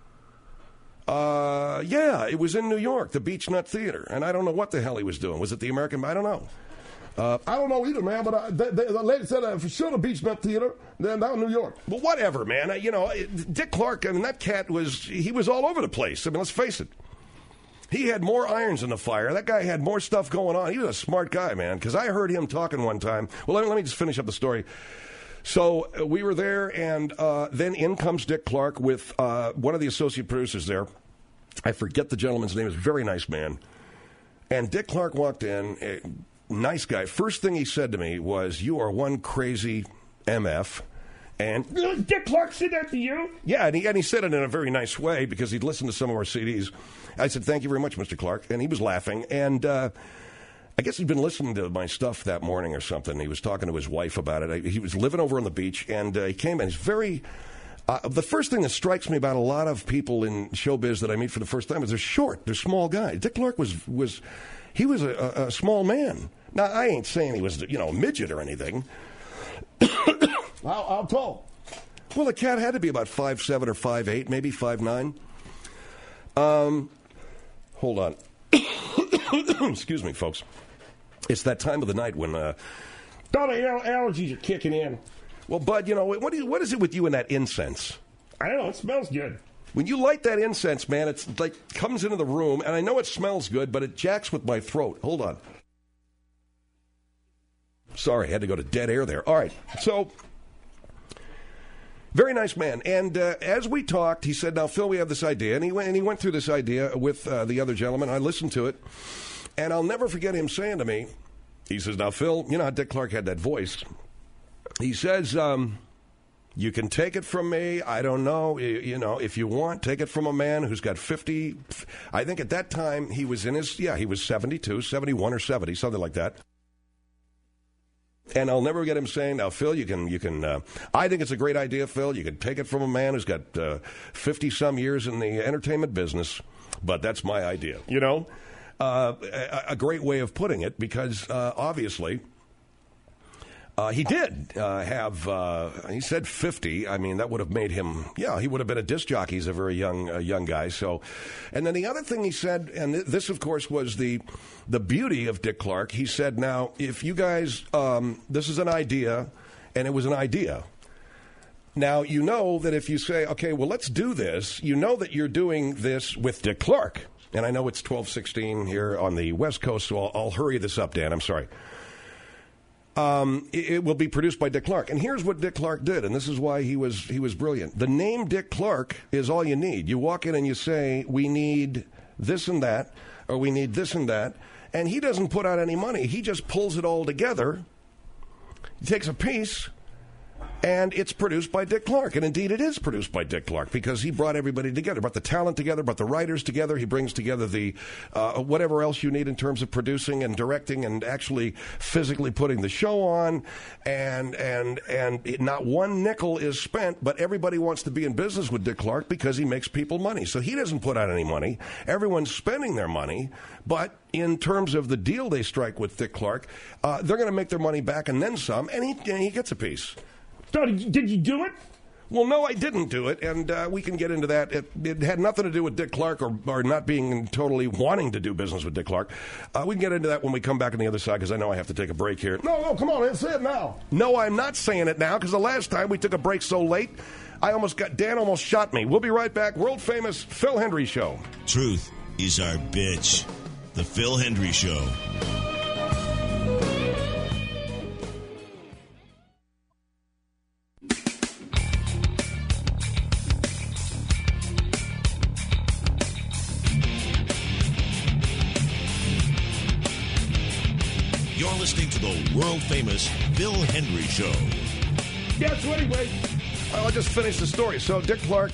Yeah, it was in New York, the Beach Nut Theater. And I don't know what the hell he was doing. Was it the American... I don't know. I don't know either, man, but the lady said for sure the Beach Nut Theater, then that was New York. Well, whatever, man. Dick Clark, I mean, that cat was all over the place. I mean, let's face it. He had more irons in the fire. That guy had more stuff going on. He was a smart guy, man, because I heard him talking one time. Well, let me just finish up the story. So we were there, and then in comes Dick Clark with one of the associate producers there. I forget the gentleman's name. He's a very nice man. And Dick Clark walked in, nice guy. First thing he said to me was, "You are one crazy MF." And Dick Clark said that to you? Yeah, and he said it in a very nice way because he'd listened to some of our CDs. I said, "Thank you very much, Mr. Clark." And he was laughing. And I guess he'd been listening to my stuff that morning or something. He was talking to his wife about it. He was living over on the beach, and he came in. He's very... the first thing that strikes me about a lot of people in showbiz that I meet for the first time is they're short. They're small guys. Dick Clark was a small man. Now, I ain't saying he was, a midget or anything. How tall? Well, the cat had to be about 5'7" or 5'8", maybe 5'9". Hold on. Excuse me, folks. It's that time of the night when... All the allergies are kicking in. Well, Bud, what is it with you and that incense? I don't know. It smells good. When you light that incense, man, it's like comes into the room, and I know it smells good, but it jacks with my throat. Hold on. Sorry, I had to go to dead air there. All right, so... Very nice man. And as we talked, he said, "Now, Phil, we have this idea." And he went through this idea with the other gentleman. I listened to it. And I'll never forget him saying to me, he says, "Now, Phil, you know how Dick Clark had that voice." He says, "You can take it from me. I don't know. If you want, take it from a man who's got 50. I think at that time he was he was 72, 71 or 70, something like that. And I'll never get him saying, "Now, Phil, you can. I think it's a great idea, Phil. You can take it from a man who's got 50-some years in the entertainment business, but that's my idea." A great way of putting it, because obviously he did have. He said 50. I mean, that would have made him. Yeah, he would have been a disc jockey. He's a very young guy. So, and then the other thing he said, and this, of course, was the beauty of Dick Clark. He said, "Now, if you guys, this is an idea, and it was an idea. Now, you know that if you say, okay, well, let's do this, you know that you're doing this with Dick Clark." And I know it's 12:16 here on the West Coast, so I'll hurry this up, Dan. I'm sorry. It will be produced by Dick Clark. And here's what Dick Clark did, and this is why he was brilliant. The name Dick Clark is all you need. You walk in and you say, "We need this and that," or "We need this and that," and he doesn't put out any money. He just pulls it all together. He takes a piece, and it's produced by Dick Clark. And indeed, it is produced by Dick Clark, because he brought everybody together, brought the talent together, brought the writers together. He brings together the whatever else you need in terms of producing and directing and actually physically putting the show on. And not one nickel is spent, but everybody wants to be in business with Dick Clark because he makes people money. So he doesn't put out any money. Everyone's spending their money, but in terms of the deal they strike with Dick Clark, they're going to make their money back and then some, and he gets a piece. So did you do it? Well, no, I didn't do it, and we can get into that. It had nothing to do with Dick Clark or not being totally wanting to do business with Dick Clark. We can get into that when we come back on the other side, because I know I have to take a break here. No, come on, say it now. No, I'm not saying it now, because the last time we took a break so late, Dan almost shot me. We'll be right back. World-famous Phil Hendrie Show. Truth is our bitch. The Phil Hendrie Show. You're listening to the world-famous Phil Hendrie Show. Yeah, so anyway, I'll just finish the story. So Dick Clark...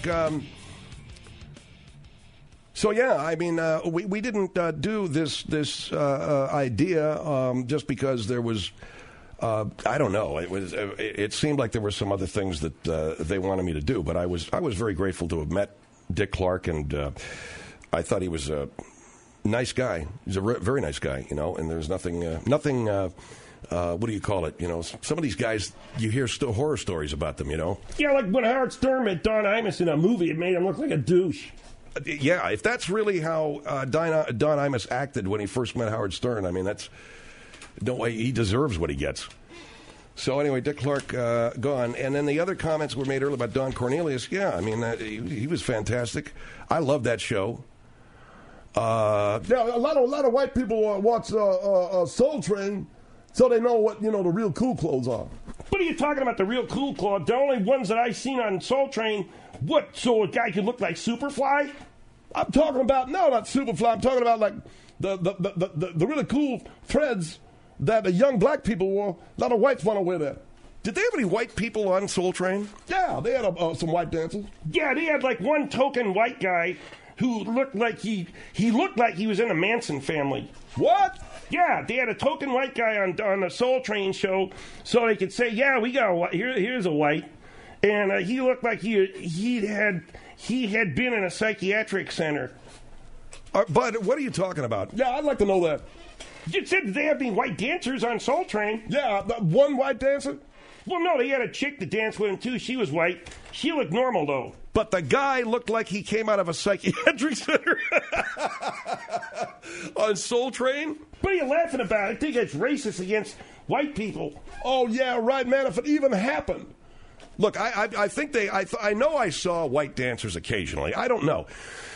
we didn't do this idea just because there was... I don't know. It seemed like there were some other things that they wanted me to do, but I was very grateful to have met Dick Clark, and I thought he was a nice guy. He's a very nice guy, and there's nothing. What do you call it? Some of these guys, you hear horror stories about them, Yeah, like when Howard Stern met Don Imus in a movie, it made him look like a douche. Yeah, if that's really how Don Imus acted when he first met Howard Stern, I mean, he deserves what he gets. So anyway, Dick Clark gone, and then the other comments were made earlier about Don Cornelius. Yeah, I mean, he was fantastic. I love that show. A lot of white people watch Soul Train, so they know what the real cool clothes are. What are you talking about? The real cool clothes? The only ones that I seen on Soul Train. What? So a guy could look like Superfly? I'm talking about not Superfly. I'm talking about like the really cool threads that the young black people wore. A lot of whites want to wear that. Did they have any white people on Soul Train? Yeah, they had some white dancers. Yeah, they had like one token white guy who looked like he looked like he was in a Manson family. What? Yeah, they had a token white guy on the Soul Train show, so they could say, "Yeah, we got a white. Here's a white," and he looked like he had been in a psychiatric center. But what are you talking about? Yeah, I'd like to know that. You said that they have any white dancers on Soul Train? Yeah, one white dancer. Well, no, they had a chick that danced with him too. She was white. She looked normal though. But the guy looked like he came out of a psychiatric center on Soul Train? What are you laughing about? I think it's racist against white people. Oh, yeah, right, man, if it even happened. Look, I think I know I saw white dancers occasionally. I don't know.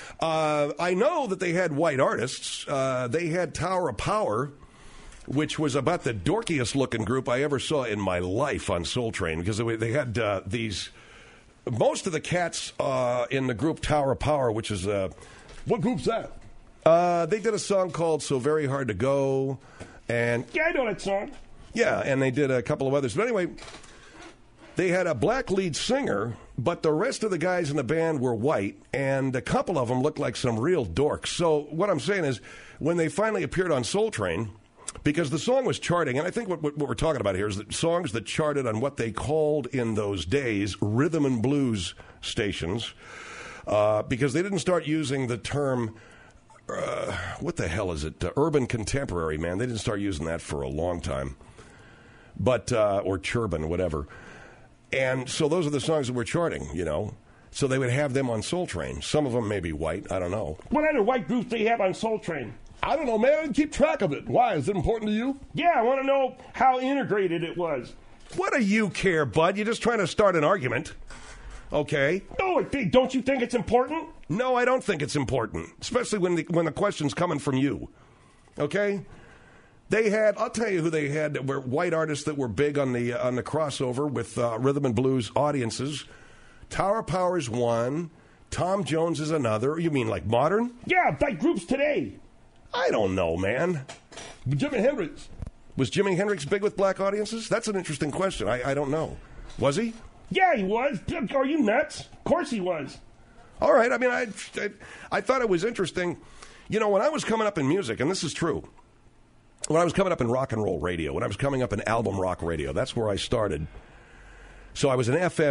I know that they had white artists. They had Tower of Power, which was about the dorkiest looking group I ever saw in my life on Soul Train, because they had these... Most of the cats in the group Tower of Power, which is... what group's that? They did a song called So Very Hard to Go. And yeah, I know that song. Yeah, and they did a couple of others. But anyway, they had a black lead singer, but the rest of the guys in the band were white, and a couple of them looked like some real dorks. So what I'm saying is, when they finally appeared on Soul Train... Because the song was charting, and I think what we're talking about here is that songs that charted on what they called in those days rhythm and blues stations, because they didn't start using the term, what the hell is it, urban contemporary, man. They didn't start using that for a long time, but or churban, whatever. And so those are the songs that were charting, So they would have them on Soul Train. Some of them may be white, I don't know. What other white groups do they have on Soul Train? I don't know, man. I didn't keep track of it. Why? Is it important to you? Yeah, I want to know how integrated it was. What do you care, bud? You're just trying to start an argument. Okay? No, don't you think it's important? No, I don't think it's important, especially when the question's coming from you. Okay? They had, I'll tell you who they had that were white artists that were big on the crossover with rhythm and blues audiences. Tower of Power is one. Tom Jones is another. You mean like modern? Yeah, like groups today. I don't know, man. Jimi Hendrix. Was Jimi Hendrix big with black audiences? That's an interesting question. I don't know. Was he? Yeah, he was. Are you nuts? Of course he was. All right. I mean, I thought it was interesting. When I was coming up in music, and this is true, when I was coming up in rock and roll radio, when I was coming up in album rock radio, that's where I started. So I was an FM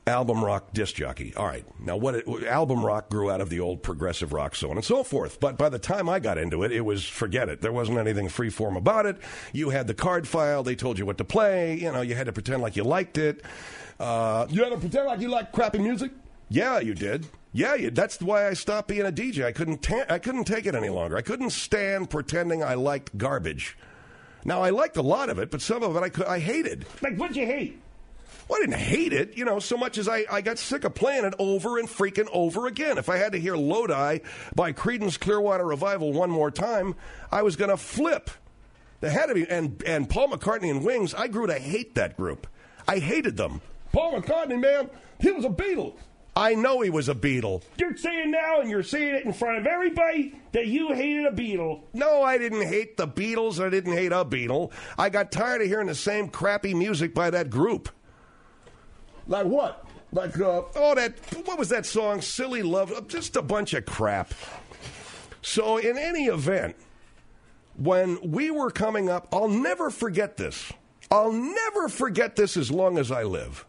album rock disc jockey. All right. Now, album rock grew out of the old progressive rock, so on and so forth. But by the time I got into it, forget it. There wasn't anything freeform about it. You had the card file. They told you what to play. You had to pretend like you liked it. You had to pretend like you liked crappy music? Yeah, you did. Yeah, that's why I stopped being a DJ. I couldn't take it any longer. I couldn't stand pretending I liked garbage. Now, I liked a lot of it, but some of it I hated. Like, what'd you hate? Well, I didn't hate it, so much as I got sick of playing it over and freaking over again. If I had to hear Lodi by Creedence Clearwater Revival one more time, I was going to flip. There had to be, and Paul McCartney and Wings, I grew to hate that group. I hated them. Paul McCartney, man, he was a Beatle. I know he was a Beatle. You're saying now, and you're saying it in front of everybody, that you hated a Beatle. No, I didn't hate the Beatles. I didn't hate a Beatle. I got tired of hearing the same crappy music by that group. Like what? Like, what was that song? Silly Love? Just a bunch of crap. So, in any event, when we were coming up, I'll never forget this. I'll never forget this as long as I live.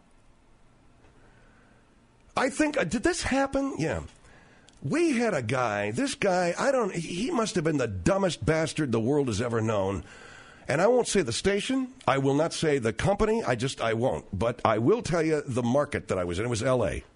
I think, did this happen? Yeah. We had a guy, he must have been the dumbest bastard the world has ever known. And I won't say the station. I will not say the company. I won't. But I will tell you the market that I was in. It was L.A.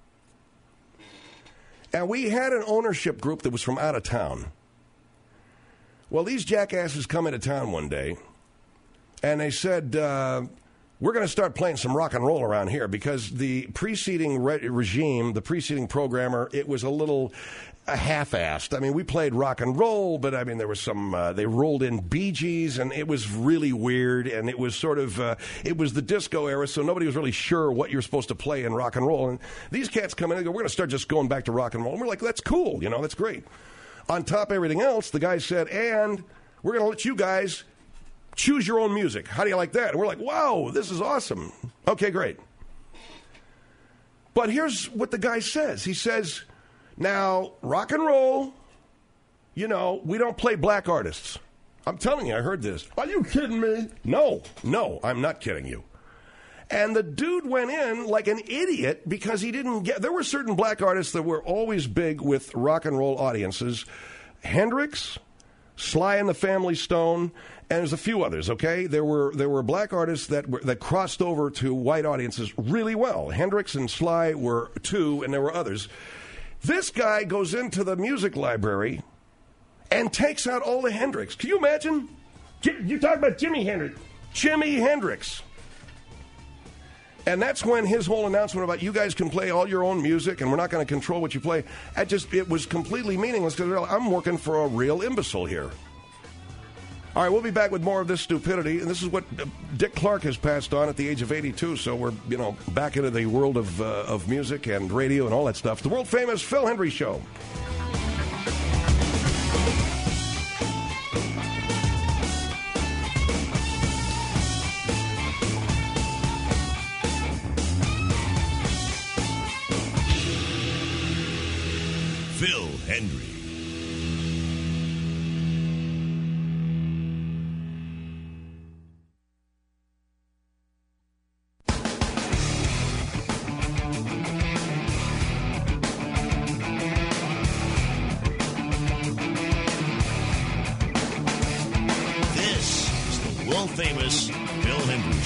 And we had an ownership group that was from out of town. Well, these jackasses come into town one day, and they said, we're going to start playing some rock and roll around here because the preceding regime, the preceding programmer, it was a little half-assed. I mean, we played rock and roll, but I mean, there was some, they rolled in Bee Gees, and it was really weird, and it was sort of, it was the disco era, so nobody was really sure what you're supposed to play in rock and roll. And these cats come in and go, we're going to start just going back to rock and roll. And we're like, that's cool, that's great. On top of everything else, the guy said, and we're going to let you guys choose your own music. How do you like that? And we're like, wow, this is awesome. Okay, great. But here's what the guy says. He says, now, rock and roll, we don't play black artists. I'm telling you, I heard this. Are you kidding me? No, I'm not kidding you. And the dude went in like an idiot because he didn't get... There were certain black artists that were always big with rock and roll audiences. Hendrix, Sly and the Family Stone, and there's a few others, okay? There were black artists that crossed over to white audiences really well. Hendrix and Sly were two, and there were others. This guy goes into the music library and takes out all the Hendrix. Can you imagine? You're talking about Jimi Hendrix. Jimi Hendrix. And that's when his whole announcement about you guys can play all your own music and we're not going to control what you play, it was completely meaningless because I'm working for a real imbecile here. All right, we'll be back with more of this stupidity, and this is what Dick Clark has passed on at the age of 82, so we're, back into the world of music and radio and all that stuff. The world-famous Phil Hendrie Show. Phil Hendrie. Famous Phil Hendrie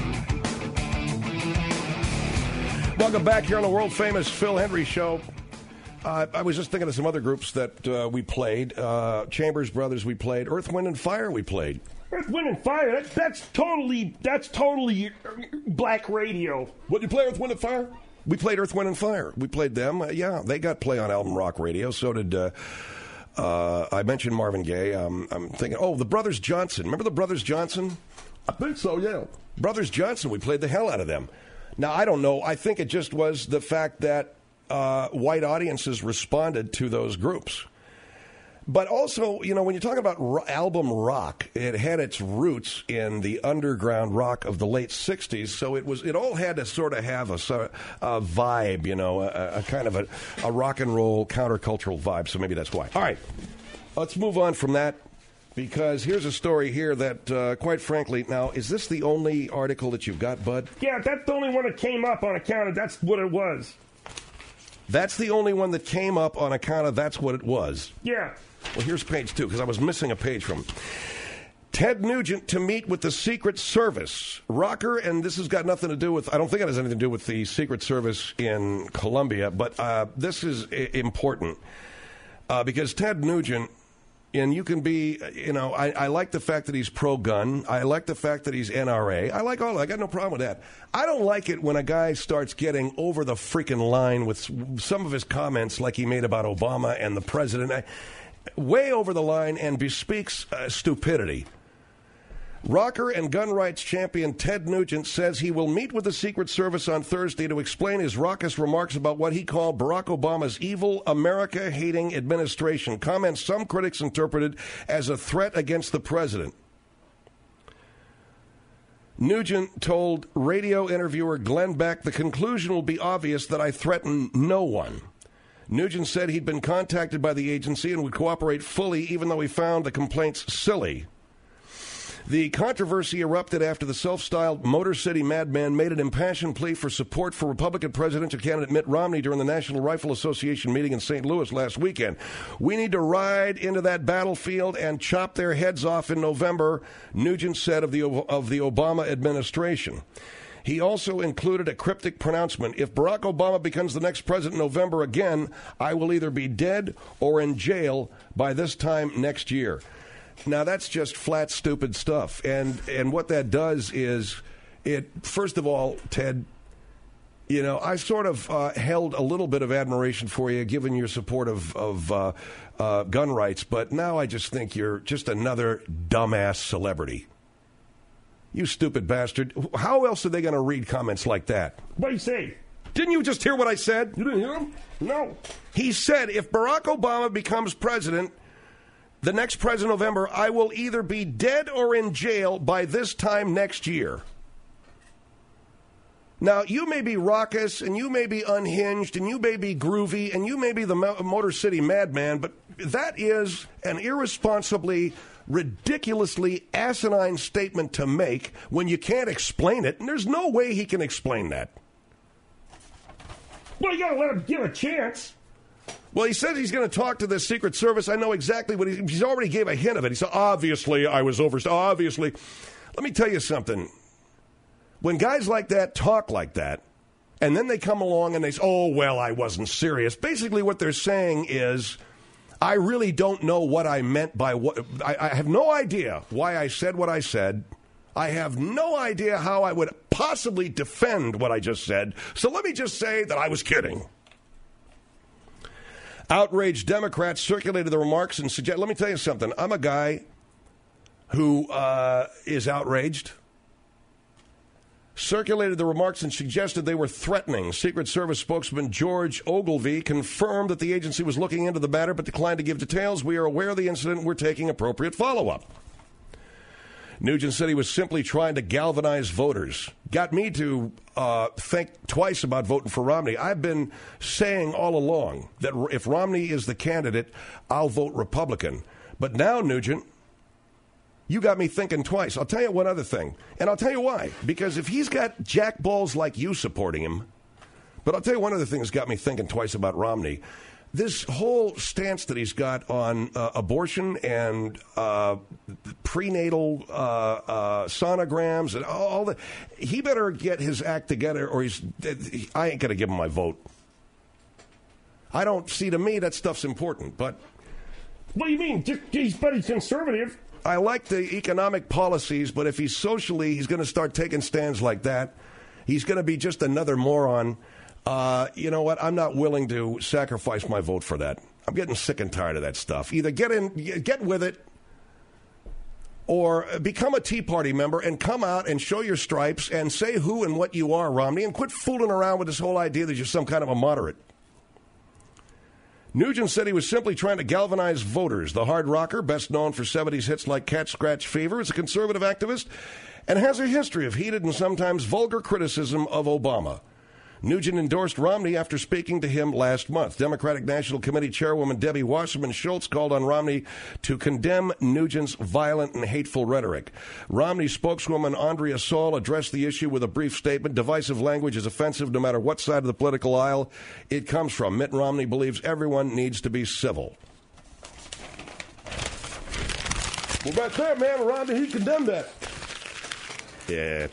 Show. Welcome back here on the world-famous Phil Hendrie Show. I was just thinking of some other groups that we played. Chambers Brothers we played. Earth, Wind, and Fire we played. Earth, Wind, and Fire? That's totally black radio. What, you play Earth, Wind, and Fire? We played Earth, Wind, and Fire. We played them. Yeah, they got play on Album Rock Radio. So did... I mentioned Marvin Gaye. I'm thinking, the Brothers Johnson. Remember the Brothers Johnson? I think so, yeah. Brothers Johnson, we played the hell out of them. Now, I don't know. I think it just was the fact that white audiences responded to those groups. But also, when you talk about album rock, it had its roots in the underground rock of the late 60s, so it all had to sort of have a vibe, a kind of a rock and roll countercultural vibe, so maybe that's why. All right, let's move on from that Because here's a story here that, quite frankly, now, is this the only article that you've got, Bud? Yeah, that's the only one that came up on account of that's what it was. That's the only one that came up on account of that's what it was. Yeah. Well, here's page 2, because I was missing a page from Ted Nugent to meet with the Secret Service. Rocker, and this has got nothing to do with, I don't think it has anything to do with the Secret Service in Colombia, but this is important. Because Ted Nugent, and you can be, I like the fact that he's pro-gun. I like the fact that he's NRA. I like all that. I got no problem with that. I don't like it when a guy starts getting over the freaking line with some of his comments like he made about Obama and the president. Way over the line and bespeaks stupidity. Rocker and gun rights champion Ted Nugent says he will meet with the Secret Service on Thursday to explain his raucous remarks about what he called Barack Obama's evil, America-hating administration, comments some critics interpreted as a threat against the president. Nugent told radio interviewer Glenn Beck, the conclusion will be obvious that I threaten no one. Nugent said he'd been contacted by the agency and would cooperate fully even though he found the complaints silly. The controversy erupted after the self-styled Motor City Madman made an impassioned plea for support for Republican presidential candidate Mitt Romney during the National Rifle Association meeting in St. Louis last weekend. We need to ride into that battlefield and chop their heads off in November, Nugent said of the Obama administration. He also included a cryptic pronouncement. If Barack Obama becomes the next president in November again, I will either be dead or in jail by this time next year. Now, that's just flat, stupid stuff. And what that does is, first of all, Ted, I sort of held a little bit of admiration for you, given your support of gun rights, but now I just think you're just another dumbass celebrity. You stupid bastard. How else are they going to read comments like that? What do you say? Didn't you just hear what I said? You didn't hear him? No. He said, if Barack Obama becomes president, the next president in November, I will either be dead or in jail by this time next year. Now, you may be raucous, and you may be unhinged, and you may be groovy, and you may be the Motor City Madman, but that is an irresponsibly, ridiculously asinine statement to make when you can't explain it, and there's no way he can explain that. Well, you gotta let him give a chance. Well, he says he's going to talk to the Secret Service. I know exactly what he's already gave a hint of it. He said, obviously, I was obviously. Let me tell you something. When guys like that talk like that, and then they come along and they say, oh, well, I wasn't serious. Basically, what they're saying is, I really don't know what I meant by what. I have no idea why I said what I said. I have no idea how I would possibly defend what I just said. So let me just say that I was kidding. Outraged Democrats circulated the remarks and suggest. Let me tell you something. I'm a guy who is outraged. Circulated the remarks and suggested they were threatening. Secret Service spokesman George Ogilvie confirmed that the agency was looking into the matter but declined to give details. We are aware of the incident and we're taking appropriate follow-up. Nugent said he was simply trying to galvanize voters. Got me to think twice about voting for Romney. I've been saying all along that if Romney is the candidate, I'll vote Republican. But now, Nugent, you got me thinking twice. I'll tell you one other thing, and I'll tell you why. Because if he's got jackballs like you supporting him, but I'll tell you one other thing that's got me thinking twice about Romney. This whole stance that he's got on abortion and prenatal sonograms and all that, he better get his act together or I ain't going to give him my vote. I don't see, to me, that stuff's important. But what do you mean? He's conservative. I like the economic policies, but if he's socially, he's going to start taking stands like that. He's going to be just another moron. You know what? I'm not willing to sacrifice my vote for that. I'm getting sick and tired of that stuff. Either get with it, or become a Tea Party member and come out and show your stripes and say who and what you are, Romney, and quit fooling around with this whole idea that you're some kind of a moderate. Nugent said he was simply trying to galvanize voters. The hard rocker, best known for 70s hits like Cat Scratch Fever, is a conservative activist and has a history of heated and sometimes vulgar criticism of Obama. Nugent endorsed Romney after speaking to him last month. Democratic National Committee Chairwoman Debbie Wasserman Schultz called on Romney to condemn Nugent's violent and hateful rhetoric. Romney spokeswoman Andrea Saul addressed the issue with a brief statement. Divisive language is offensive no matter what side of the political aisle it comes from. Mitt Romney believes everyone needs to be civil. Well, right there, man, Romney, he condemned that. Yeah.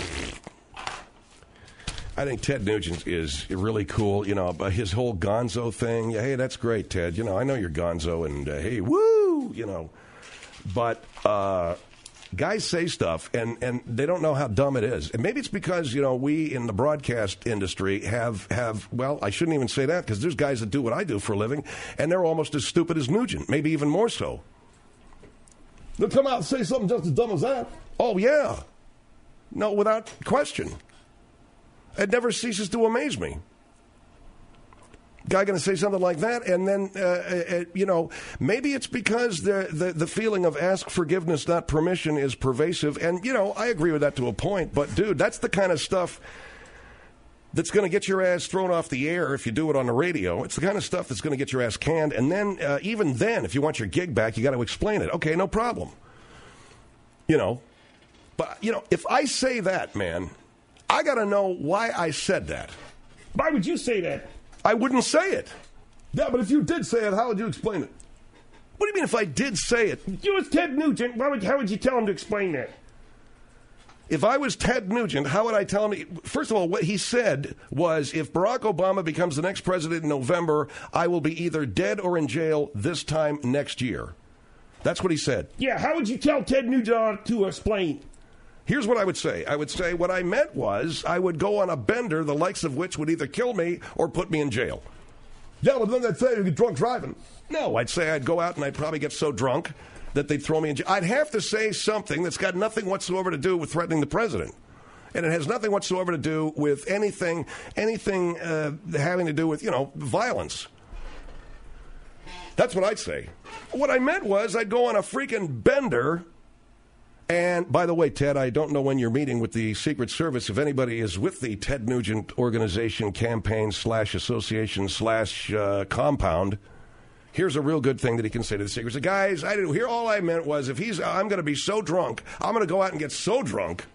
I think Ted Nugent is really cool. You know, his whole gonzo thing. Hey, that's great, Ted. You know, I know you're gonzo, and hey, woo, you know. But guys say stuff, and they don't know how dumb it is. And maybe it's because, you know, we in the broadcast industry have well, I shouldn't even say that, because there's guys that do what I do for a living, and they're almost as stupid as Nugent, maybe even more so. They'll come out and say something just as dumb as that. Oh, yeah. No, without question. It never ceases to amaze me. Guy going to say something like that, and then, you know, maybe it's because the feeling of ask forgiveness, not permission, is pervasive. And, you know, I agree with that to a point. But, dude, that's the kind of stuff that's going to get your ass thrown off the air if you do it on the radio. It's the kind of stuff that's going to get your ass canned. And then, even then, if you want your gig back, you got to explain it. Okay, no problem. You know. But, you know, if I say that, man, I got to know why I said that. Why would you say that? I wouldn't say it. Yeah, but if you did say it, how would you explain it? What do you mean if I did say it? You was Ted Nugent. How would you tell him to explain that? If I was Ted Nugent, how would I tell him? First of all, what he said was, if Barack Obama becomes the next president in November, I will be either dead or in jail this time next year. That's what he said. Yeah, how would you tell Ted Nugent to explain? Here's what I would say. I would say what I meant was I would go on a bender, the likes of which would either kill me or put me in jail. Yeah, but then they'd say you get drunk driving. No, I'd say I'd go out and I'd probably get so drunk that they'd throw me in jail. I'd have to say something that's got nothing whatsoever to do with threatening the president. And it has nothing whatsoever to do with anything having to do with, you know, violence. That's what I'd say. What I meant was I'd go on a freaking bender. And, by the way, Ted, I don't know when you're meeting with the Secret Service. If anybody is with the Ted Nugent organization, campaign / association / compound, here's a real good thing that he can say to the Secret Service. Guys, I didn't hear. All I meant was I'm going to be so drunk, I'm going to go out and get so drunk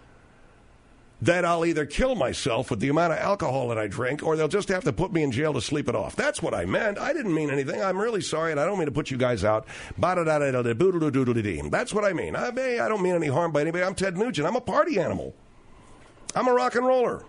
that I'll either kill myself with the amount of alcohol that I drink, or they'll just have to put me in jail to sleep it off. That's what I meant. I didn't mean anything. I'm really sorry, and I don't mean to put you guys out. That's what I mean. I don't mean any harm by anybody. I'm Ted Nugent. I'm a party animal. I'm a rock and roller.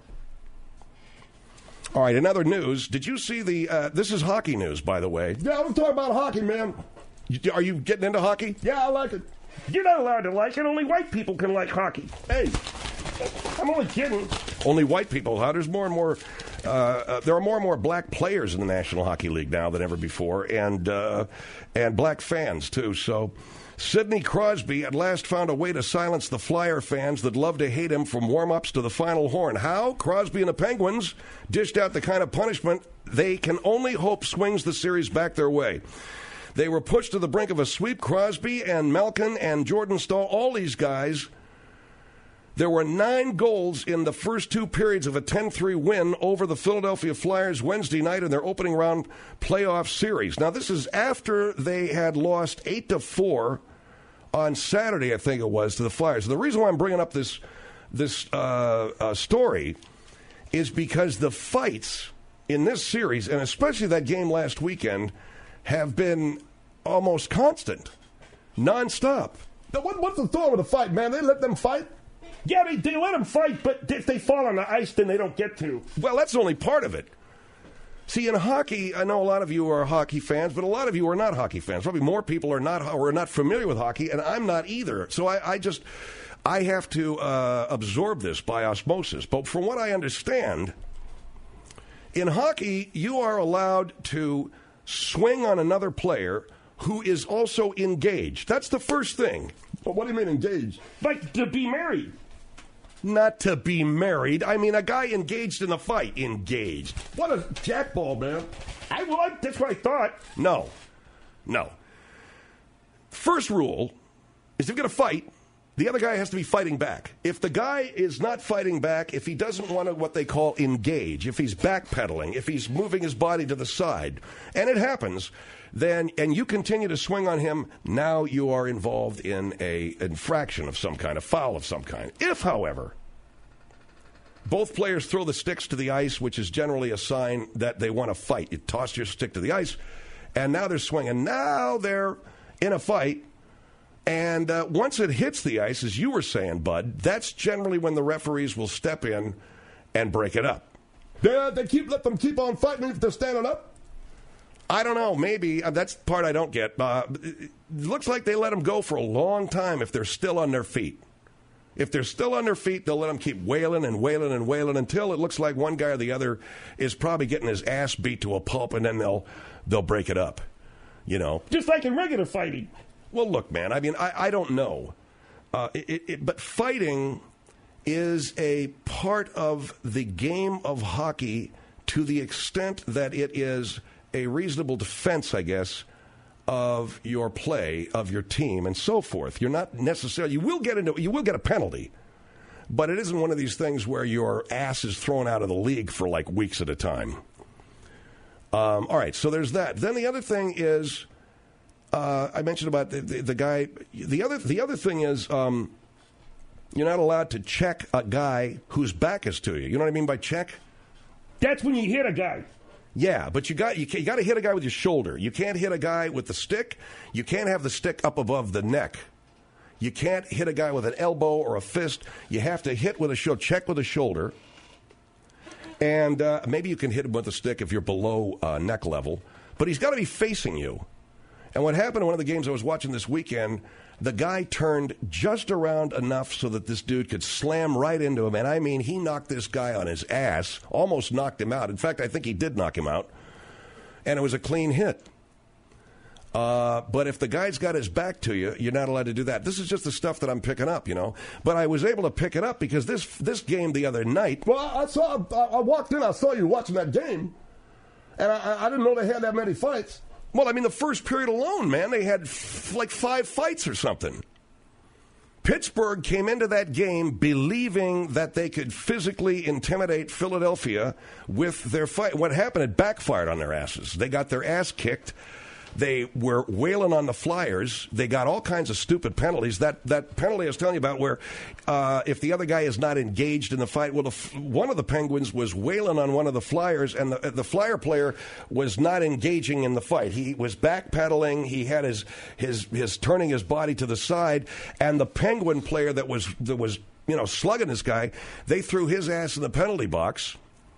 All right, in other news, did you see this is hockey news, by the way. Yeah, I'm talking about hockey, man. Are you getting into hockey? Yeah, I like it. You're not allowed to like it. Only white people can like hockey. Hey. I'm only kidding. Only white people, huh? There's more and more. There are more and more black players in the National Hockey League now than ever before, and black fans too. So, Sidney Crosby at last found a way to silence the Flyer fans that love to hate him from warm-ups to the final horn. How? Crosby and the Penguins dished out the kind of punishment they can only hope swings the series back their way. They were pushed to the brink of a sweep. Crosby and Malkin and Jordan Staal, all these guys. There were 9 goals in the first 2 periods of a 10-3 win over the Philadelphia Flyers Wednesday night in their opening round playoff series. Now, this is after they had lost 8-4 on Saturday, I think it was, to the Flyers. The reason why I'm bringing up this story is because the fights in this series, and especially that game last weekend, have been almost constant, nonstop. Now, what's the thought with a fight, man? They let them fight? Yeah, they let them fight, but if they fall on the ice, then they don't get to. Well, that's only part of it. See, in hockey, I know a lot of you are hockey fans, but a lot of you are not hockey fans. Probably more people are not familiar with hockey, and I'm not either. So I have to absorb this by osmosis. But from what I understand, in hockey, you are allowed to swing on another player who is also engaged. That's the first thing. But what do you mean engaged? Like to be married. Not to be married. I mean, a guy engaged in a fight. Engaged. What a jackball, man. That's what I thought. No. First rule is if you're going to fight, The other guy has to be fighting back. If the guy is not fighting back, if he doesn't want to what they call engage, if he's backpedaling, if he's moving his body to the side, and it happens, then and you continue to swing on him, now you are involved in a infraction of some kind, a foul of some kind. If, however, both players throw the sticks to the ice, which is generally a sign that they want to fight. You toss your stick to the ice, and now they're swinging. Now they're in a fight. And once it hits the ice, as you were saying, Bud, that's generally when the referees will step in and break it up. Let them keep on fighting if they're standing up? I don't know. Maybe. That's the part I don't get. It looks like they let them go for a long time if they're still on their feet. If they're still on their feet, they'll let them keep wailing and wailing and wailing until it looks like one guy or the other is probably getting his ass beat to a pulp, and then they'll break it up. You know? Just like in regular fighting. Well, look, man, I mean, I don't know. But fighting is a part of the game of hockey to the extent that it is a reasonable defense, I guess, of your play, of your team, and so forth. You're not necessarily, you will get a penalty, but it isn't one of these things where your ass is thrown out of the league for like weeks at a time. All right, so there's that. Then the other thing is, I mentioned about the guy. The other thing is, you're not allowed to check a guy whose back is to you. You know what I mean by check? That's when you hit a guy. Yeah, but you got to hit a guy with your shoulder. You can't hit a guy with the stick. You can't have the stick up above the neck. You can't hit a guy with an elbow or a fist. You have to hit with a shoulder. Check with a shoulder. And maybe you can hit him with a stick if you're below neck level. But he's got to be facing you. And what happened in one of the games I was watching this weekend, the guy turned just around enough so that this dude could slam right into him. And I mean, he knocked this guy on his ass, almost knocked him out. In fact, I think he did knock him out. And it was a clean hit. But if the guy's got his back to you, you're not allowed to do that. This is just the stuff that I'm picking up, you know. But I was able to pick it up because this game the other night. Well, I walked in, I saw you watching that game. And I didn't know they had that many fights. Well, I mean, the first period alone, man, they had like 5 fights or something. Pittsburgh came into that game believing that they could physically intimidate Philadelphia with their fight. What happened? It backfired on their asses. They got their ass kicked. They were wailing on the Flyers. They got all kinds of stupid penalties. That penalty I was telling you about where if the other guy is not engaged in the fight, well, one of the Penguins was wailing on one of the Flyers, and the Flyer player was not engaging in the fight. He was backpedaling. He had his turning his body to the side, and the Penguin player that was slugging this guy, they threw his ass in the penalty box.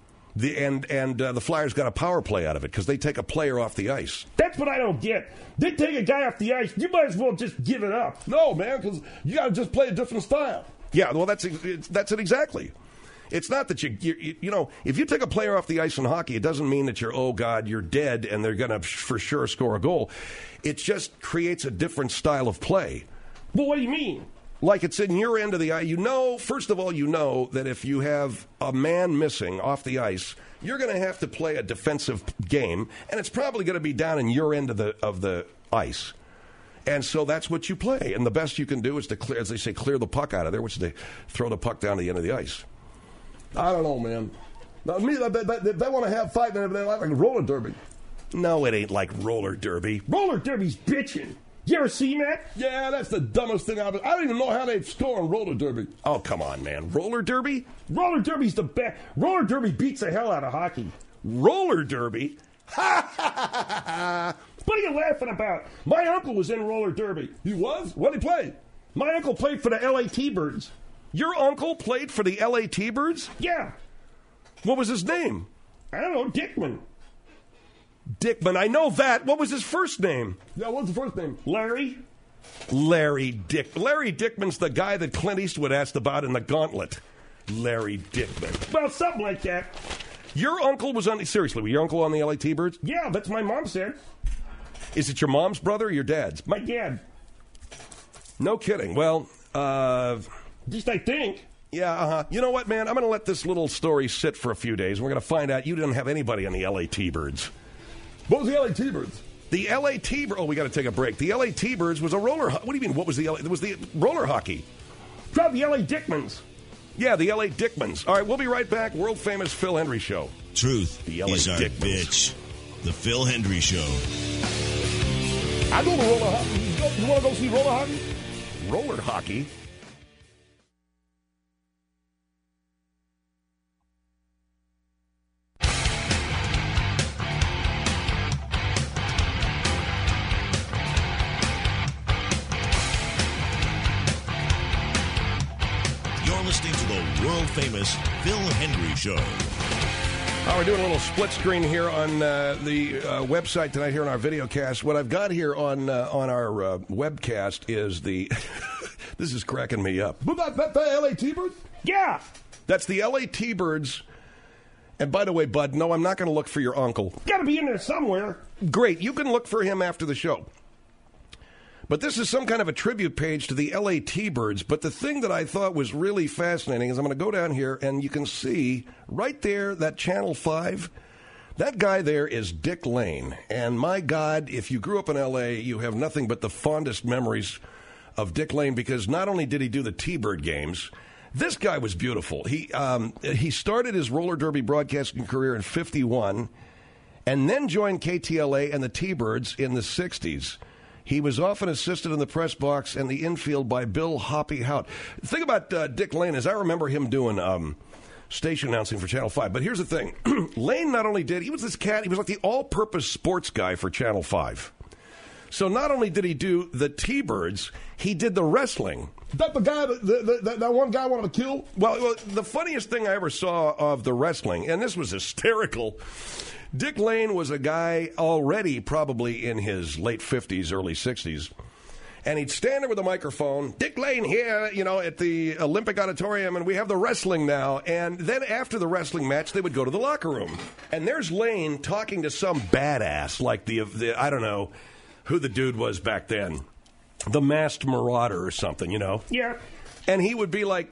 The Flyers got a power play out of it because they take a player off the ice. That's what I don't get. They take a guy off the ice. You might as well just give it up. No, man, because you got to just play a different style. Yeah, well, that's it exactly. It's not that you know, if you take a player off the ice in hockey, it doesn't mean that you're dead and they're going to for sure score a goal. It just creates a different style of play. Well, what do you mean? Like it's in your end of the ice. You know, first of all, you know that if you have a man missing off the ice, you're going to have to play a defensive game, and it's probably going to be down in your end of the ice. And so that's what you play. And the best you can do is to clear, as they say, clear the puck out of there, which they throw the puck down to the end of the ice. I don't know, man. Now, me, they want to have fighting and everything like roller derby. No, it ain't like roller derby. Roller derby's bitching. You ever seen that? Yeah, that's the dumbest thing I don't even know how they score in roller derby. Oh, come on, man. Roller derby? Roller derby's the best. Roller derby beats the hell out of hockey. Roller derby? Ha ha ha ha! What are you laughing about? My uncle was in roller derby. He was? What did he play? My uncle played for the L.A. T-Birds. Your uncle played for the L.A. T-Birds? Yeah. What was his name? I don't know, Dickman. Dickman, I know that. What was his first name? Yeah, what's the first name? Larry. Larry Dickman's the guy that Clint Eastwood asked about in The Gauntlet. Larry Dickman. Well, something like that. Your uncle was on... Seriously, was your uncle on the L.A. T-Birds? Yeah, that's what my mom said. Is it your mom's brother or your dad's? My dad. No kidding. Well, at least I think. Yeah, uh-huh. You know what, man? I'm going to let this little story sit for a few days. We're going to find out you didn't have anybody on the L.A. T-Birds. What was the L.A. T-Birds? The L.A. T-Birds... Oh, we got to take a break. The L.A. T-Birds was a roller... What do you mean, what was the L.A.? It was the roller hockey. called the L.A. Dickmans. Yeah, the L.A. Dickmans. All right, we'll be right back. World-famous Phil Hendry Show. Truth The LA is our Dickmans. bitch. The Phil Hendry Show. I go to roller hockey. You want to go see roller hockey? Roller hockey? You're listening to the world-famous Phil Hendry Show. We're doing a little split screen here on the website tonight here on our video cast. What I've got here on our webcast is the... This is cracking me up. But that L.A. T-Birds? Yeah. That's the L.A. T-Birds. And by the way, Bud, no, I'm not going to look for your uncle. Got to be in there somewhere. Great, you can look for him after the show. But this is some kind of a tribute page to the L.A. T-Birds. But the thing that I thought was really fascinating is I'm going to go down here, and you can see right there that Channel 5. That guy there is Dick Lane. And my God, if you grew up in L.A., you have nothing but the fondest memories of Dick Lane, because not only did he do the T-Bird games, this guy was beautiful. He started his roller derby broadcasting career in 1951 and then joined KTLA and the T-Birds in the 60s. He was often assisted in the press box and the infield by Bill Hoppy Hout. The thing about Dick Lane is I remember him doing station announcing for Channel 5. But here's the thing. Lane not only he was this cat, he was like the all-purpose sports guy for Channel 5. So not only did he do the T-Birds, he did the wrestling. That the guy that one guy wanted to kill? Well, the funniest thing I ever saw of the wrestling, and this was hysterical, Dick Lane was a guy already probably in his late 50s, early 60s, and he'd stand there with a microphone, Dick Lane here, at the Olympic Auditorium, and we have the wrestling now. And then after the wrestling match, they would go to the locker room. And there's Lane talking to some badass, like the I don't know who the dude was back then, the Masked Marauder or something, Yeah. And he would be like,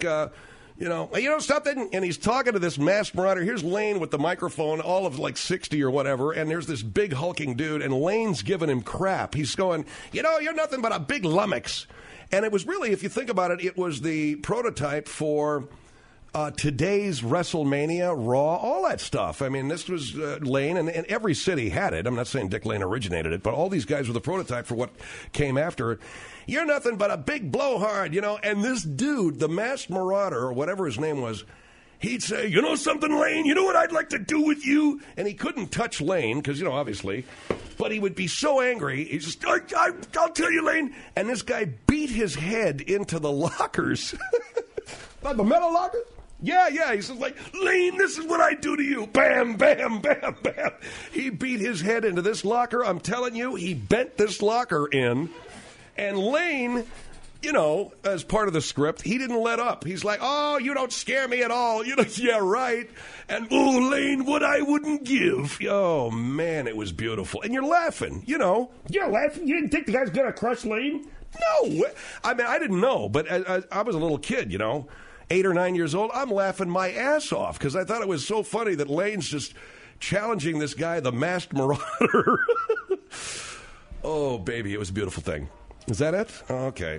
something, and he's talking to this Masked Marauder. Here's Lane with the microphone, all of like 60 or whatever, and there's this big hulking dude, and Lane's giving him crap. He's going, you're nothing but a big lummox. And it was really, if you think about it, it was the prototype for today's WrestleMania, Raw, all that stuff. I mean, this was Lane, and every city had it. I'm not saying Dick Lane originated it, but all these guys were the prototype for what came after it. You're nothing but a big blowhard, And this dude, the Masked Marauder, or whatever his name was, he'd say, you know something, Lane? You know what I'd like to do with you? And he couldn't touch Lane, because, obviously. But he would be so angry. He's just, I'll tell you, Lane. And this guy beat his head into the lockers. Like the metal lockers? Yeah. He says, like, Lane, this is what I do to you. Bam, bam, bam, bam. He beat his head into this locker. I'm telling you, he bent this locker in. And Lane, as part of the script, he didn't let up. He's like, oh, you don't scare me at all. Yeah, right. And, oh, Lane, what I wouldn't give. Oh, man, it was beautiful. And you're laughing, You're laughing? You didn't think the guy's going to crush Lane? No. I mean, I didn't know, but I was a little kid, 8 or 9 years old. I'm laughing my ass off because I thought it was so funny that Lane's just challenging this guy, the Masked Marauder. Oh, baby, it was a beautiful thing. Is that it? Okay.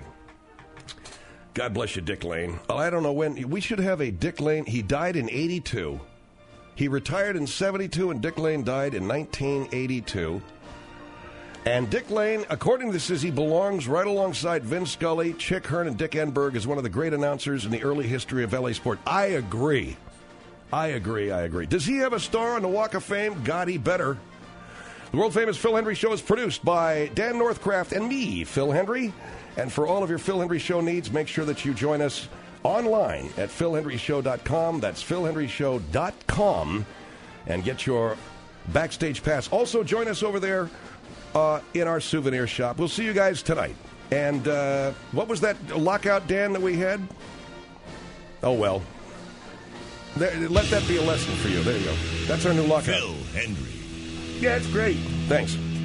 God bless you, Dick Lane. Well, I don't know when. We should have a Dick Lane. He died in 82. He retired in 72, and Dick Lane died in 1982. And Dick Lane, according to this, says he belongs right alongside Vin Scully, Chick Hearn, and Dick Enberg as one of the great announcers in the early history of LA sport. I agree. Does he have a star on the Walk of Fame? God, he better. The world-famous Phil Hendry Show is produced by Dan Northcraft and me, Phil Hendry. And for all of your Phil Hendry Show needs, make sure that you join us online at philhendryshow.com. That's philhendryshow.com. And get your backstage pass. Also, join us over there in our souvenir shop. We'll see you guys tonight. And what was that lockout, Dan, that we had? Oh, well. Let that be a lesson for you. There you go. That's our new lockout. Phil Hendry. Yeah, it's great. Thanks.